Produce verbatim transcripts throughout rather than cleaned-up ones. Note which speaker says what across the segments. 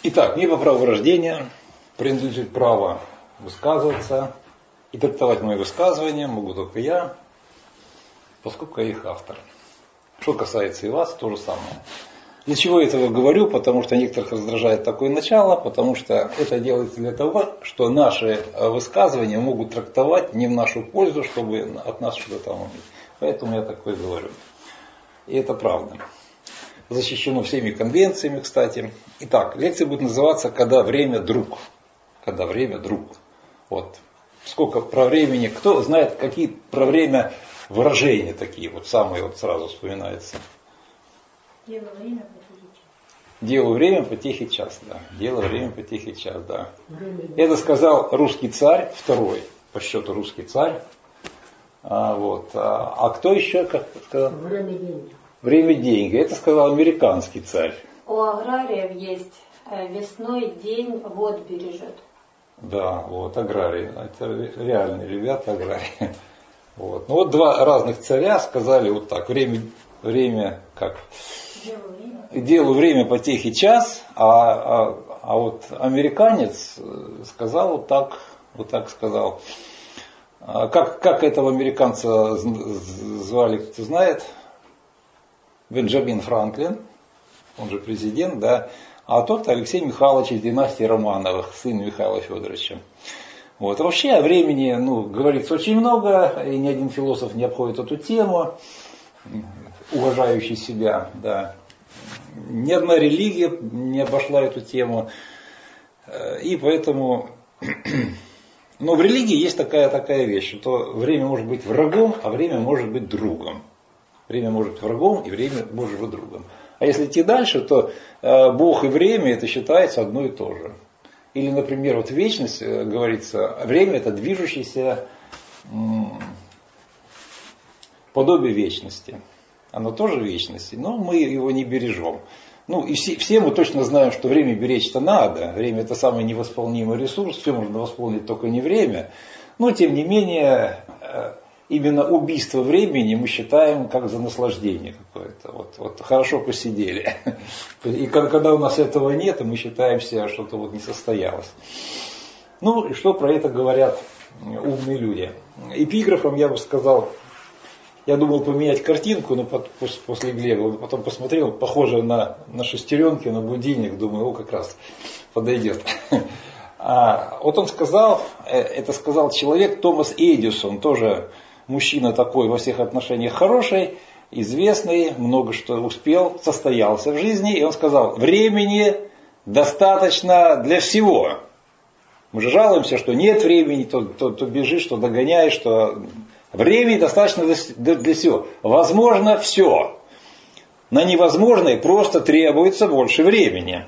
Speaker 1: Итак, мне по праву рождения принадлежит право высказываться, и трактовать мои высказывания могу только я, поскольку я их автор. Что касается и вас, то же самое. Для чего я этого говорю? Потому что некоторых раздражает такое начало, потому что это делается для того, что наши высказывания могут трактовать не в нашу пользу, чтобы от нас что-то там иметь. Поэтому я такое говорю. И это правда. Защищено всеми конвенциями, кстати. Итак, лекция будет называться «Когда время друг». Когда время друг. Вот. Сколько про времени, кто знает, какие про время выражения такие, вот самые вот сразу вспоминаются.
Speaker 2: Дело время потехи час.
Speaker 1: Дело время потехи час, да. Дело время потехи час, да. Это сказал русский царь, второй по счету русский царь. А, вот. а, а кто еще как сказал?
Speaker 3: Время деньги.
Speaker 1: Время деньги. Это сказал американский царь.
Speaker 2: У аграриев есть весной день год бережет.
Speaker 1: Да, вот аграрии. Это реальные ребята аграрии. Вот. Ну вот два разных царя сказали вот так. Время, время как?
Speaker 2: Делу время.
Speaker 1: Делу время потехи час, а, а, а вот американец сказал вот так, вот так сказал. Как, как этого американца звали, кто знает? Бенджамин Франклин, он же президент, да. А тот Алексей Михайлович из династии Романовых, сын Михаила Федоровича. Вот. Вообще о времени ну, говорится очень много, и ни один философ не обходит эту тему, уважающий себя. Да. Ни одна религия не обошла эту тему. И поэтому... Но в религии есть такая, такая вещь, что время может быть врагом, а время может быть другом. Время может быть врагом, и время может быть другом. А если идти дальше, то э, Бог и время это считается одно и то же. Или, например, вот вечность, э, говорится, время это движущееся э, подобие вечности. Оно тоже вечности, но мы его не бережем. Ну и все, все мы точно знаем, что время беречь-то надо. Время это самый невосполнимый ресурс, все можно восполнить, только не время. Но тем не менее... Э, Именно убийство времени мы считаем как за наслаждение какое-то. Вот, вот хорошо посидели. И когда у нас этого нет, мы считаем себя, что-то вот не состоялось. Ну, и что про это говорят умные люди? Эпиграфом я бы сказал, я думал поменять картинку, но после Глеба, потом посмотрел, похоже на, на шестеренки, на будильник, думаю, о, как раз подойдет. А, вот он сказал, это сказал человек Томас Эдисон, тоже мужчина такой во всех отношениях хороший, известный, много что успел, состоялся в жизни. И он сказал, времени достаточно для всего. Мы же жалуемся, что нет времени, то, то, то бежишь, то догоняешь, что времени достаточно для, для всего. Возможно все. На невозможное просто требуется больше времени.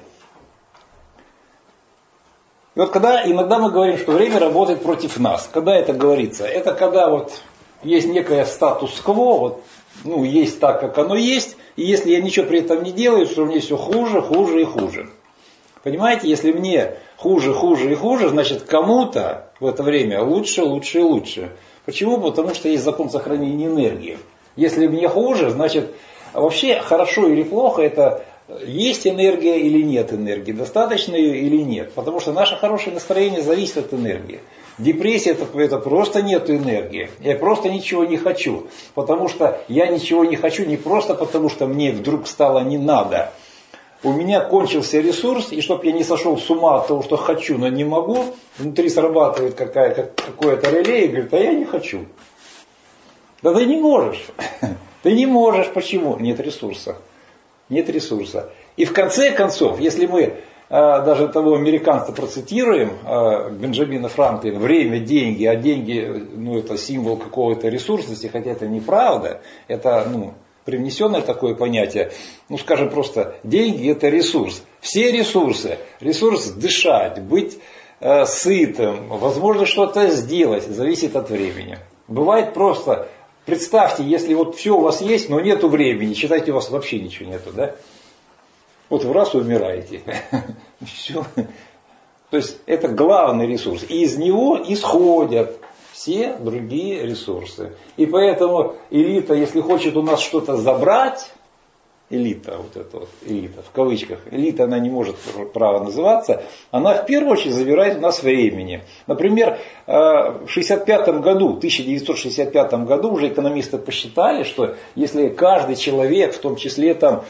Speaker 1: И вот когда иногда мы говорим, что время работает против нас, когда это говорится? Это когда вот есть некое статус-кво, вот, ну, есть так, как оно есть, и если я ничего при этом не делаю, то мне все хуже, хуже и хуже. Понимаете, если мне хуже, хуже и хуже, значит кому-то в это время лучше, лучше и лучше. Почему? Потому что есть закон сохранения энергии. Если мне хуже, значит вообще хорошо или плохо это... Есть энергия или нет энергии, достаточно ее или нет. Потому что наше хорошее настроение зависит от энергии. Депрессия это, это просто нет энергии. Я просто ничего не хочу. Потому что я ничего не хочу не просто потому, что мне вдруг стало не надо. У меня кончился ресурс, и чтобы я не сошел с ума от того, что хочу, но не могу, внутри срабатывает какая, как, какое-то реле и говорит, а я не хочу. Да ты не можешь. Ты не можешь. Почему? Нет ресурса. Нет ресурса. И в конце концов, если мы э, даже того американца процитируем, э, Бенджамина Франклина, время, деньги, а деньги, ну, это символ какого-то ресурсности, хотя это неправда, это, ну, привнесенное такое понятие, ну, скажем просто, деньги это ресурс. Все ресурсы, ресурс дышать, быть э, сытым, возможно что-то сделать, зависит от времени. Бывает просто... Представьте, если вот все у вас есть, но нету времени, считайте, у вас вообще ничего нету, да? Вот вы раз умираете. Все. То есть это главный ресурс. И из него исходят все другие ресурсы. И поэтому элита, если хочет у нас что-то забрать, элита, вот эта вот элита, в кавычках, элита, она не может право называться, она в первую очередь забирает у нас времени. Например, в шестьдесят пятом году, тысяча девятьсот шестьдесят пятом году уже экономисты посчитали, что если каждый человек, в том числе там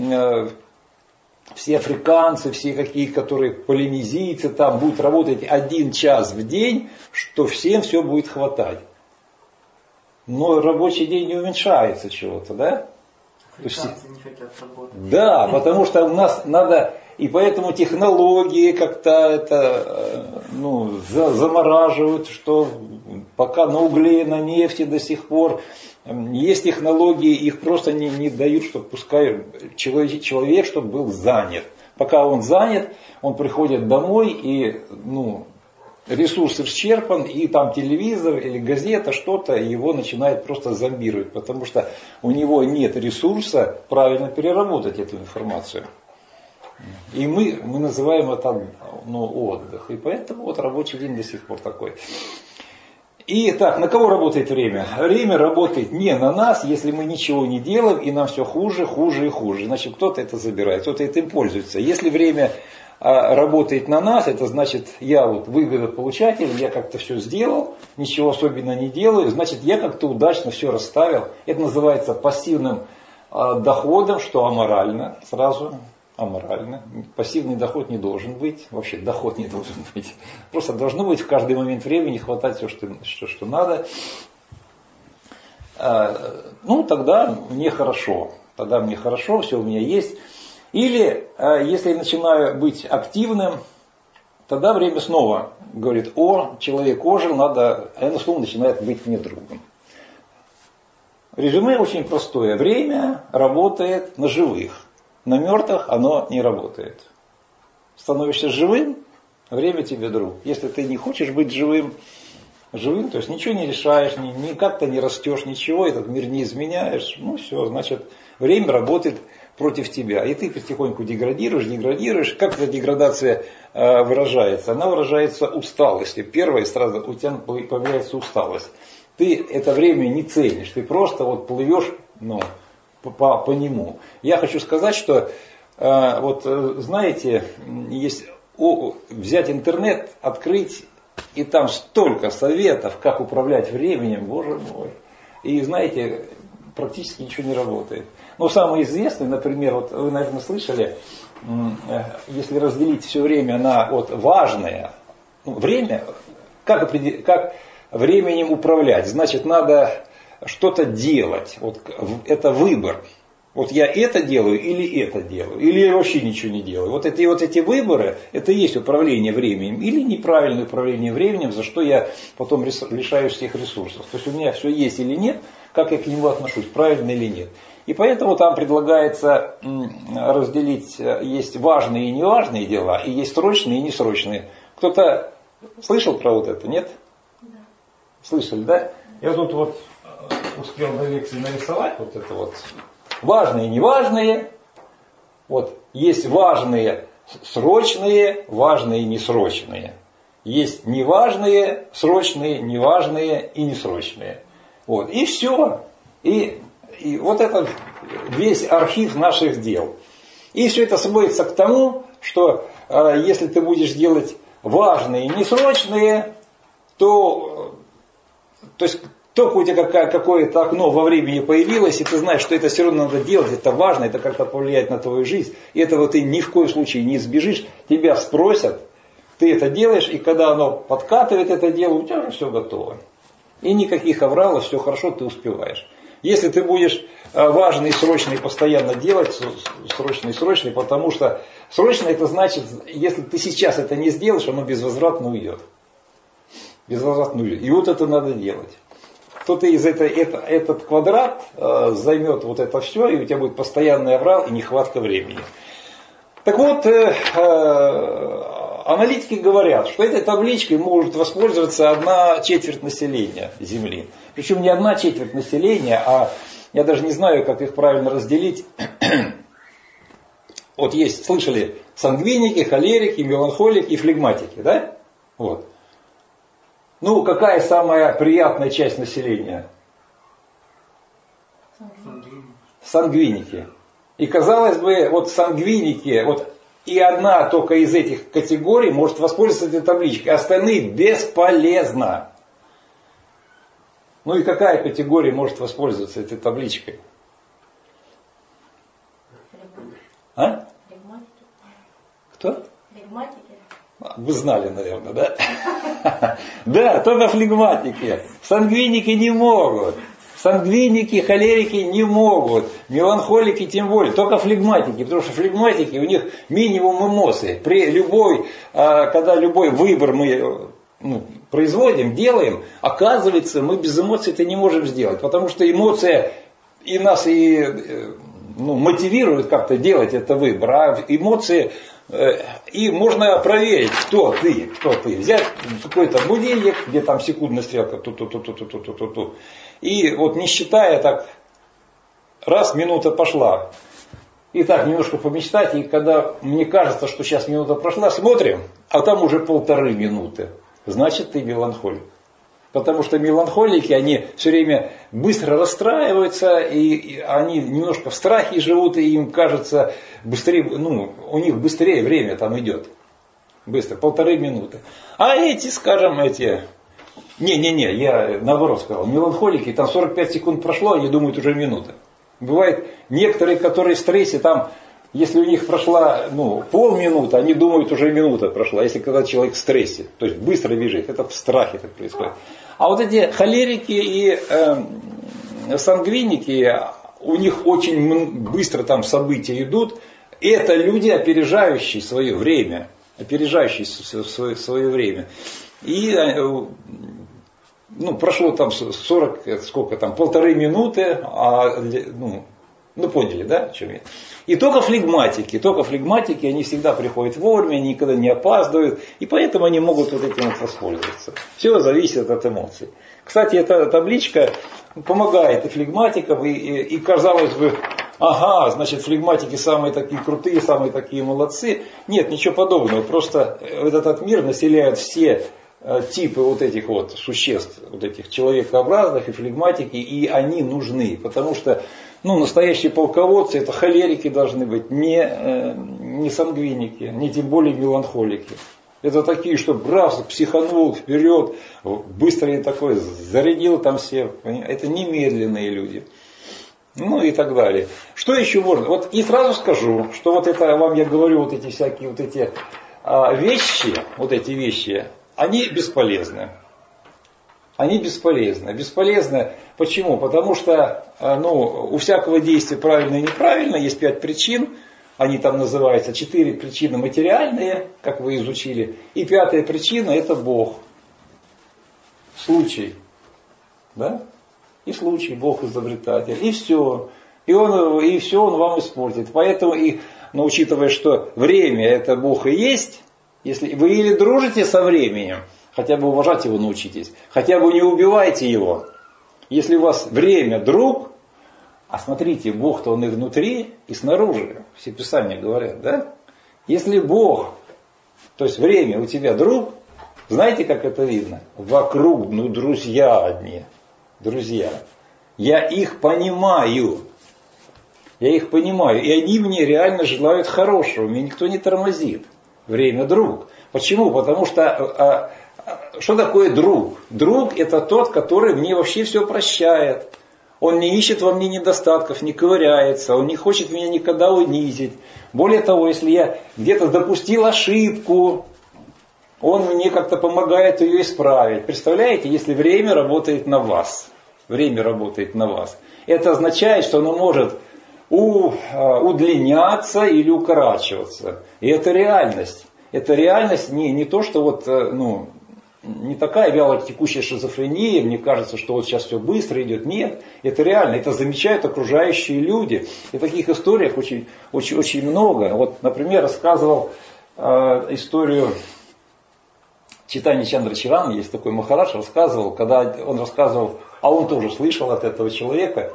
Speaker 1: все африканцы, все какие, которые полинезийцы, там будут работать один час в день, что всем все будет хватать. Но рабочий день не уменьшается чего-то, да?
Speaker 3: Африканцы не хотят работать.
Speaker 1: Да, потому что у нас надо, и поэтому технологии как-то это ну, за, замораживают, что пока на угле, на нефти до сих пор есть технологии, их просто не, не дают, чтобы пускай человек, человек, чтобы был занят. Пока он занят, он приходит домой и ну, ресурс исчерпан, и там телевизор или газета, что-то, его начинает просто зомбировать, потому что у него нет ресурса правильно переработать эту информацию. И мы, мы называем это ну, отдых. И поэтому вот рабочий день до сих пор такой. И так, на кого работает время? Время работает не на нас, если мы ничего не делаем, и нам все хуже, хуже и хуже. Значит, кто-то это забирает, кто-то этим пользуется. Если время работает на нас, это значит, я вот выгодополучатель, я как-то все сделал, ничего особенно не делаю, значит, я как-то удачно все расставил. Это называется пассивным доходом, что аморально сразу. Аморально. Пассивный доход не должен быть. Вообще доход не должен быть. Просто должно быть в каждый момент времени хватать все, что, что, что надо. Ну, тогда мне хорошо. Тогда мне хорошо, все у меня есть. Или, если я начинаю быть активным, тогда время снова говорит: о, человек ожил, надо, а оно снова начинает быть мне другом. Резюме очень простое. Время работает на живых. На мертвых оно не работает. Становишься живым, время тебе друг. Если ты не хочешь быть живым, живым, то есть ничего не решаешь, ни, ни как-то не растешь, ничего, этот мир не изменяешь, ну все, значит, время работает против тебя. И ты потихоньку деградируешь, деградируешь. Как эта деградация э, выражается? Она выражается усталостью. Первое, сразу у тебя появляется усталость. Ты это время не ценишь, ты просто вот плывешь, ну, По, по нему. Я хочу сказать, что э, вот знаете, есть о, взять интернет, открыть, и там столько советов, как управлять временем, боже мой. И знаете, практически ничего не работает. Но самый известный, например, вот вы, наверное, слышали, э, если разделить все время на вот важное, ну, время, как, как временем управлять, значит, надо что-то делать. Вот это выбор. Вот я это делаю или это делаю. Или я вообще ничего не делаю. Вот эти, вот эти выборы, это и есть управление временем. Или неправильное управление временем, за что я потом лишаюсь всех ресурсов. То есть у меня все есть или нет, как я к нему отношусь, правильно или нет. И поэтому там предлагается разделить, есть важные и неважные дела, и есть срочные и несрочные. Кто-то слышал про вот это, нет?
Speaker 2: Да.
Speaker 1: Слышали, да? Я тут вот успел на лекции нарисовать вот это вот. Важные и неважные. Вот есть важные срочные, важные и несрочные. Есть неважные, срочные, неважные и несрочные. Вот. И все. И, и вот это весь архив наших дел. И все это сводится к тому, что э, если ты будешь делать важные и несрочные, то, то есть только у тебя какое-то окно во времени появилось, и ты знаешь, что это все равно надо делать, это важно, это как-то повлияет на твою жизнь, и этого ты ни в коем случае не избежишь, тебя спросят, ты это делаешь, и когда оно подкатывает это дело, у тебя уже все готово. И никаких авралов, все хорошо, ты успеваешь. Если ты будешь важный и срочный постоянно делать, срочный и срочный, потому что срочно это значит, если ты сейчас это не сделаешь, оно безвозвратно уйдет. Безвозвратно уйдет. И вот это надо делать. Кто-то из этого, это, этот квадрат э, займет вот это все, и у тебя будет постоянный аврал и нехватка времени. Так вот, э, э, аналитики говорят, что этой табличкой может воспользоваться одна четверть населения Земли. Причем не одна четверть населения, а я даже не знаю, как их правильно разделить. Вот есть, слышали, сангвиники, холерики, меланхолики и флегматики, да? Вот. Ну, какая самая приятная часть населения?
Speaker 2: Сангвиники.
Speaker 1: Сангвиники. И казалось бы, вот сангвиники, вот и одна только из этих категорий может воспользоваться этой табличкой, остальные бесполезно. Ну и какая категория может воспользоваться этой табличкой? А? Кто?
Speaker 2: Флегматики.
Speaker 1: Вы знали, наверное, да? Да, только флегматики. Сангвиники не могут. Сангвиники, холерики не могут. Меланхолики тем более. Только флегматики. Потому что флегматики, у них минимум эмоций. При любой, когда любой выбор мы ну, производим, делаем, оказывается, мы без эмоций это не можем сделать. Потому что эмоция и нас и ну, мотивирует как-то делать этот выбор. А эмоции... И можно проверить, кто ты, кто ты. Взять какой-то будильник, где там секундная стрелка, ту-ту-ту-ту-ту-ту-ту-ту. И вот не считая так, раз минута пошла. И так немножко помечтать, и когда мне кажется, что сейчас минута прошла, смотрим, а там уже полторы минуты. Значит, ты меланхолик. Потому что меланхолики, они все время быстро расстраиваются, и они немножко в страхе живут, и им кажется, быстрее, ну, у них быстрее время там идет. Быстро, полторы минуты. А эти, скажем, эти... Не-не-не, я наоборот сказал, меланхолики, там сорок пять секунд прошло, они думают уже минута. Бывает, некоторые, которые в стрессе, там, если у них прошла ну, полминуты, они думают, уже минута прошла. Если когда человек в стрессе, то есть быстро бежит, это в страхе так происходит. А вот эти холерики и э, сангвиники, у них очень быстро там события идут. Это люди, опережающие свое время. Опережающие свое, свое время. И ну, прошло там сорок, сколько там, полторы минуты, а, ну, ну поняли, да, о чем я? И только флегматики, только флегматики, они всегда приходят вовремя, они никогда не опаздывают, и поэтому они могут вот этим вот воспользоваться. Все зависит от эмоций. Кстати, эта табличка помогает и флегматикам, и, и, и казалось бы, ага, значит, флегматики самые такие крутые, самые такие молодцы. Нет, ничего подобного, просто этот мир населяют все типы вот этих вот существ, вот этих человекообразных и флегматики, и они нужны, потому что ну, настоящие полководцы, это холерики должны быть, не, не сангвиники, не тем более меланхолики. Это такие, что раз, психанул вперед, быстро такой зарядил там всех. Это немедленные люди. Ну и так далее. Что еще можно? Вот и сразу скажу, что вот это вам я говорю, вот эти всякие вот эти а, вещи, вот эти вещи, они бесполезны. Они бесполезны. Бесполезны почему? Потому что ну, у всякого действия правильно и неправильно есть пять причин. Они там называются четыре причины материальные, как вы изучили. И пятая причина это Бог. Случай. Да? И случай, Бог изобретатель. И все. И, он, и все он вам испортит. Поэтому, и, но учитывая, что время это Бог и есть, если вы или дружите со временем, хотя бы уважать его научитесь, хотя бы не убивайте его. Если у вас время друг, а смотрите, Бог-то он и внутри, и снаружи. Все Писания говорят, да? Если Бог, то есть время у тебя друг, знаете, как это видно? Вокруг, ну, друзья одни. Друзья. Я их понимаю. Я их понимаю. И они мне реально желают хорошего. Меня никто не тормозит. Время друг. Почему? Потому что... А, а, что такое друг? Друг это тот, который мне вообще все прощает. Он не ищет во мне недостатков, не ковыряется. Он не хочет меня никогда унизить. Более того, если я где-то допустил ошибку, он мне как-то помогает ее исправить. Представляете, если время работает на вас. Время работает на вас. Это означает, что оно может у, удлиняться или укорачиваться. И это реальность. Это реальность не, не то, что вот, ну, не такая вялотекущая шизофрения, мне кажется, что вот сейчас все быстро идет. Нет, это реально. Это замечают окружающие люди. И таких историях очень, очень, очень много. Вот, например, рассказывал э, историю Чайтанья Чандрачарана, есть такой Махарадж, рассказывал, когда он рассказывал, а он тоже слышал от этого человека,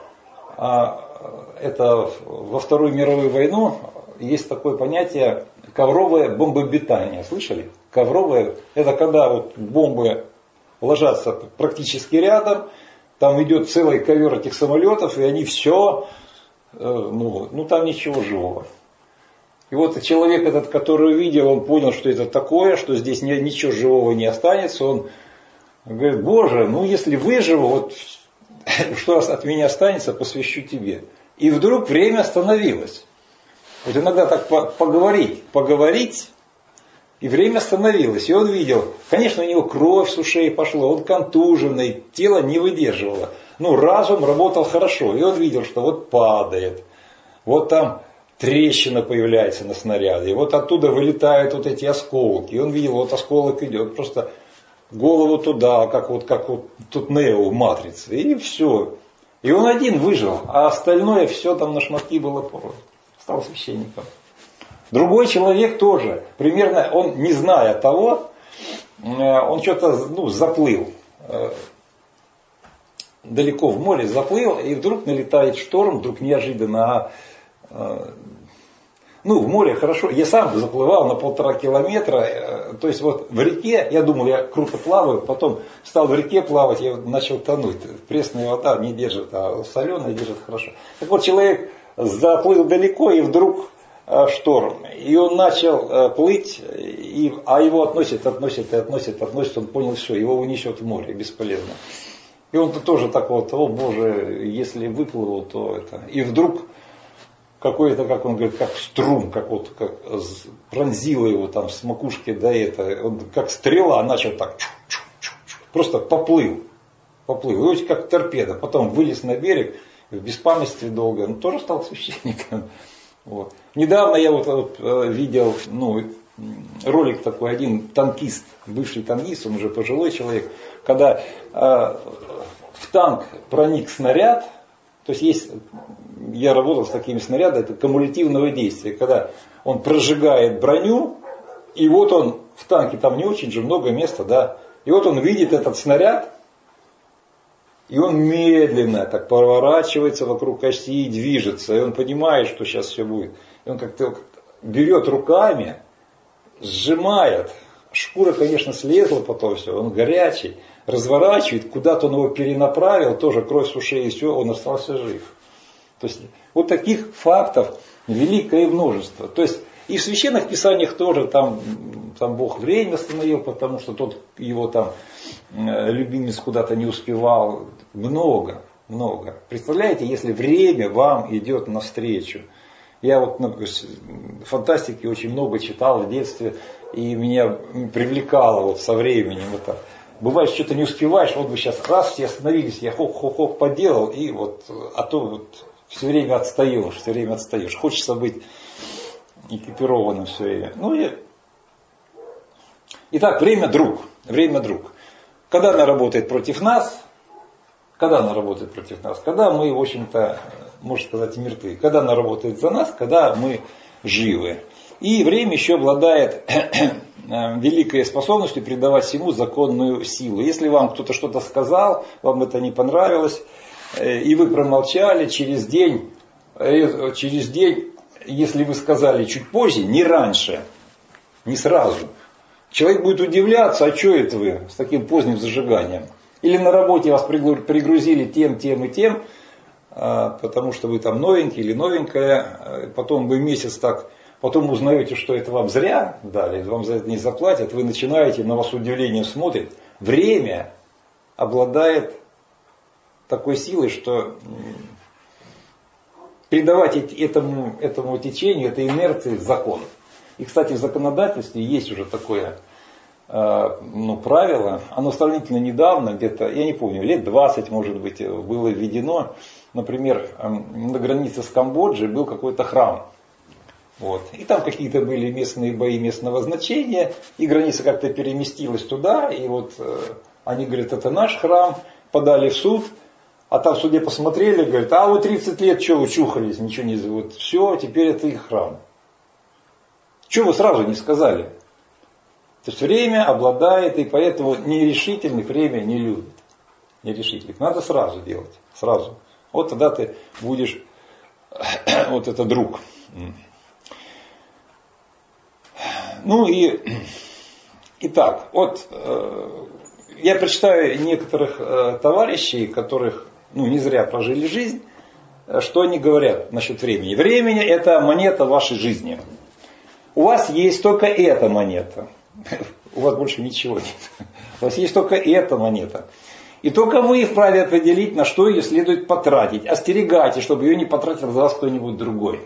Speaker 1: это во Вторую мировую войну есть такое понятие ковровое бомбометание. Слышали? Ковровое, это когда вот бомбы ложатся практически рядом, там идет целый ковер этих самолетов, и они все ну, ну там ничего живого. И вот человек этот, который увидел, он понял, что это такое, что здесь ничего живого не останется. Он говорит: Боже, ну если выживу, вот что от меня останется, посвящу тебе. И вдруг время остановилось. Вот иногда так поговорить, поговорить, и время остановилось. И он видел, конечно, у него кровь с ушей пошла, он контуженный, тело не выдерживало. Ну, разум работал хорошо, и он видел, что вот падает, вот там трещина появляется на снаряде, и вот оттуда вылетают вот эти осколки. И он видел, вот осколок идет, просто голову туда, как вот, как вот тут Нео в «Матрице», и все. И он один выжил, а остальное все там на шматки было порвано. Стал священником. Другой человек тоже, примерно, он не зная того, он что-то ну, заплыл. Далеко в море заплыл, и вдруг налетает шторм, вдруг неожиданно. Ну, в море хорошо. Я сам заплывал на полтора километра. То есть вот в реке, я думал, я круто плаваю, потом стал в реке плавать, я начал тонуть. Пресная вода не держит, а соленая держит хорошо. Так вот, человек заплыл далеко, и вдруг шторм. И он начал плыть, и, а его относит, относит и относит, относит. Он понял, все, его унесет в море, бесполезно. И он-то тоже так вот: о Боже, если выплыву, то это. И вдруг какой-то, как он говорит, как струм, как вот как пронзило его там с макушки до этого. Он как стрела начал так, просто поплыл. Поплыл. И как торпеда. Потом вылез на берег, в беспамятстве долго. Он тоже стал священником. Вот. Недавно я вот, вот видел ну, ролик такой, один танкист, бывший танкист, он уже пожилой человек, когда э, в танк проник снаряд. То есть есть, я работал с такими снарядами, это кумулятивного действия, когда он прожигает броню, и вот он в танке, там не очень же много места, да, и вот он видит этот снаряд, и он медленно так поворачивается вокруг оси и движется, и он понимает, что сейчас все будет. И он как-то берет руками, сжимает, шкура, конечно, слезла потом все, он горячий, разворачивает, куда-то он его перенаправил, тоже кровь с ушей и все, он остался жив. То есть вот таких фактов великое множество. То есть и в священных писаниях тоже там, там Бог время остановил, потому что тот его там любимец куда-то не успевал. Много, много. Представляете, если время вам идет навстречу. Я вот например, фантастики очень много читал в детстве, и меня привлекало вот со временем это. Бывает, что-то не успеваешь, вот бы сейчас раз, все остановились, я хоп-хоп-хоп поделал, и вот, а то вот все время отстаешь, все время отстаешь. Хочется быть экипированным все время. Ну и... Итак, время друг, время друг. Когда она работает против нас, когда она работает против нас, когда мы, в общем-то, можно сказать, мертвы. Когда она работает за нас, когда мы живы. И время еще обладает великой способностью придавать всему законную силу. Если вам кто-то что-то сказал, вам это не понравилось, и вы промолчали, через день, через день, если вы сказали чуть позже, не раньше, не сразу, человек будет удивляться, а что это вы с таким поздним зажиганием? Или на работе вас пригрузили тем, тем и тем, потому что вы там новенький или новенькая, потом вы месяц так, потом узнаете, что это вам зря дали, вам за это не заплатят, вы начинаете, на вас с удивлением смотрят. Время обладает такой силой, что передавать этому, этому течению, этой инерции закон. И, кстати, в законодательстве есть уже такое ну, правило, оно сравнительно недавно, где-то, я не помню, лет двадцать, может быть, было введено. Например, на границе с Камбоджей был какой-то храм. Вот. И там какие-то были местные бои местного значения, и граница как-то переместилась туда, и вот э, они говорят, это наш храм, подали в суд, а там в суде посмотрели, говорят, а вы тридцать лет что вы чухались, ничего не зовут, все, теперь это их храм. Чего вы сразу не сказали? То есть время обладает, и поэтому нерешительных время не любит. Нерешительных. Надо сразу делать. Сразу. Вот тогда ты будешь, вот это друг. Ну и, итак, вот э, я прочитаю некоторых э, товарищей, которых, ну, не зря прожили жизнь, что они говорят насчет времени. Времени – это монета вашей жизни. У вас есть только эта монета. У вас больше ничего нет. У вас есть только эта монета. И только вы вправе определить, на что ее следует потратить. Остерегайте, чтобы ее не потратил за вас кто-нибудь другой.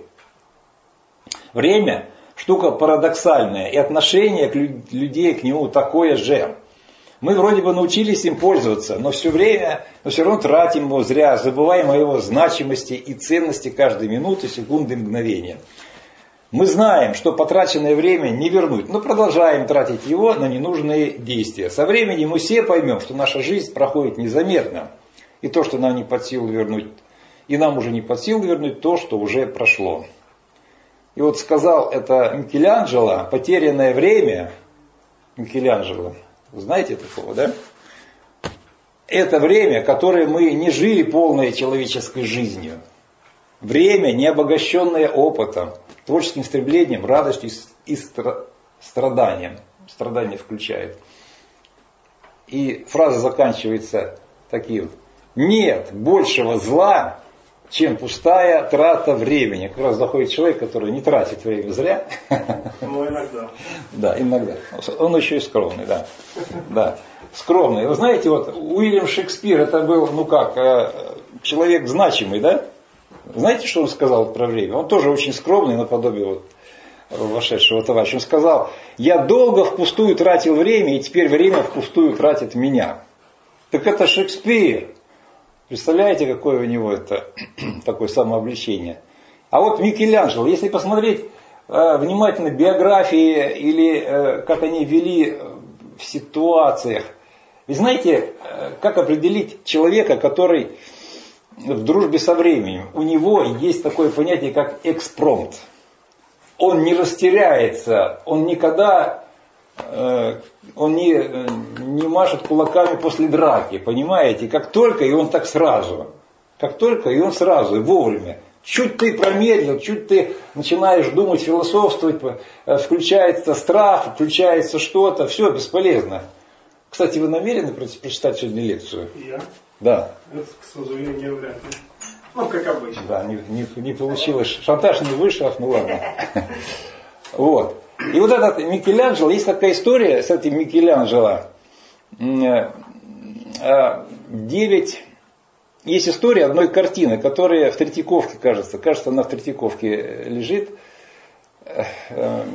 Speaker 1: Время – штука парадоксальная, и отношение к лю- людей к нему такое же. Мы вроде бы научились им пользоваться, но все время, но все равно тратим его зря, забываем о его значимости и ценности каждой минуты, секунды, мгновения. Мы знаем, что потраченное время не вернуть, но продолжаем тратить его на ненужные действия. Со временем мы все поймем, что наша жизнь проходит незаметно. И то, что нам не под силу вернуть, и нам уже не под силу вернуть то, что уже прошло. И вот сказал это Микеланджело, потерянное время, Микеланджело, знаете такого, да? Это время, которое мы не жили полной человеческой жизнью. Время, не обогащенное опытом, творческим стремлением, радостью и страданием. Страдание включает. И фраза заканчивается таким: нет большего зла, чем пустая трата времени. Как раз заходит человек, который не тратит время зря.
Speaker 3: Ну, иногда.
Speaker 1: Да, иногда. Он еще и скромный, да. Да. Скромный. Вы знаете, вот Уильям Шекспир, это был, ну как, человек значимый, да? Знаете, что он сказал про время? Он тоже очень скромный, наподобие вот вошедшего товарища. Он сказал: я долго впустую тратил время, и теперь время впустую тратит меня. Так это Шекспир. Представляете, какое у него это такое самообличение. А вот Микеланджело, если посмотреть э, внимательно биографии или э, как они вели в ситуациях. Вы знаете, э, как определить человека, который в дружбе со временем? У него есть такое понятие, как экспромт. Он не растеряется, он никогда... Он не, не машет кулаками после драки, понимаете? Как только, и он так сразу. Как только, и он сразу, и вовремя. Чуть ты промедлил, чуть ты начинаешь думать, философствовать, включается страх, включается что-то, все бесполезно. Кстати, вы намерены прочитать сегодня лекцию?
Speaker 3: Я?
Speaker 1: Да.
Speaker 3: Это, к сожалению, вряд ли. Ну, как обычно.
Speaker 1: Да, не, не, не получилось. Шантаж не вышел, ну ладно. Вот. И вот этот Микеланджело, есть такая история с этим Микеланджело. Девять, есть история одной картины, которая в Третьяковке, кажется, кажется, она в Третьяковке лежит. В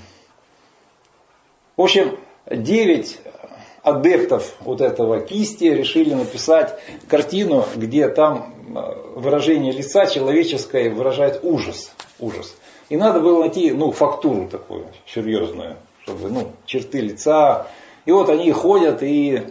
Speaker 1: общем, девять адептов вот этого кисти решили написать картину, где там выражение лица человеческое выражает ужас. Ужас. И надо было найти, ну, фактуру такую серьезную, чтобы, ну, черты лица. И вот они ходят и,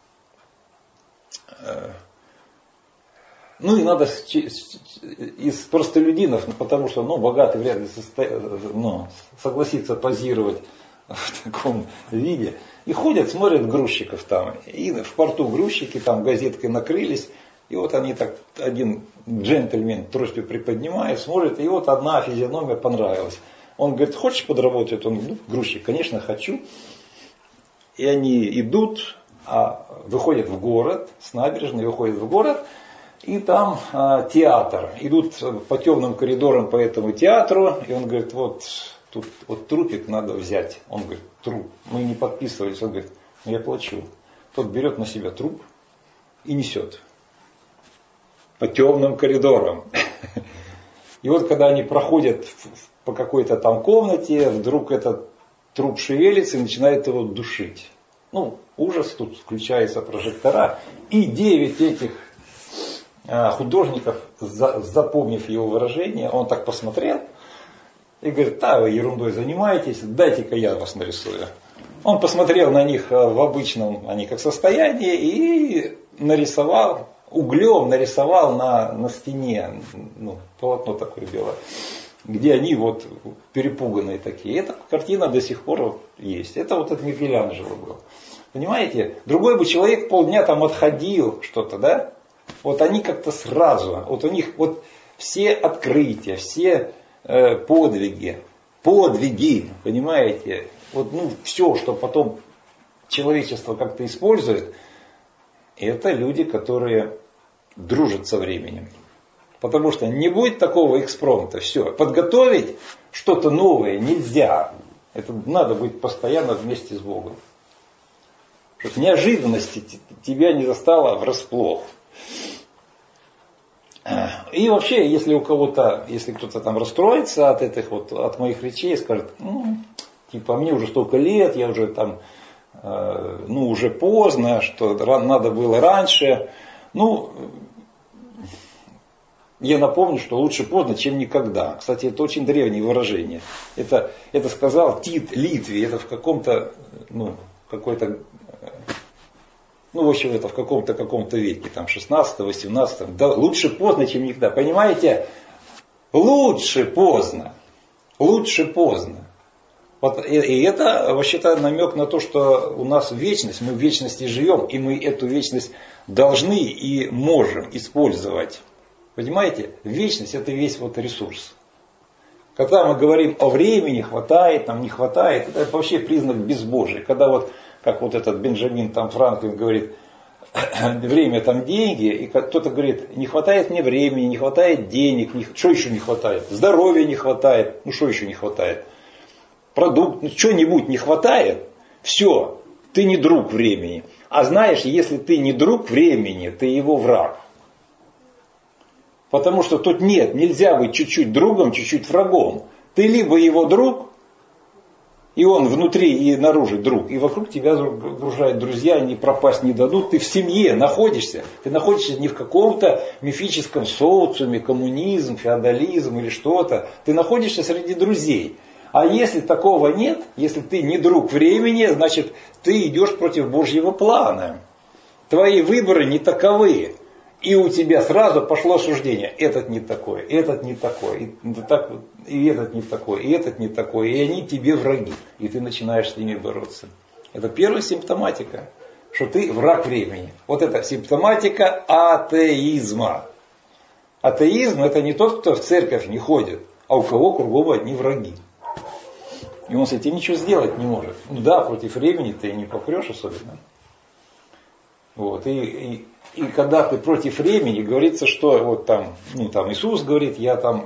Speaker 1: э, ну, и надо из простолюдинов, ну, потому что, ну, богатый вряд ли состо... ну, согласится позировать в таком виде. И ходят, смотрят грузчиков там. И в порту грузчики там газеткой накрылись. И вот они так, один джентльмен тростью приподнимает, смотрит, и вот одна физиономия понравилась. Он говорит: хочешь подработать? Он говорит: ну, грузчик, конечно, хочу. И они идут, а, выходят в город, с набережной выходят в город, и там а, театр. Идут по темным коридорам по этому театру, и он говорит: вот тут вот трупик надо взять. Он говорит: труп. Мы не подписывались. Он говорит: ну, я плачу. Тот берет на себя труп и несет по темным коридорам. И вот когда они проходят по какой-то там комнате, вдруг этот труп шевелится и начинает его душить. Ну, ужас, тут включаются прожектора. И девять этих художников, запомнив его выражение, он так посмотрел и говорит: да, вы ерундой занимаетесь, дайте-ка я вас нарисую. Он посмотрел на них в обычном они как состоянии и нарисовал, углем нарисовал на, на стене, ну, полотно такое белое, где они вот перепуганные такие. Эта картина до сих пор есть. Это вот от Микеланджело был. Понимаете? Другой бы человек полдня там отходил что-то, да? Вот они как-то сразу, вот у них вот все открытия, все э, подвиги, подвиги, понимаете? Вот, ну, все, что потом человечество как-то использует, это люди, которые дружат со временем. Потому что не будет такого экспромта. Все. Подготовить что-то новое нельзя. Это надо быть постоянно вместе с Богом. Чтобы неожиданности тебя не застала врасплох. И вообще, если у кого-то, если кто-то там расстроится от этих вот, от моих речей, скажет, ну, типа, мне уже столько лет, я уже там, э, ну, уже поздно, что надо было раньше. Ну, я напомню, что лучше поздно, чем никогда. Кстати, это очень древнее выражение. Это, это сказал Тит Ливий, это в каком-то, ну, какой-то, ну, в общем, это в каком-то каком-то веке, там, шестнадцатом, восемнадцатом. Да, лучше поздно, чем никогда. Понимаете? Лучше поздно. Лучше поздно. Вот, и, и это, вообще-то, намек на то, что у нас вечность, мы в вечности живем, и мы эту вечность должны и можем использовать. Понимаете? Вечность — это весь вот ресурс. Когда мы говорим о времени, хватает, нам не хватает, это вообще признак безбожия. Когда вот, как вот этот Бенджамин там Франклин говорит, время там деньги, и кто-то говорит, не хватает мне времени, не хватает денег, не, что еще не хватает? Здоровья не хватает, ну что еще не хватает? Продукт, ну что-нибудь не хватает, все, ты не друг времени. А знаешь, если ты не друг времени, ты его враг. Потому что тут нет, нельзя быть чуть-чуть другом, чуть-чуть врагом. Ты либо его друг, и он внутри и наружу друг, и вокруг тебя окружают друзья, они пропасть не дадут. Ты в семье находишься. Ты находишься не в каком-то мифическом социуме, коммунизм, феодализм или что-то. Ты находишься среди друзей. А если такого нет, если ты не друг времени, значит ты идешь против Божьего плана. Твои выборы не таковы. И у тебя сразу пошло осуждение. Этот не такой, этот не такой, и, так, и этот не такой, и этот не такой. И они тебе враги. И ты начинаешь с ними бороться. Это первая симптоматика, что ты враг времени. Вот это симптоматика атеизма. Атеизм — это не тот, кто в церковь не ходит, а у кого кругом одни враги. И он с этим ничего сделать не может. Ну да, против времени ты не попрешь особенно. Вот. И, и, и когда ты против времени, говорится, что вот там, ну там Иисус говорит, я там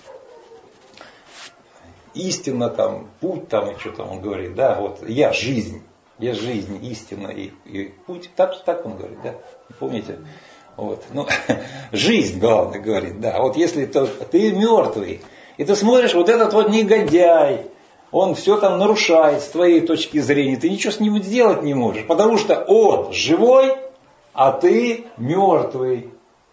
Speaker 1: истина, там, путь, там, и что там он говорит, да, вот я жизнь, я жизнь, истина и, и путь. Так, так он говорит, да? Помните? Вот. Ну, жизнь, главное, говорит, да. Вот если то, ты мертвый, и ты смотришь, вот этот вот негодяй, он все там нарушает с твоей точки зрения. Ты ничего с ним сделать не можешь. Потому что он живой, а ты мертвый.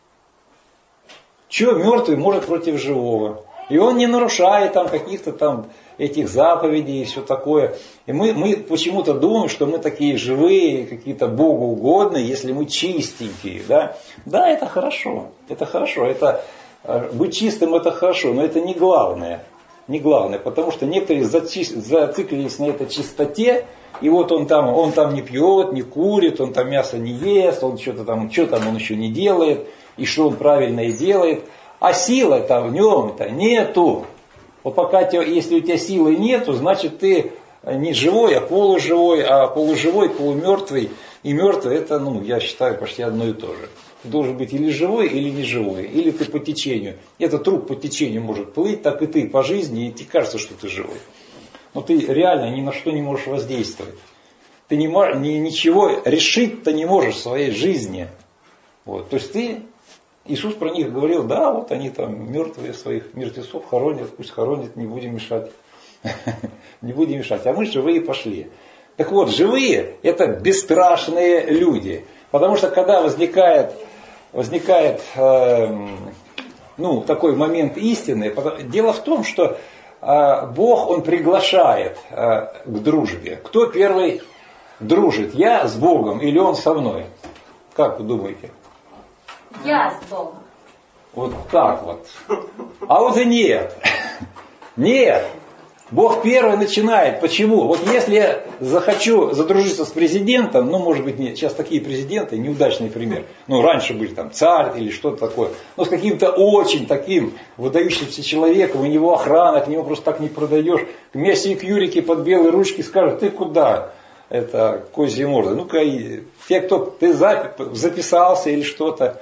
Speaker 1: Че мертвый может против живого? И он не нарушает там каких-то там этих заповедей и все такое. И мы, мы почему-то думаем, что мы такие живые, какие-то Богу угодные, если мы чистенькие. Да, да, это хорошо. Это хорошо. Это, быть чистым — это хорошо, но это не главное. Не главное, потому что некоторые зациклились на этой чистоте, и вот он там, он там не пьет, не курит, он там мясо не ест, он что-то там, что там он еще не делает, и что он правильно и делает, а силы-то в нем-то нету. Вот пока, если у тебя силы нету, значит ты не живой, а полуживой, а полуживой, полумертвый, и мертвый — это, ну, я считаю, почти одно и то же. Ты должен быть или живой, или не живой. Или ты по течению. Этот труп по течению может плыть, так и ты по жизни, и тебе кажется, что ты живой. Но ты реально ни на что не можешь воздействовать. Ты не, ни, ничего решить-то не можешь в своей жизни. Вот. То есть ты, Иисус про них говорил, да, вот они там мертвые, своих мертвецов хоронят, пусть хоронят, не будем мешать. Не будем мешать. А мы живые пошли. Так вот, живые — это бесстрашные люди. Потому что когда возникает... возникает э, ну, такой момент истины. Дело в том, что э, Бог, Он приглашает э, к дружбе. Кто первый дружит? Я с Богом или Он со мной? Как вы думаете?
Speaker 2: Я с Богом.
Speaker 1: Вот так вот. А вот и нет. Нет. Бог первый начинает. Почему? Вот если я захочу задружиться с президентом, ну, может быть, нет, сейчас такие президенты, неудачный пример. Ну, раньше были там царь или что-то такое. Но с каким-то очень таким выдающимся человеком, у него охрана, к нему просто так не продаешь. К Месси и к Юрике под белые ручки скажут, ты куда? Это козья морда. Ну-ка, те, кто ты записался или что-то,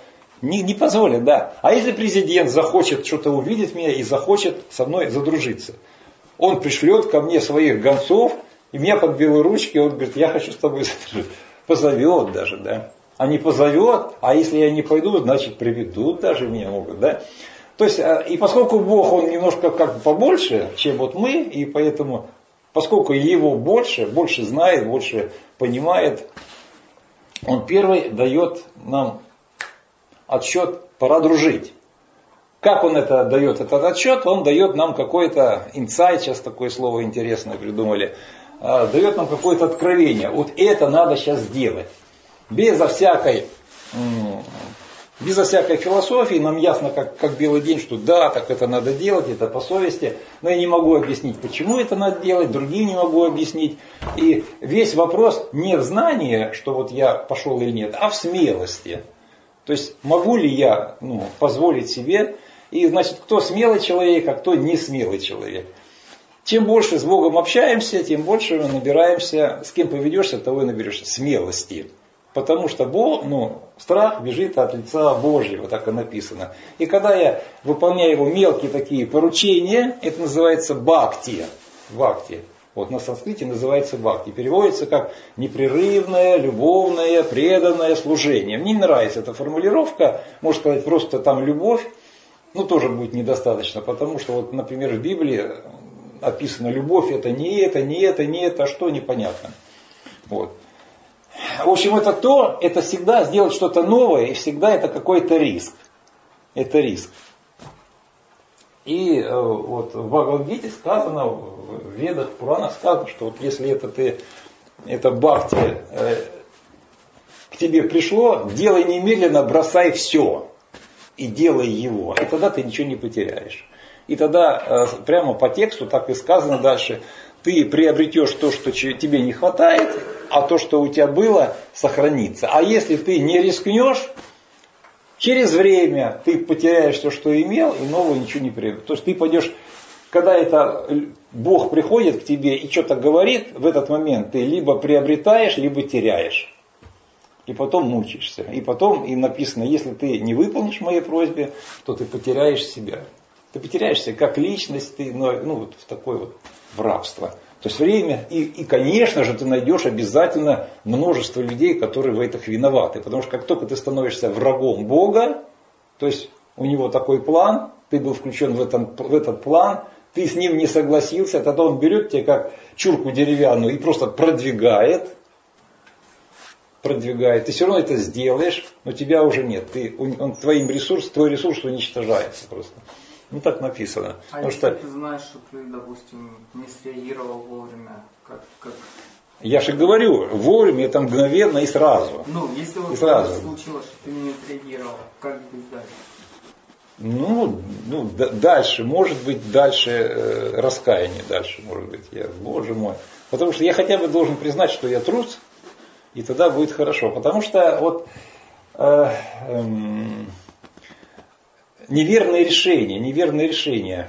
Speaker 1: Не, не позволят, да. А если президент захочет что-то увидеть меня и захочет со мной задружиться, он пришлет ко мне своих гонцов, и меня под белые ручки, он говорит, я хочу с тобой задружиться. Позовет даже, да. А не позовет, а если я не пойду, значит приведут даже меня могут, да. То есть, и поскольку Бог, он немножко как бы побольше, чем вот мы, и поэтому, поскольку его больше, больше знает, больше понимает, он первый дает нам отсчет, пора дружить. Как он это дает, этот отсчет? Он дает нам какой-то инсайт, сейчас такое слово интересное придумали, дает нам какое-то откровение. Вот это надо сейчас сделать. Безо всякой, безо всякой философии, нам ясно, как, как белый день, что да, так это надо делать, это по совести. Но я не могу объяснить, почему это надо делать, другие не могу объяснить. И весь вопрос не в знании, что вот я пошел или нет, а в смелости. То есть могу ли я ну, позволить себе, и значит, кто смелый человек, а кто не смелый человек. Чем больше с Богом общаемся, тем больше мы набираемся, с кем поведешься, того и наберешься, смелости. Потому что Бог, ну, страх бежит от лица Божьего, так и написано. И когда я выполняю его мелкие такие поручения, это называется бхакти. Бхакти. Вот на санскрите называется бхакти. Переводится как непрерывное, любовное, преданное служение. Мне не нравится эта формулировка. Можно сказать просто там любовь. Ну тоже будет недостаточно. Потому что, вот, например, в Библии описано любовь. Это не это, не это, не это. А что непонятно. Вот. В общем, это то, это всегда сделать что-то новое. И всегда это какой-то риск. Это риск. И э, вот в Бхагавад-гите сказано, в Ведах, в Пуранах сказано, что вот если это ты, это бхакти э, к тебе пришло, делай немедленно, бросай все и делай его. И тогда ты ничего не потеряешь. И тогда э, прямо по тексту так и сказано дальше, ты приобретешь то, что тебе не хватает, а то, что у тебя было, сохранится. А если ты не рискнешь, через время ты потеряешь все, что имел, и нового ничего не приобретешь. То есть ты пойдешь, когда это Бог приходит к тебе и что-то говорит, в этот момент ты либо приобретаешь, либо теряешь. И потом мучаешься. И потом и написано, если ты не выполнишь моей просьбе, то ты потеряешь себя. Ты потеряешься как личность, ты ну, вот в такое вот в рабство. То есть время, и, и конечно же ты найдешь обязательно множество людей, которые в этом виноваты. Потому что как только ты становишься врагом Бога, то есть у него такой план, ты был включен в, этом, в этот план, ты с ним не согласился, тогда он берет тебя как чурку деревянную и просто продвигает, продвигает. Ты все равно это сделаешь, но тебя уже нет. Ты, он, твоим ресурс, твой ресурс уничтожается просто. Ну так написано.
Speaker 4: А если что... ты знаешь, что ты, допустим, не среагировал вовремя, как... как...
Speaker 1: Я же говорю, вовремя, это мгновенно и сразу.
Speaker 4: Ну, если вот
Speaker 1: сразу.
Speaker 4: случилось, что ты не отреагировал, как быть дальше?
Speaker 1: Ну, ну д- дальше, может быть, дальше э, раскаяние, дальше, может быть, я, боже мой. Потому что я хотя бы должен признать, что я трус, и тогда будет хорошо. Потому что вот... Э, э, Неверное решение, неверное решение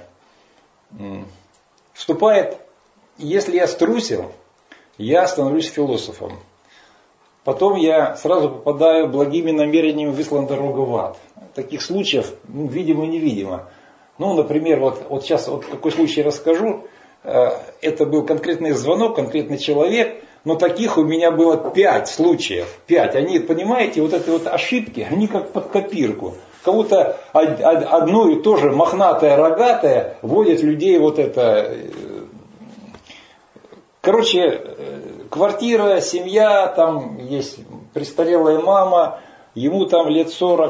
Speaker 1: вступает, если я струсил, я становлюсь философом. Потом я сразу попадаю благими намерениями выслан дорога в ад. Таких случаев, ну, видимо-невидимо. Ну, например, вот, вот сейчас вот какой случай расскажу. Это был конкретный звонок, конкретный человек, но таких у меня было пять случаев. Пять. Они, понимаете, вот эти вот ошибки, они как под копирку. Кого-то одно и то же мохнатое, рогатое водит людей вот это. Короче, квартира, семья, там есть престарелая мама, ему там лет сорок.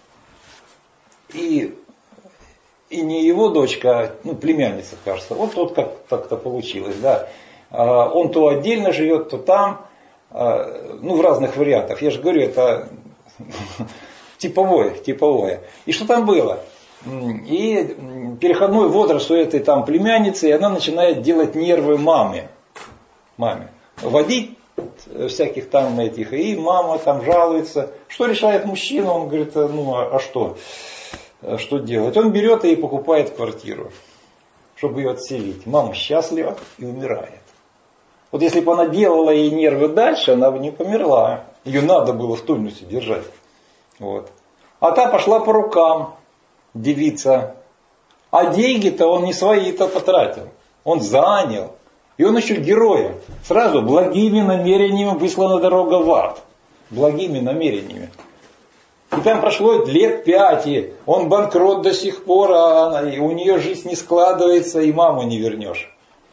Speaker 1: И, и не его дочка, ну племянница, кажется. Вот, вот как так-то получилось, да. Он то отдельно живет, то там, ну в разных вариантах. Я же говорю, это... Типовое, типовое. И что там было? И переходной возраст у этой там племянницы, и она начинает делать нервы маме. Маме. Водить всяких там этих. И мама там жалуется. Что решает мужчина? Он говорит, ну а, а что? Что делать? Он берет и покупает квартиру, чтобы ее отселить. Мама счастлива и умирает. Вот если бы она делала ей нервы дальше, она бы не померла. Ее надо было в тонусе держать. Вот. А та пошла по рукам, девица. А деньги-то он не свои-то потратил. Он занял. И он еще героем. Сразу благими намерениями выслана дорога в ад. Благими намерениями. И там прошло лет пять, и он банкрот до сих пор, а она, и у нее жизнь не складывается, и маму не вернешь.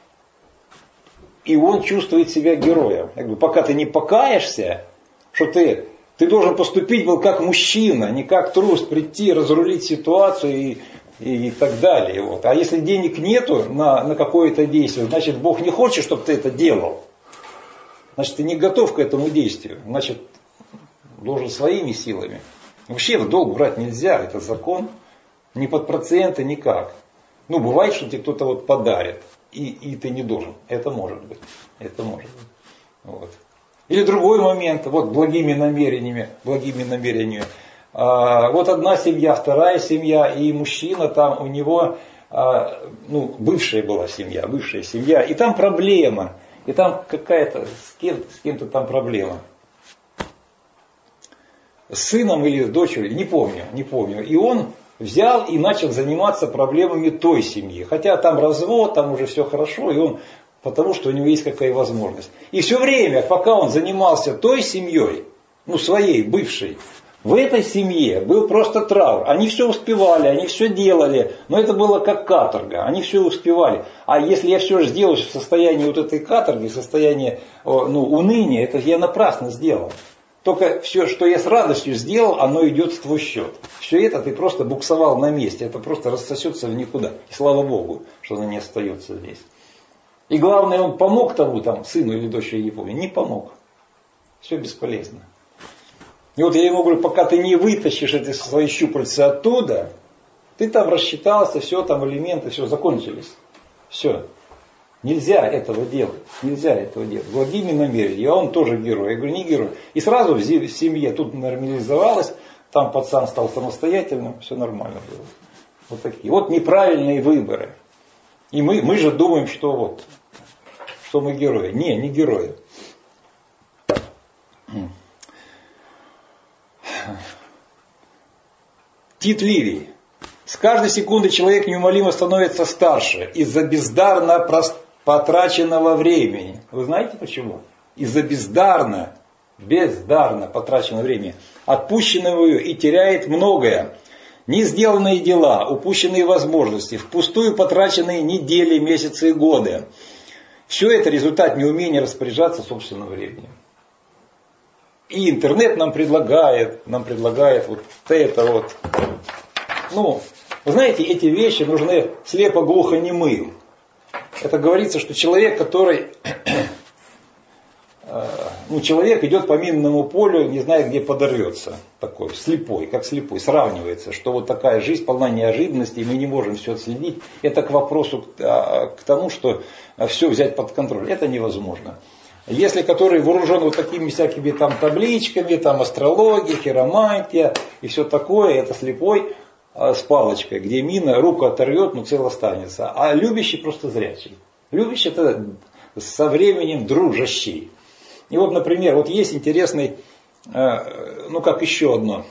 Speaker 1: И он чувствует себя героем. Я говорю, пока ты не покаешься, что ты, ты должен поступить был как мужчина, не как трус, прийти, разрулить ситуацию и, и, и так далее. Вот. А если денег нету на, на какое-то действие, значит Бог не хочет, чтобы ты это делал. Значит, ты не готов к этому действию. Значит, должен своими силами. Вообще в долг брать нельзя, это закон. Ни под проценты, никак. Ну, бывает, что тебе кто-то вот подарит. И, и ты не должен. Это может быть. Это может быть. Вот. Или другой момент, вот благими намерениями, благими намерениями. А, вот одна семья, вторая семья, и мужчина там у него, а, ну, бывшая была семья, бывшая семья, и там проблема. И там какая-то, с, кем, с кем-то там проблема. С сыном или с дочерью, не помню, не помню. И он взял и начал заниматься проблемами той семьи. Хотя там развод, там уже все хорошо, и он, потому что у него есть какая возможность. И все время, пока он занимался той семьей, ну своей, бывшей, в этой семье был просто траур. Они все успевали, они все делали, но это было как каторга, они все успевали. А если я все же сделаю в состоянии вот этой каторги, в состоянии ну, уныния, это я напрасно сделал. Только все, что я с радостью сделал, оно идет в твой счет. Все это ты просто буксовал на месте. Это просто рассосется в никуда. И слава Богу, что оно не остается здесь. И главное, он помог тому, там, сыну или дочери, я не помню. Не помог. Все бесполезно. И вот я ему говорю, пока ты не вытащишь эти свои щупальца оттуда, ты там рассчитался, все, там элементы, все, закончились. Все. Нельзя этого делать. Нельзя этого делать. Благими намерениями. А он тоже герой. Я говорю, не герой. И сразу в семье тут нормализовалось. Там пацан стал самостоятельным. Все нормально было. Вот такие. Вот неправильные выборы. И мы, мы же думаем, что вот, что мы герои. Не, не герои. Тит Ливий. С каждой секунды человек неумолимо становится старше из-за бездарно потраченного времени. Вы знаете почему? Из-за бездарно, бездарно потраченного времени. Отпущенного и теряет многое. Не сделанные дела, упущенные возможности, впустую потраченные недели, месяцы и годы. Все это результат неумения распоряжаться собственным временем. И интернет нам предлагает, нам предлагает вот это вот. Ну, вы знаете, эти вещи нужны слепо-глухонемым. Это говорится, что человек, который, ну, человек идет по минному полю, не знает, где подорвется. Такой, слепой, как слепой. Сравнивается, что вот такая жизнь полна неожиданностей, мы не можем все отследить. Это к вопросу, к тому, что все взять под контроль. Это невозможно. Если который вооружен вот такими всякими там табличками, там астрология, хиромантия и все такое, это слепой с палочкой, где мина руку оторвет, но цело останется. А любящий просто зрячий. Любящий это со временем дружащий. И вот, например, вот есть интересный, ну как еще одно.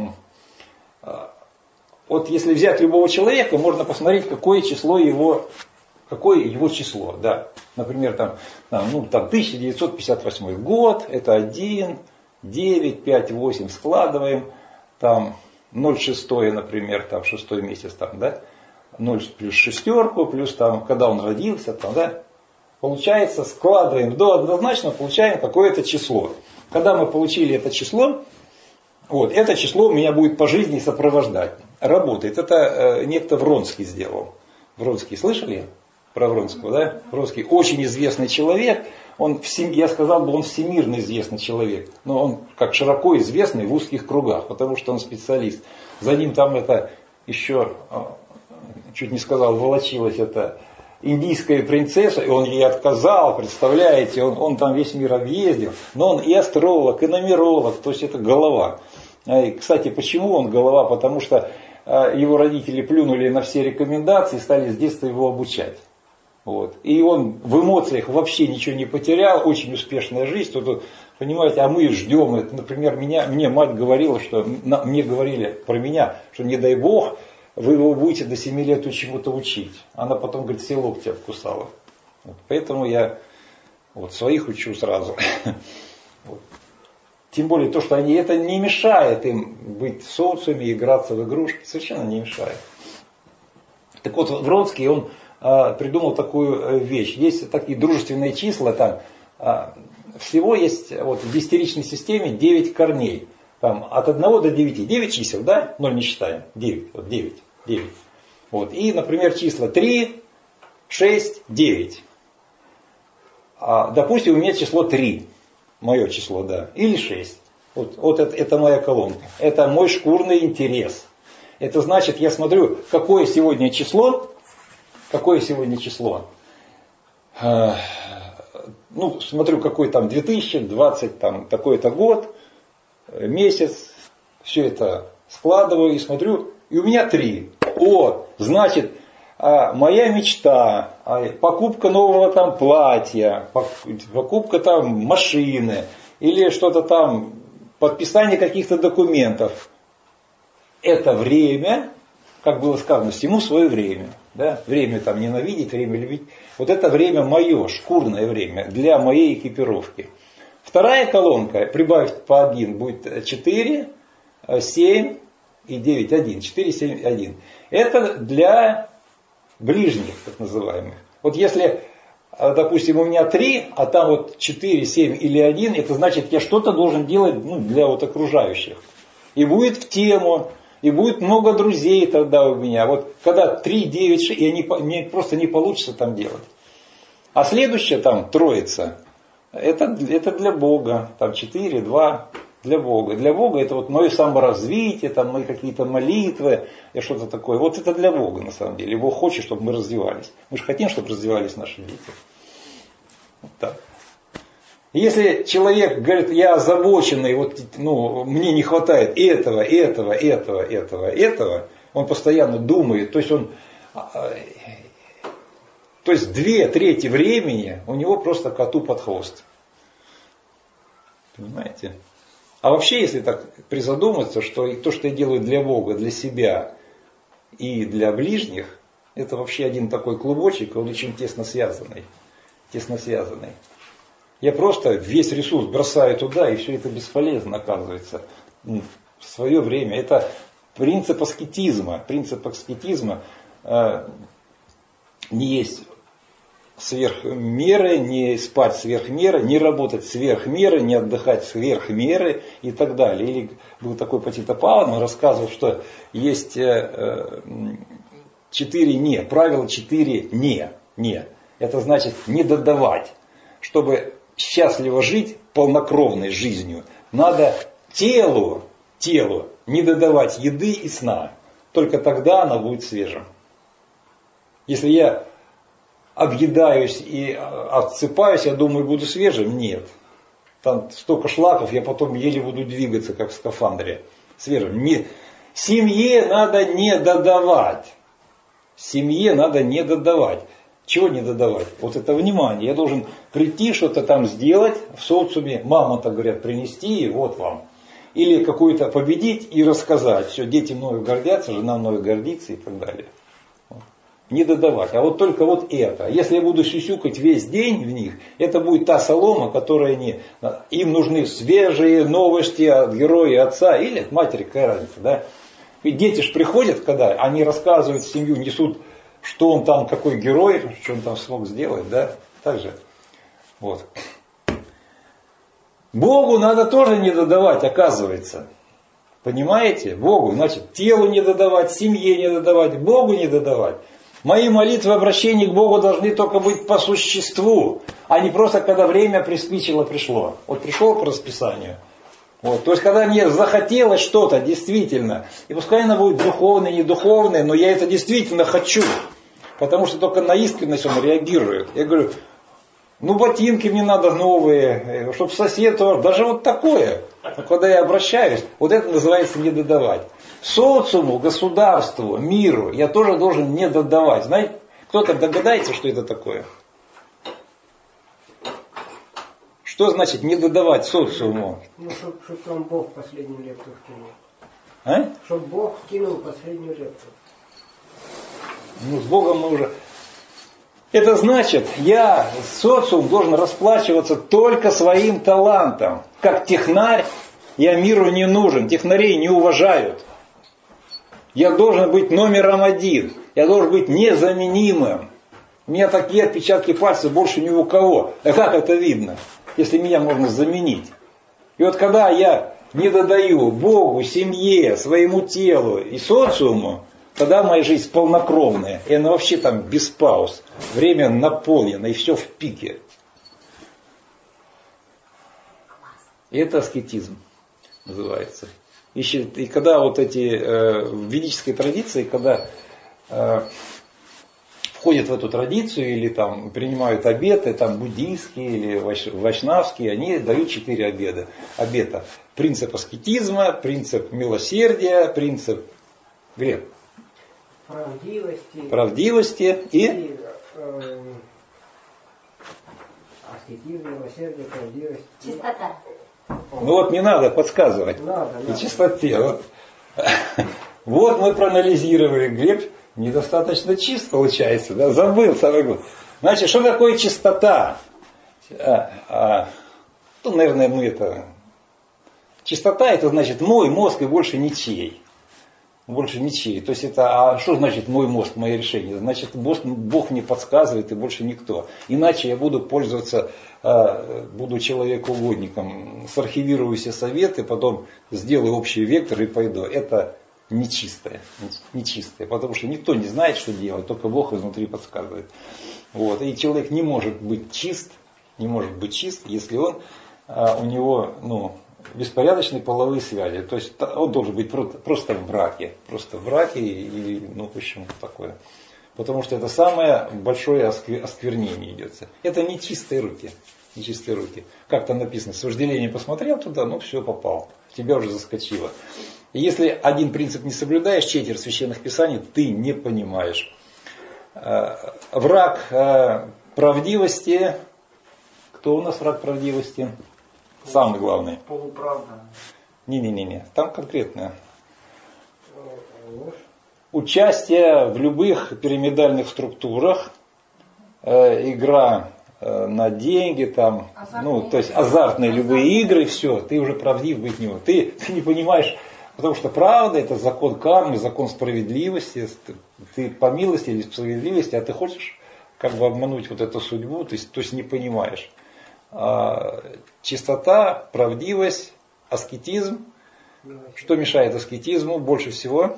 Speaker 1: Вот если взять любого человека, можно посмотреть, какое число его, какое его число. Да. Например, там, ну, там тысяча девятьсот пятьдесят восьмой год, это один, девять, пять, восемь складываем, там ноль шесть, например, там шестой месяц, там, да, ноль плюс шестерку, плюс там, когда он родился, там, да, получается, складываем до однозначно, получаем какое-то число. Когда мы получили это число, вот, это число у меня будет по жизни сопровождать. Работает. Это э, некто Вронский сделал. Вронский, слышали про Вронского, да? Вронский очень известный человек. Он, я сказал бы, он всемирно известный человек. Но он как широко известный в узких кругах, потому что он специалист. За ним там это еще, чуть не сказал, волочилась эта индийская принцесса, и он ей отказал, представляете, он, он там весь мир объездил. Но он и астролог, и нумеролог, то есть это голова. И, кстати, почему он голова? Потому что его родители плюнули на все рекомендации и стали с детства его обучать. Вот. И он в эмоциях вообще ничего не потерял, очень успешная жизнь. Тут, понимаете, а мы ждем. Это, например, меня, мне мать говорила, что на, мне говорили про меня, что не дай бог, вы его будете до семи лет чему-то учить. Она потом, говорит, все локти обкусала. Вот. Поэтому я вот, своих учу сразу. Вот. Тем более то, что они, это не мешает им быть в социуме, играться в игрушки, совершенно не мешает. Так вот, Вронский, он а, придумал такую вещь. Есть такие дружественные числа, там а, всего есть вот, в десятиричной системе девять корней. Там, от одного до девяти. девять чисел, да? ноль не считаем. девять. Вот, девять. девять. Вот. И, например, числа три, шесть, девять. А, допустим, у меня число три. Мое число, да. Или шесть. Вот, вот это, это моя колонка. Это мой шкурный интерес. Это значит, я смотрю, какое сегодня число. Какое сегодня число. Э, ну, смотрю, какой там две тысячи двадцать, там, такой-то год, месяц. Все это складываю и смотрю. И у меня три. О, значит, а моя мечта, а покупка нового там платья, покупка там машины или что-то там, подписание каких-то документов. Это время, как было сказано, всему свое время. Да? Время там ненавидеть, время любить. Вот это время мое, шкурное время для моей экипировки. Вторая колонка, прибавить по один, будет четыре, семь и девять, один. четыре, семь, один. Это для ближних, так называемых. Вот если, допустим, у меня три, а там вот четыре, семь или один, это значит, я что-то должен делать ну, для вот окружающих. И будет в тему, и будет много друзей тогда у меня. Вот когда три, девять, шесть, и они, мне просто не получится там делать. А следующая там троица, это, это для Бога. Там четыре, два. Для Бога. Для Бога это вот мое саморазвитие, там мои какие-то молитвы и что-то такое. Вот это для Бога на самом деле. Бог хочет, чтобы мы развивались. Мы же хотим, чтобы развивались наши дети. Вот так. Если человек говорит, я озабоченный, вот, ну, мне не хватает этого, этого, этого, этого, этого, он постоянно думает, то есть он, то есть две трети времени у него просто коту под хвост. Понимаете? А вообще, если так призадуматься, что то, что я делаю для Бога, для себя и для ближних, это вообще один такой клубочек, он очень тесно связанный. Тесно связанный. Я просто весь ресурс бросаю туда, и все это бесполезно оказывается в свое время. Это принцип аскетизма. Принцип аскетизма э, не есть сверх меры, не спать сверх меры, не работать сверх меры, не отдыхать сверх меры и так далее. Или был такой Патита Павана, рассказывал, что есть четыре не, правило четыре не, не. Это значит не додавать. Чтобы счастливо жить полнокровной жизнью, надо телу, телу не додавать еды и сна. Только тогда она будет свежим. Если я объедаюсь и отсыпаюсь, я думаю, буду свежим? Нет. Там столько шлаков, я потом еле буду двигаться, как в скафандре. Свежим. Не. Семье надо не додавать. Семье надо не додавать. Чего не додавать? Вот это внимание. Я должен прийти, что-то там сделать в социуме. Мама, так говорят, принести, и вот вам. Или какую-то победить и рассказать. Все, дети мною гордятся, жена мною гордится и так далее. Не додавать. А вот только вот это. Если я буду сюсюкать весь день в них, это будет та солома, которая не... Им нужны свежие новости от героя отца или от матери, какая разница, да? Ведь дети же приходят, когда они рассказывают в семью, несут, что он там, какой герой, что он там смог сделать, да? Так же. Вот. Богу надо тоже не додавать, оказывается. Понимаете? Богу, значит, телу не додавать, семье не додавать, Богу не додавать. Мои молитвы, обращения к Богу должны только быть по существу, а не просто когда время приспичило, пришло. Вот пришел по расписанию. Вот. То есть, когда мне захотелось что-то действительно, и пускай оно будет духовное, не духовное, но я это действительно хочу, потому что только на искренность он реагирует. Я говорю, ну ботинки мне надо новые, чтобы сосед, даже вот такое. Но когда я обращаюсь, вот это называется не додавать. Социуму, государству, миру я тоже должен не додавать. Знаете, Кто-то догадается, что это такое? Что значит не додавать социуму?
Speaker 5: Ну, чтобы чтоб там Бог последнюю лепту вкинул.
Speaker 1: А?
Speaker 5: Чтобы Бог вкинул последнюю лепту.
Speaker 1: Ну, с Богом мы уже... Это значит, я, социум, должен расплачиваться только своим талантом. Как технарь, я миру не нужен, технарей не уважают. Я должен быть номером один, я должен быть незаменимым. У меня такие отпечатки пальцев больше ни у кого. А как это видно, если меня можно заменить? И вот когда я не додаю Богу, семье, своему телу и социуму, тогда моя жизнь полнокровная. И она вообще там без пауз. Время наполнено, и все в пике. И это аскетизм называется. И, и когда вот эти э, в ведической традиции, когда э, входят в эту традицию или там принимают обеты, там буддийские или вайшнавские, они дают четыре обеда. обета. Принцип аскетизма, принцип милосердия, принцип Глеб.
Speaker 5: Правдивости.
Speaker 1: Правдивости и...
Speaker 5: и э, аскетизм, милосердие, правдивость.
Speaker 2: Чистота.
Speaker 1: Ну вот не надо подсказывать.
Speaker 5: Надо,
Speaker 1: И
Speaker 5: надо.
Speaker 1: чистоте. Вот. Вот мы проанализировали, Глеб недостаточно чист получается, да? Забыл самое главное. Значит, что такое чистота? А, а, ну, наверное, мы это... Чистота это значит мой мозг и больше ничей. Больше ничей. То есть это, а что значит мой мозг, мое решение? Значит, Бог, Бог мне подсказывает и больше никто. Иначе я буду пользоваться, буду человекоугодником, сархивирую все советы, потом сделаю общий вектор и пойду. Это нечистое. Нечистое. Потому что никто не знает, что делать, только Бог изнутри подсказывает. Вот. И человек не может быть чист, не может быть чист, если он, у него, ну, беспорядочные половые связи. То есть он должен быть просто в браке. Просто в браке и, ну, в общем, такое. Потому что это самое большое осквернение идется. Это не чистые руки. Не чистые руки. Как там написано, с вожделением посмотрел туда, ну все, попал. Тебя уже заскочило. И если один принцип не соблюдаешь, четверть священных писаний, ты не понимаешь. Враг правдивости. Кто у нас враг правдивости? Самый главный.
Speaker 4: Полуправда.
Speaker 1: Не-не-не, там конкретное. Участие в любых пирамидальных структурах, э, игра э, на деньги, там, ну, то есть азартные любые игры, все, ты уже правдив быть не можешь. Ты, ты не понимаешь, потому что правда это закон кармы, закон справедливости, ты, ты по милости или справедливости, а ты хочешь как бы обмануть вот эту судьбу, то есть, то есть не понимаешь. Чистота, правдивость, аскетизм. Что мешает аскетизму больше всего?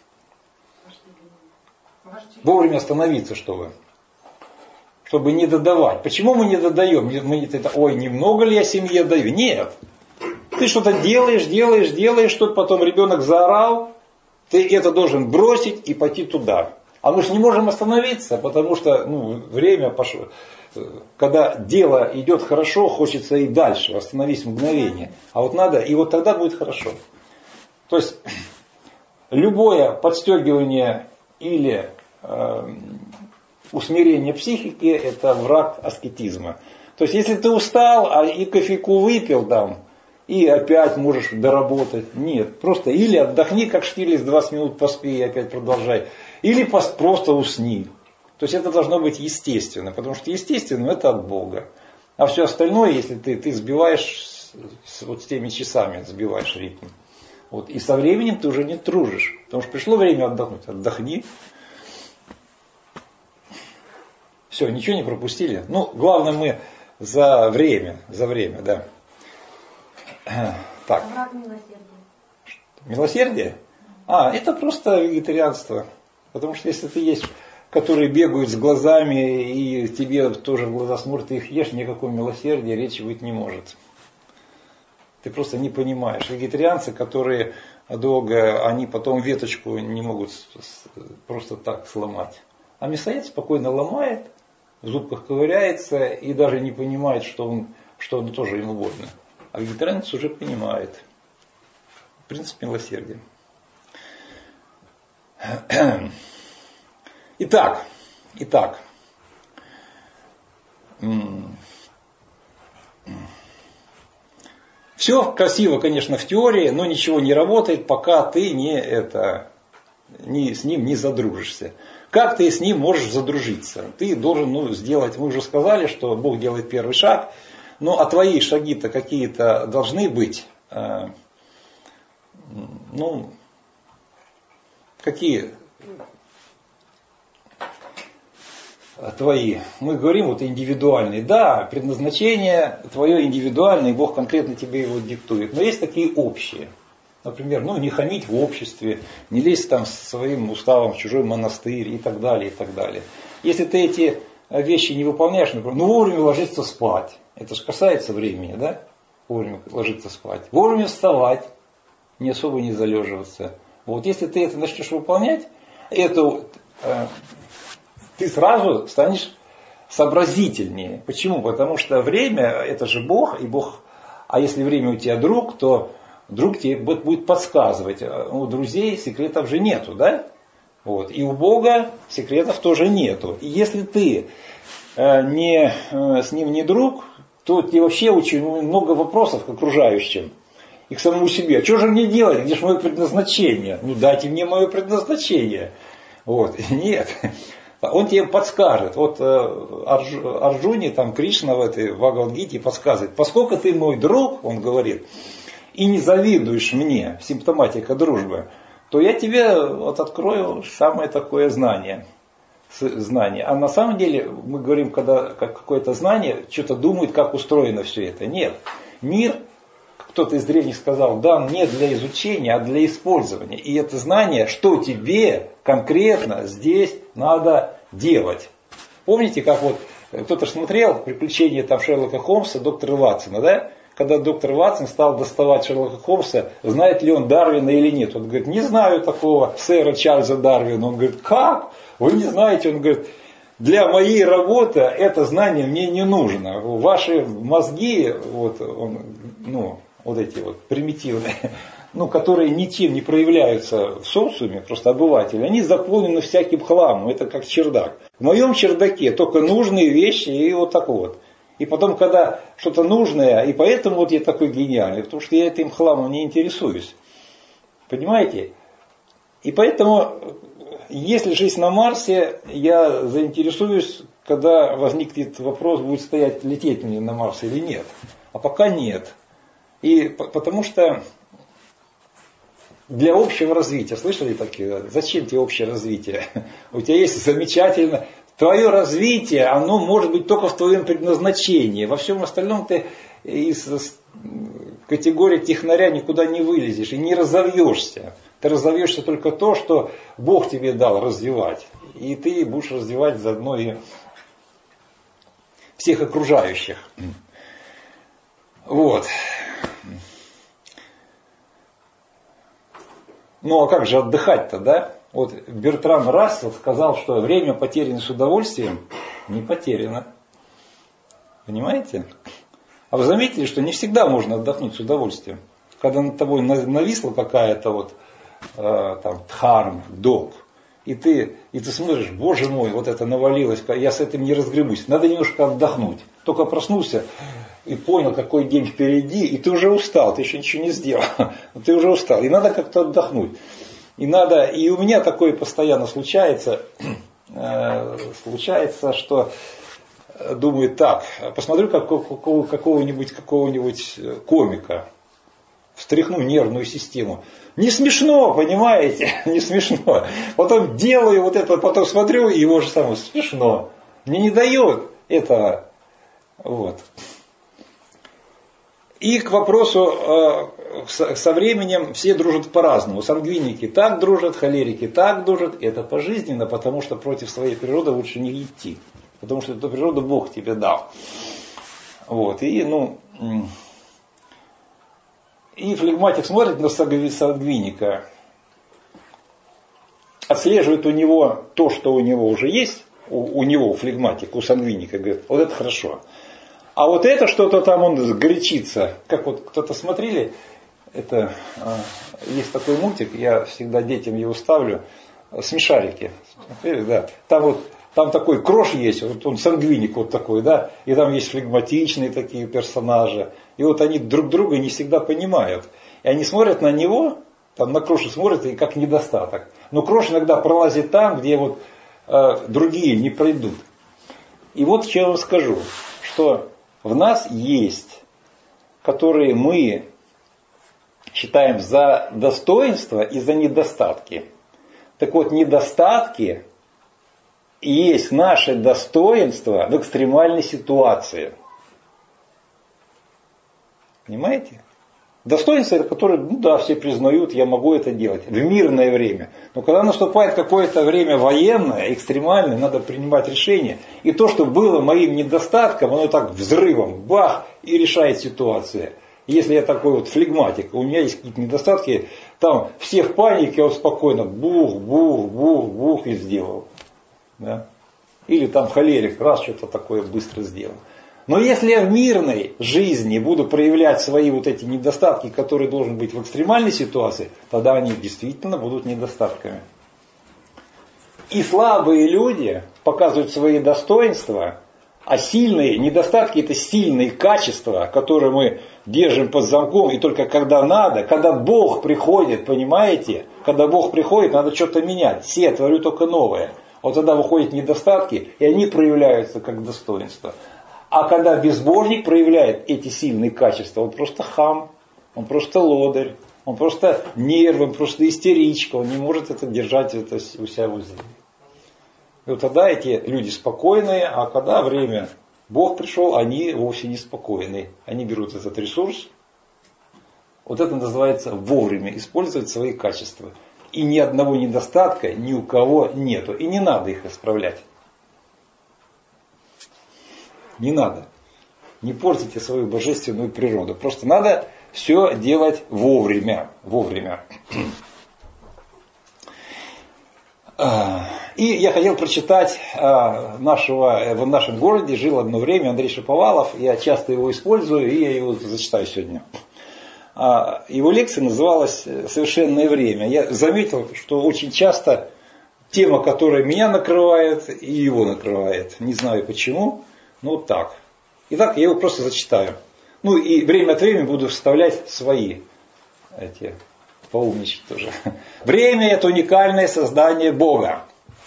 Speaker 1: Вовремя остановиться, чтобы. Чтобы не додавать. Почему мы не додаем? Мы это, ой, немного ли я семье даю? Нет. Ты что-то делаешь, делаешь, делаешь, что-то потом ребенок заорал. Ты это должен бросить и пойти туда. А мы же не можем остановиться, потому что ну, время пошло. Когда дело идет хорошо, хочется и дальше, остановись в мгновение. А вот надо, и вот тогда будет хорошо. То есть, любое подстегивание или э, усмирение психики, это враг аскетизма. То есть, если ты устал, а и кофейку выпил там, и опять можешь доработать. Нет, просто или отдохни, как Штирлиц, двадцать минут поспи и опять продолжай. Или просто усни. То есть это должно быть естественно, потому что естественно это от Бога. А все остальное, если ты, ты сбиваешь с, с, вот с теми часами, сбиваешь ритм. Вот, и со временем ты уже не тружишь. Потому что пришло время отдохнуть. Отдохни. Все, ничего не пропустили. Ну, главное мы за время, за время, да. Так.
Speaker 2: Враг милосердия.
Speaker 1: Милосердие? А, это просто вегетарианство. Потому что если ты есть, которые бегают с глазами, и тебе тоже в глаза смотрят, ты их ешь, никакого милосердия речи быть не может. Ты просто не понимаешь. Вегетарианцы, которые долго, они потом веточку не могут просто так сломать. А мясоед спокойно ломает, в зубках ковыряется и даже не понимает, что он, что он тоже ему больно. А вегетарианец уже понимает. Принцип милосердия. Итак, итак, все красиво, конечно, в теории, но ничего не работает, пока ты не, это, не, с ним не задружишься. Как ты с ним можешь задружиться? Ты должен ну, сделать, мы уже сказали, что Бог делает первый шаг, но а твои шаги-то какие-то должны быть. Э, ну, какие твои? Мы говорим вот индивидуальные. Да, предназначение твое индивидуальное, и Бог конкретно тебе его диктует. Но есть такие общие. Например, ну, не хамить в обществе, не лезть там с своим уставом в чужой монастырь и так далее, и так далее. Если ты эти вещи не выполняешь, например, ну, вовремя ложиться спать. Это же касается времени, да? Вовремя ложиться спать. Вовремя вставать, не особо не залеживаться. Вот если ты это начнешь выполнять, это, э, ты сразу станешь сообразительнее. Почему? Потому что время, это же Бог, и Бог, а если время у тебя друг, то друг тебе будет подсказывать. У друзей секретов же нету, да? Вот. И у Бога секретов тоже нету. И если ты э, не, э, с ним не друг, то тебе вообще очень много вопросов к окружающим. И к самому себе. Что же мне делать? Где же мое предназначение? Ну дайте мне мое предназначение. Вот. Нет. Он тебе подскажет. Вот Арджуне, там Кришна в этой Бхагавад-гите подсказывает. Поскольку ты мой друг, он говорит, и не завидуешь мне, симптоматика дружбы, то я тебе вот открою самое такое знание. знание. А на самом деле мы говорим, когда какое-то знание, что-то думает, как устроено все это. Нет. Мир, кто-то из древних сказал, дан не для изучения, а для использования. И это знание, что тебе конкретно здесь надо делать. Помните, как вот кто-то смотрел приключения там Шерлока Холмса, доктора Ватсона, да? Когда доктор Ватсон стал доставать Шерлока Холмса, знает ли он Дарвина или нет. Он говорит, не знаю такого сэра Чарльза Дарвина. Он говорит, как? Вы не знаете? Он говорит, для моей работы это знание мне не нужно. Ваши мозги, вот, он, ну, вот эти вот примитивные, ну, которые ничем не проявляются в социуме, просто обыватели, они заполнены всяким хламом. Это как чердак. В моем чердаке только нужные вещи и вот так вот. И потом, когда что-то нужное, и поэтому вот я такой гениальный, потому что я этим хламом не интересуюсь. Понимаете? И поэтому, если жизнь на Марсе, я заинтересуюсь, когда возникнет вопрос, будет стоять, лететь мне на Марс или нет. А пока нет. И потому что для общего развития, слышали такие? Зачем тебе общее развитие? У тебя есть замечательно. Твое развитие, оно может быть только в твоем предназначении. Во всем остальном ты из категории технаря никуда не вылезешь и не разовьешься. Ты разовьешься только то, что Бог тебе дал развивать. И ты будешь развивать заодно и всех окружающих. Вот. Ну а как же отдыхать-то, да? Вот Бертран Рассел сказал, что время, потеряно с удовольствием, не потеряно. Понимаете? А вы заметили, что не всегда можно отдохнуть с удовольствием? Когда над тобой нависла какая-то вот э, там дхарма, долг, и ты, и ты смотришь, боже мой, вот это навалилось, я с этим не разгребусь, надо немножко отдохнуть. Только проснулся и понял, какой день впереди, и ты уже устал, ты еще ничего не сделал, ты уже устал, и надо как-то отдохнуть. И надо, и у меня такое постоянно случается, э, случается, что думаю, так, посмотрю какого, какого-нибудь, какого-нибудь комика, встряхну нервную систему. Не смешно, понимаете, не смешно. Потом делаю вот это, потом смотрю, и его же самое смешно. Мне не дает этого. Вот. И к вопросу, со временем все дружат по-разному. Сангвиники так дружат, холерики так дружат. Это пожизненно, потому что против своей природы лучше не идти. Потому что эту природу Бог тебе дал. Вот. И, ну, и флегматик смотрит на сангвиника, отслеживает у него то, что у него уже есть, у, у него, у флегматика, у сангвиника, говорит, вот это хорошо. А вот это что-то там он горячится. Как вот кто-то смотрели, это есть такой мультик, я всегда детям его ставлю, смешарики. Смотрели, да. Там вот Там такой Крош есть, вот он сангвиник вот такой, да, и там есть флегматичные такие персонажи. И вот они друг друга не всегда понимают. И они смотрят на него, там на Кроша смотрят и как недостаток. Но Крош иногда пролазит там, где вот э, другие не пройдут. И вот что я вам скажу, что в нас есть, которые мы считаем за достоинства и за недостатки. Так вот, недостатки и есть наше достоинство в экстремальной ситуации. Понимаете? Достоинство, это которое, ну да, все признают, я могу это делать в мирное время. Но когда наступает какое-то время военное, экстремальное, надо принимать решения. И то, что было моим недостатком, оно так взрывом, бах, и решает ситуацию. Если я такой вот флегматик, у меня есть какие-то недостатки, там все в панике, я вот спокойно бух, бух, бух, бух и сделал. Да? Или там холерик, раз что-то такое быстро сделал. Но если я в мирной жизни буду проявлять свои вот эти недостатки, которые должен быть в экстремальной ситуации, тогда они действительно будут недостатками. И слабые люди показывают свои достоинства, а сильные недостатки — это сильные качества, которые мы держим под замком, и только когда надо, когда Бог приходит, понимаете, когда Бог приходит, надо что-то менять. Все, я творю только новое. Вот тогда выходят недостатки, и они проявляются как достоинство. А когда безбожник проявляет эти сильные качества, он просто хам, он просто лодырь, он просто нервный, он просто истеричка, он не может это держать это у себя в узле. И вот тогда эти люди спокойные, а когда время Бог пришел, они вовсе не спокойные. Они берут этот ресурс, вот это называется вовремя использовать свои качества. И ни одного недостатка ни у кого нету. И не надо их исправлять. Не надо. Не портите свою божественную природу. Просто надо все делать вовремя. Вовремя. И я хотел прочитать нашего, в нашем городе жил одно время Андрей Шаповалов. Я часто его использую, и я его зачитаю сегодня. Его лекция называлась «Совершенное время». Я заметил, что очень часто тема, которая меня накрывает, и его накрывает. Не знаю почему. Ну вот так. Итак, я его просто зачитаю. Ну и время от времени буду вставлять свои эти, поумничать тоже. Время — это уникальное создание Бога.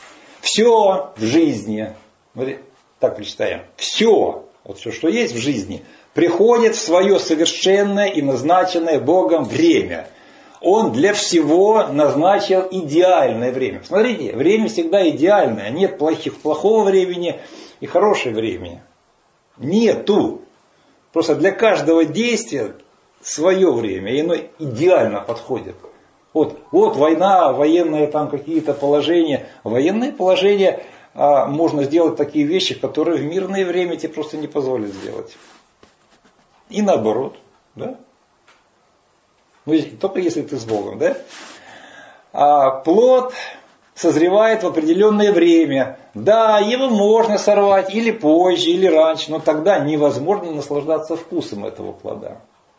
Speaker 1: Все в жизни, так прочитаем, все, вот все, что есть в жизни, приходит в свое совершенное и назначенное Богом время. Он для всего назначил идеальное время. Смотрите, время всегда идеальное. Нет плохих, плохого времени и хорошего времени. Нету. Просто для каждого действия свое время. И оно идеально подходит. Вот, вот война, военные там какие-то положения. Военные положения а, можно сделать такие вещи, которые в мирное время тебе просто не позволят сделать. И наоборот. Да? Ну, только если ты с Богом, да? А плод созревает в определенное время. Да, его можно сорвать или позже, или раньше, но тогда невозможно наслаждаться вкусом этого плода.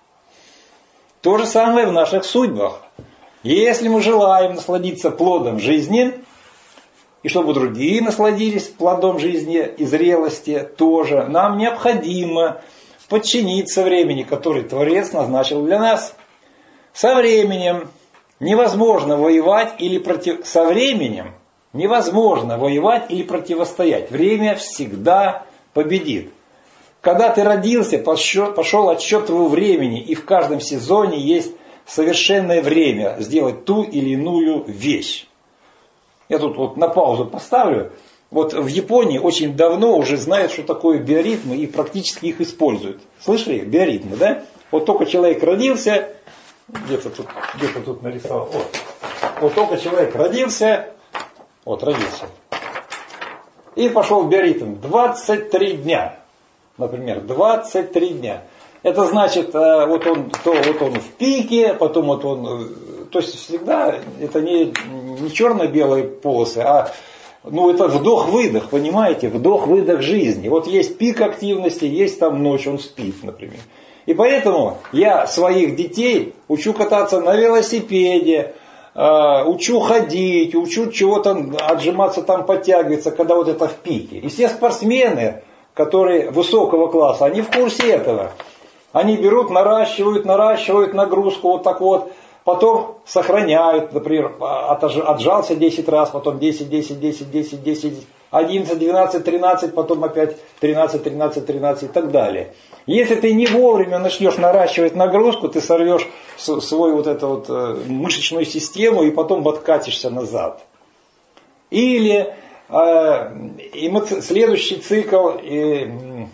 Speaker 1: То же самое в наших судьбах. Если мы желаем насладиться плодом жизни, и чтобы другие насладились плодом жизни и зрелости тоже, нам необходимо подчиниться времени, которое Творец назначил для нас. Со временем невозможно воевать или против... Со временем невозможно воевать или противостоять. Время всегда победит. Когда ты родился, пошел отсчет твоего времени, и в каждом сезоне есть совершенное время сделать ту или иную вещь. Я тут вот на паузу поставлю. Вот в Японии очень давно уже знают, что такое биоритмы, и практически их используют. Слышали? Биоритмы, да? Вот только человек родился, где-то тут, где-то тут нарисовал. Вот. вот только человек родился, вот родился, и пошел биоритм. двадцать три дня, например, двадцать три дня. Это значит, вот он, то вот он в пике, потом вот он, то есть всегда это не, не черно-белые полосы, а ну, это вдох-выдох, понимаете, вдох-выдох жизни. Вот есть пик активности, есть там ночь, он спит, например. И поэтому я своих детей учу кататься на велосипеде, учу ходить, учу чего-то отжиматься, там подтягиваться, когда вот это в пике. И все спортсмены, которые высокого класса, они в курсе этого. Они берут, наращивают, наращивают нагрузку вот так вот, потом сохраняют, например, отжался десять раз, потом десять, десять, десять, десять, десять, одиннадцать, двенадцать, тринадцать, потом опять тринадцать, тринадцать, тринадцать и так далее. Если ты не вовремя начнешь наращивать нагрузку, ты сорвешь свою вот эту вот мышечную систему и потом откатишься назад. Или э, следующий цикл э,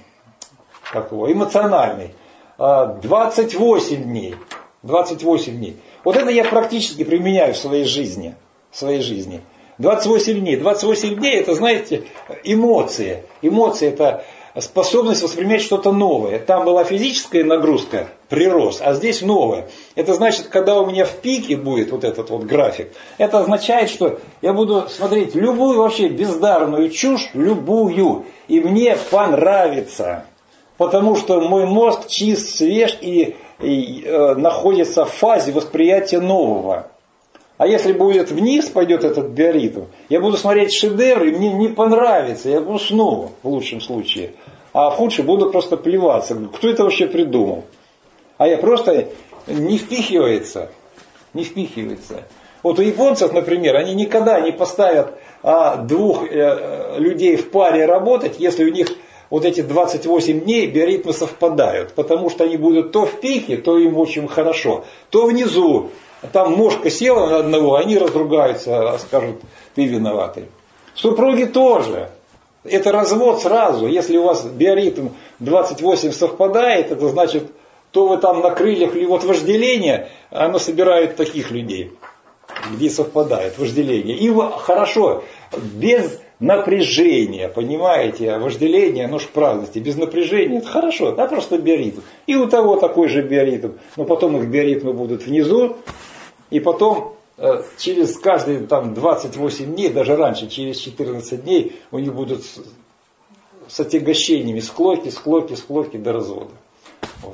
Speaker 1: как его, эмоциональный. двадцать восемь дней. двадцать восемь дней. Вот это я практически применяю в своей жизни. В своей жизни. двадцать восемь дней. двадцать восемь дней это, знаете, эмоции. Эмоции это способность воспринимать что-то новое. Там была физическая нагрузка, прирост, а здесь новое. Это значит, когда у меня в пике будет вот этот вот график, это означает, что я буду смотреть любую вообще бездарную чушь, любую, и мне понравится. Потому что мой мозг чист, свеж и, и э, находится в фазе восприятия нового. А если будет вниз, пойдет этот биоритм, я буду смотреть шедевры, и мне не понравится, я усну в лучшем случае. А в худшем буду просто плеваться. Кто это вообще придумал? А я просто не впихивается. Не впихивается. Вот у японцев, например, они никогда не поставят а, двух э, людей в паре работать, если у них вот эти двадцать восемь дней биоритмы совпадают. Потому что они будут то в пике, то им очень хорошо, то внизу. Там мошка села на одного, они разругаются, скажут, ты виноватый. Супруги тоже. Это развод сразу. Если у вас биоритм двадцать восемь совпадает, это значит, то вы там на крыльях или вот вожделение, оно собирает таких людей, где совпадает вожделение. И хорошо, без напряжения, понимаете, вожделение, оно же праздности, без напряжения, это хорошо, да, просто биоритм. И у того такой же биоритм, но потом их биоритмы будут внизу, и потом э, через каждые там двадцать восемь дней, даже раньше, через четырнадцать дней, у них будут с, с отягощениями склоки, склоки, склоки до развода. Вот.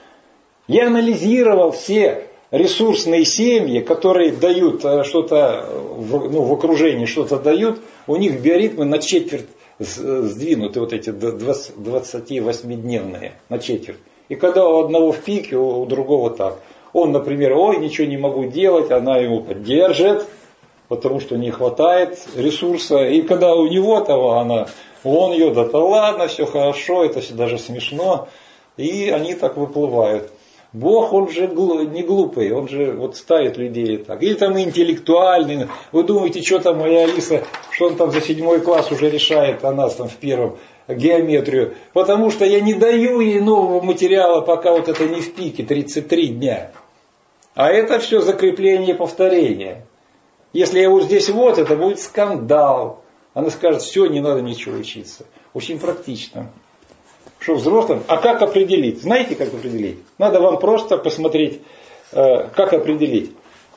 Speaker 1: Я анализировал все ресурсные семьи, которые дают что-то, ну, в окружении что-то дают, у них биоритмы на четверть сдвинуты, вот эти двадцативосьмидневные, на четверть. И когда у одного в пике, у другого так. Он, например, ой, ничего не могу делать, она ему поддержит, потому что не хватает ресурса. И когда у него того, она, он ее, да, да ладно, все хорошо, это все даже смешно. И они так выплывают. Бог, он же не глупый, он же вот ставит людей так. Или там интеллектуальный. Вы думаете, что там моя Алиса, что он там за седьмой класс уже решает, а нас там в первом, геометрию. Потому что я не даю ей нового материала, пока вот это не в пике, тридцать три дня. А это все закрепление и повторение. Если я вот здесь вот, это будет скандал. Она скажет, все, не надо ничего учиться. Очень практично. Что взрослым? А как определить? Знаете, как определить? Надо вам просто посмотреть, э, как определить.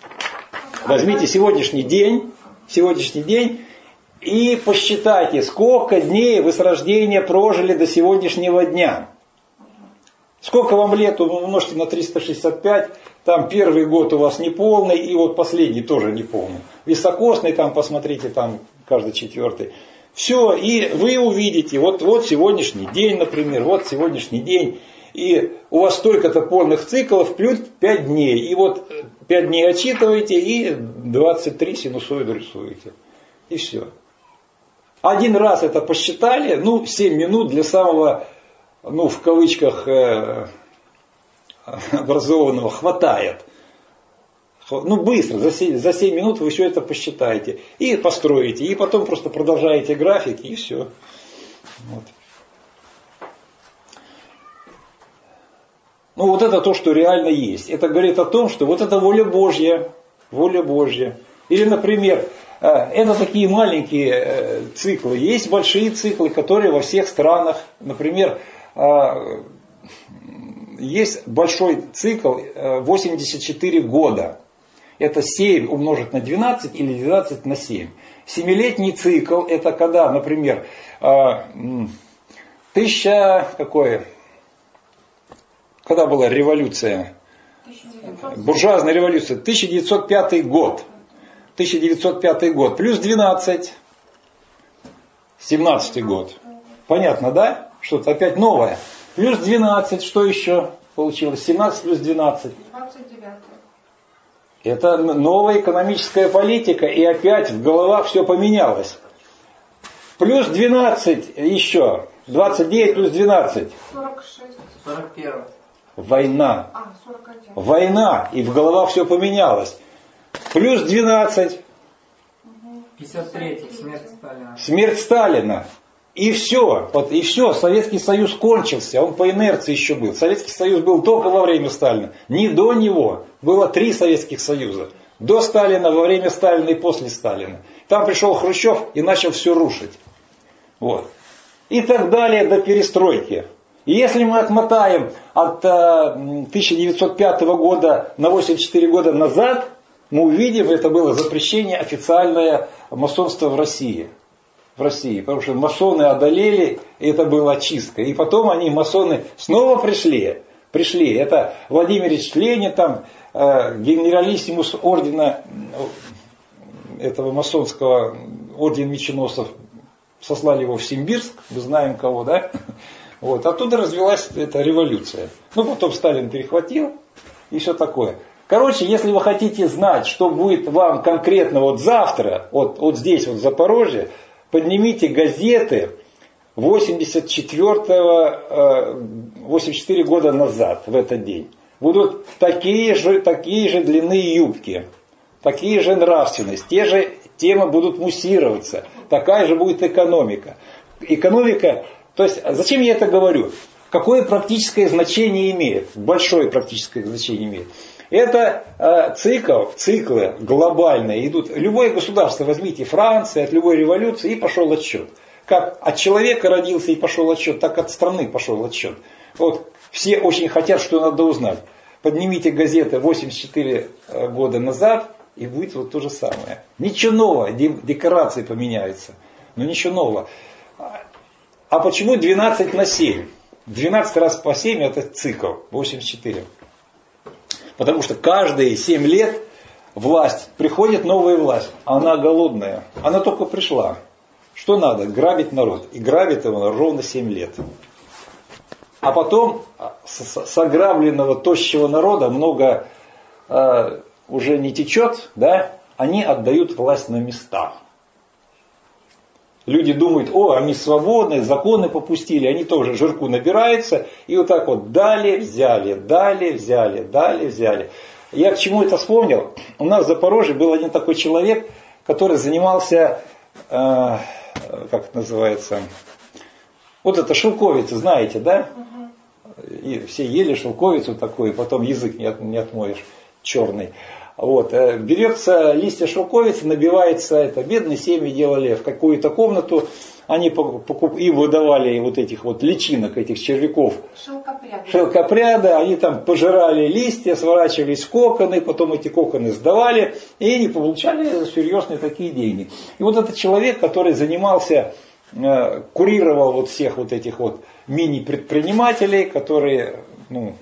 Speaker 1: Возьмите сегодняшний день, сегодняшний день и посчитайте, сколько дней вы с рождения прожили до сегодняшнего дня. Сколько вам лет, вы умножьте на триста шестьдесят пять, там первый год у вас неполный, и вот последний тоже неполный. Високосный, там посмотрите, там каждый четвертый. Все, и вы увидите, вот, вот сегодняшний день, например, вот сегодняшний день, и у вас столько-то полных циклов, плюс пять дней. И вот пять дней отчитываете, и двадцать три синусоиды рисуете. И все. Один раз это посчитали, ну, семь минут для самого, ну, в кавычках, э, образованного хватает. Ну, быстро, за семь, за семь минут вы все это посчитаете. И построите, и потом просто продолжаете график, и все. Вот. Ну, вот это то, что реально есть. Это говорит о том, что вот это воля Божья. Воля Божья. Или, например, это такие маленькие циклы. Есть большие циклы, которые во всех странах, например, есть большой цикл восемьдесят четыре года. Это семь умножить на двенадцать или двенадцать на семь. Семилетний цикл это когда, например, тысяча какое? Когда была революция? Буржуазная революция. тысяча девятьсот пятый год. тысяча девятьсот пятый год, плюс двенадцать, семнадцатый год. Понятно, да? Что-то опять новое. Плюс двенадцать, что еще получилось? семнадцать плюс двенадцать.
Speaker 6: двадцать девять.
Speaker 1: Это новая экономическая политика, и опять в головах все поменялось. Плюс двенадцать еще. двадцать девять плюс двенадцать.
Speaker 6: сорок шесть.
Speaker 4: сорок один.
Speaker 1: Война.
Speaker 6: А, сорок один.
Speaker 1: Война. И в головах все поменялось. Плюс двенадцать.
Speaker 4: пятьдесят третий. Смерть Сталина.
Speaker 1: Смерть Сталина. И все. Вот, и все. Советский Союз кончился. Он по инерции еще был. Советский Союз был только во время Сталина. Не до него. Было три Советских Союза. До Сталина, во время Сталина и после Сталина. Там пришел Хрущев и начал все рушить. Вот. И так далее до перестройки. И если мы отмотаем от э, тысяча девятьсот пятого года на восемьдесят четыре года назад, мы увидим, это было запрещение официальное масонства в России. В России. Потому что масоны одолели, и это была очистка. И потом они, масоны, снова пришли. Пришли. Это Владимир Ильич Ленин, там, э, генералиссимус ордена, этого масонского, орден меченосцев, сослали его в Симбирск, мы знаем кого, да? Вот. Оттуда развилась эта революция. Ну, потом Сталин перехватил, и все такое. Короче, если вы хотите знать, что будет вам конкретно вот завтра, вот, вот здесь, вот в Запорожье, поднимите газеты восемьдесят четвёртого, восемьдесят четыре года назад, в этот день. Будут такие же, такие же длины юбки, такие же нравственность, те же темы будут муссироваться, такая же будет экономика. Экономика, то есть, зачем я это говорю? Какое практическое значение имеет? Большое практическое значение имеет. Это э, цикл, циклы глобальные идут. Любое государство, возьмите Франция, от любой революции, и пошел отсчет. Как от человека родился и пошел отсчет, так от страны пошел отсчет. Вот все очень хотят, что надо узнать. Поднимите газеты восемьдесят четыре года назад, и будет вот то же самое. Ничего нового, декорации поменяются, но ничего нового. А почему двенадцать на семь? двенадцать раз по семь это цикл, восемьдесят четыре. Потому что каждые семь лет власть, приходит новая власть, она голодная, она только пришла. Что надо? Грабить народ. И грабит его ровно семь лет. А потом с, с ограбленного тощего народа много э, уже не течет, да? Они отдают власть на места. Люди думают, о, они свободные, законы попустили, они тоже жирку набираются, и вот так вот дали, взяли, дали, взяли, дали, взяли. Я к чему это вспомнил? У нас в Запорожье был один такой человек, который занимался, э, как это называется, вот это шелковица, знаете, да? И все ели шелковицу такую, потом язык не, от, не отмоешь, черный. Вот. Берется листья шелковицы, набивается, это бедные семьи делали в какую-то комнату, они покуп, и выдавали вот этих вот личинок, этих червяков.
Speaker 6: Шелкопряды.
Speaker 1: Шелкопряды, они там пожирали листья, сворачивались в коконы, потом эти коконы сдавали, и они получали серьезные такие деньги. И вот этот человек, который занимался, курировал вот всех вот этих вот мини-предпринимателей, которые, ну,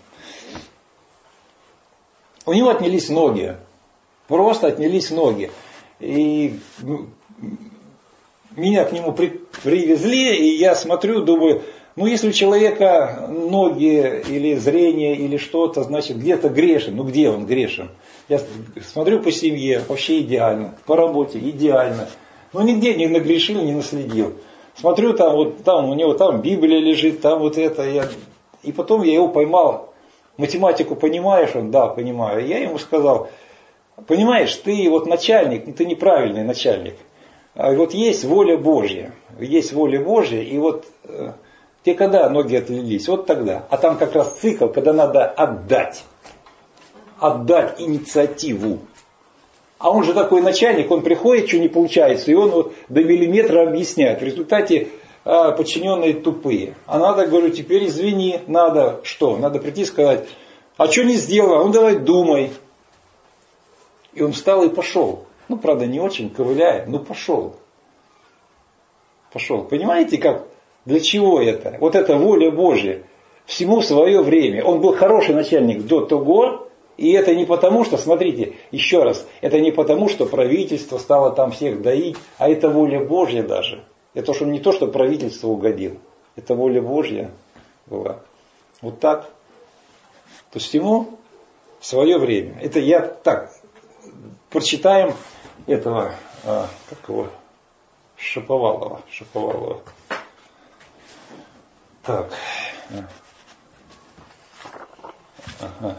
Speaker 1: у него отнялись ноги. Просто отнялись ноги. И меня к нему при, привезли, и я смотрю, думаю, ну если у человека ноги или зрение или что-то, значит где-то грешен. Ну где он грешен? Я смотрю по семье, вообще идеально. По работе идеально. Но нигде не нагрешил, не наследил. Смотрю, там вот там у него там Библия лежит, там вот это. Я... И потом я его поймал. Математику понимаешь? Он, да, понимаю. Я ему сказал, понимаешь, ты вот начальник, но ты неправильный начальник. А вот есть воля Божья. Есть воля Божья, и вот э, те когда ноги отлились, вот тогда. А там как раз цикл, когда надо отдать. Отдать инициативу. А он же такой начальник, он приходит, что не получается, и он вот до миллиметра объясняет. В результате а, подчиненные тупые. А надо, говорю, теперь извини, надо что? Надо прийти и сказать, а что не сделал? Ну давай думай. И он встал и пошел. Ну, правда, не очень, ковыляя, но пошел. Пошел. Понимаете, как? Для чего это? Вот это воля Божья. Всему свое время. Он был хороший начальник до того, И это не потому, что, смотрите, еще раз, это не потому, что правительство стало там всех доить, а это воля Божья даже. Это что не то, что правительство угодило. Это воля Божья была. Вот так. То есть всему свое время. Это я так. Прочитаем этого, а, как его, Шаповалова. Шаповалова. Так. Ага.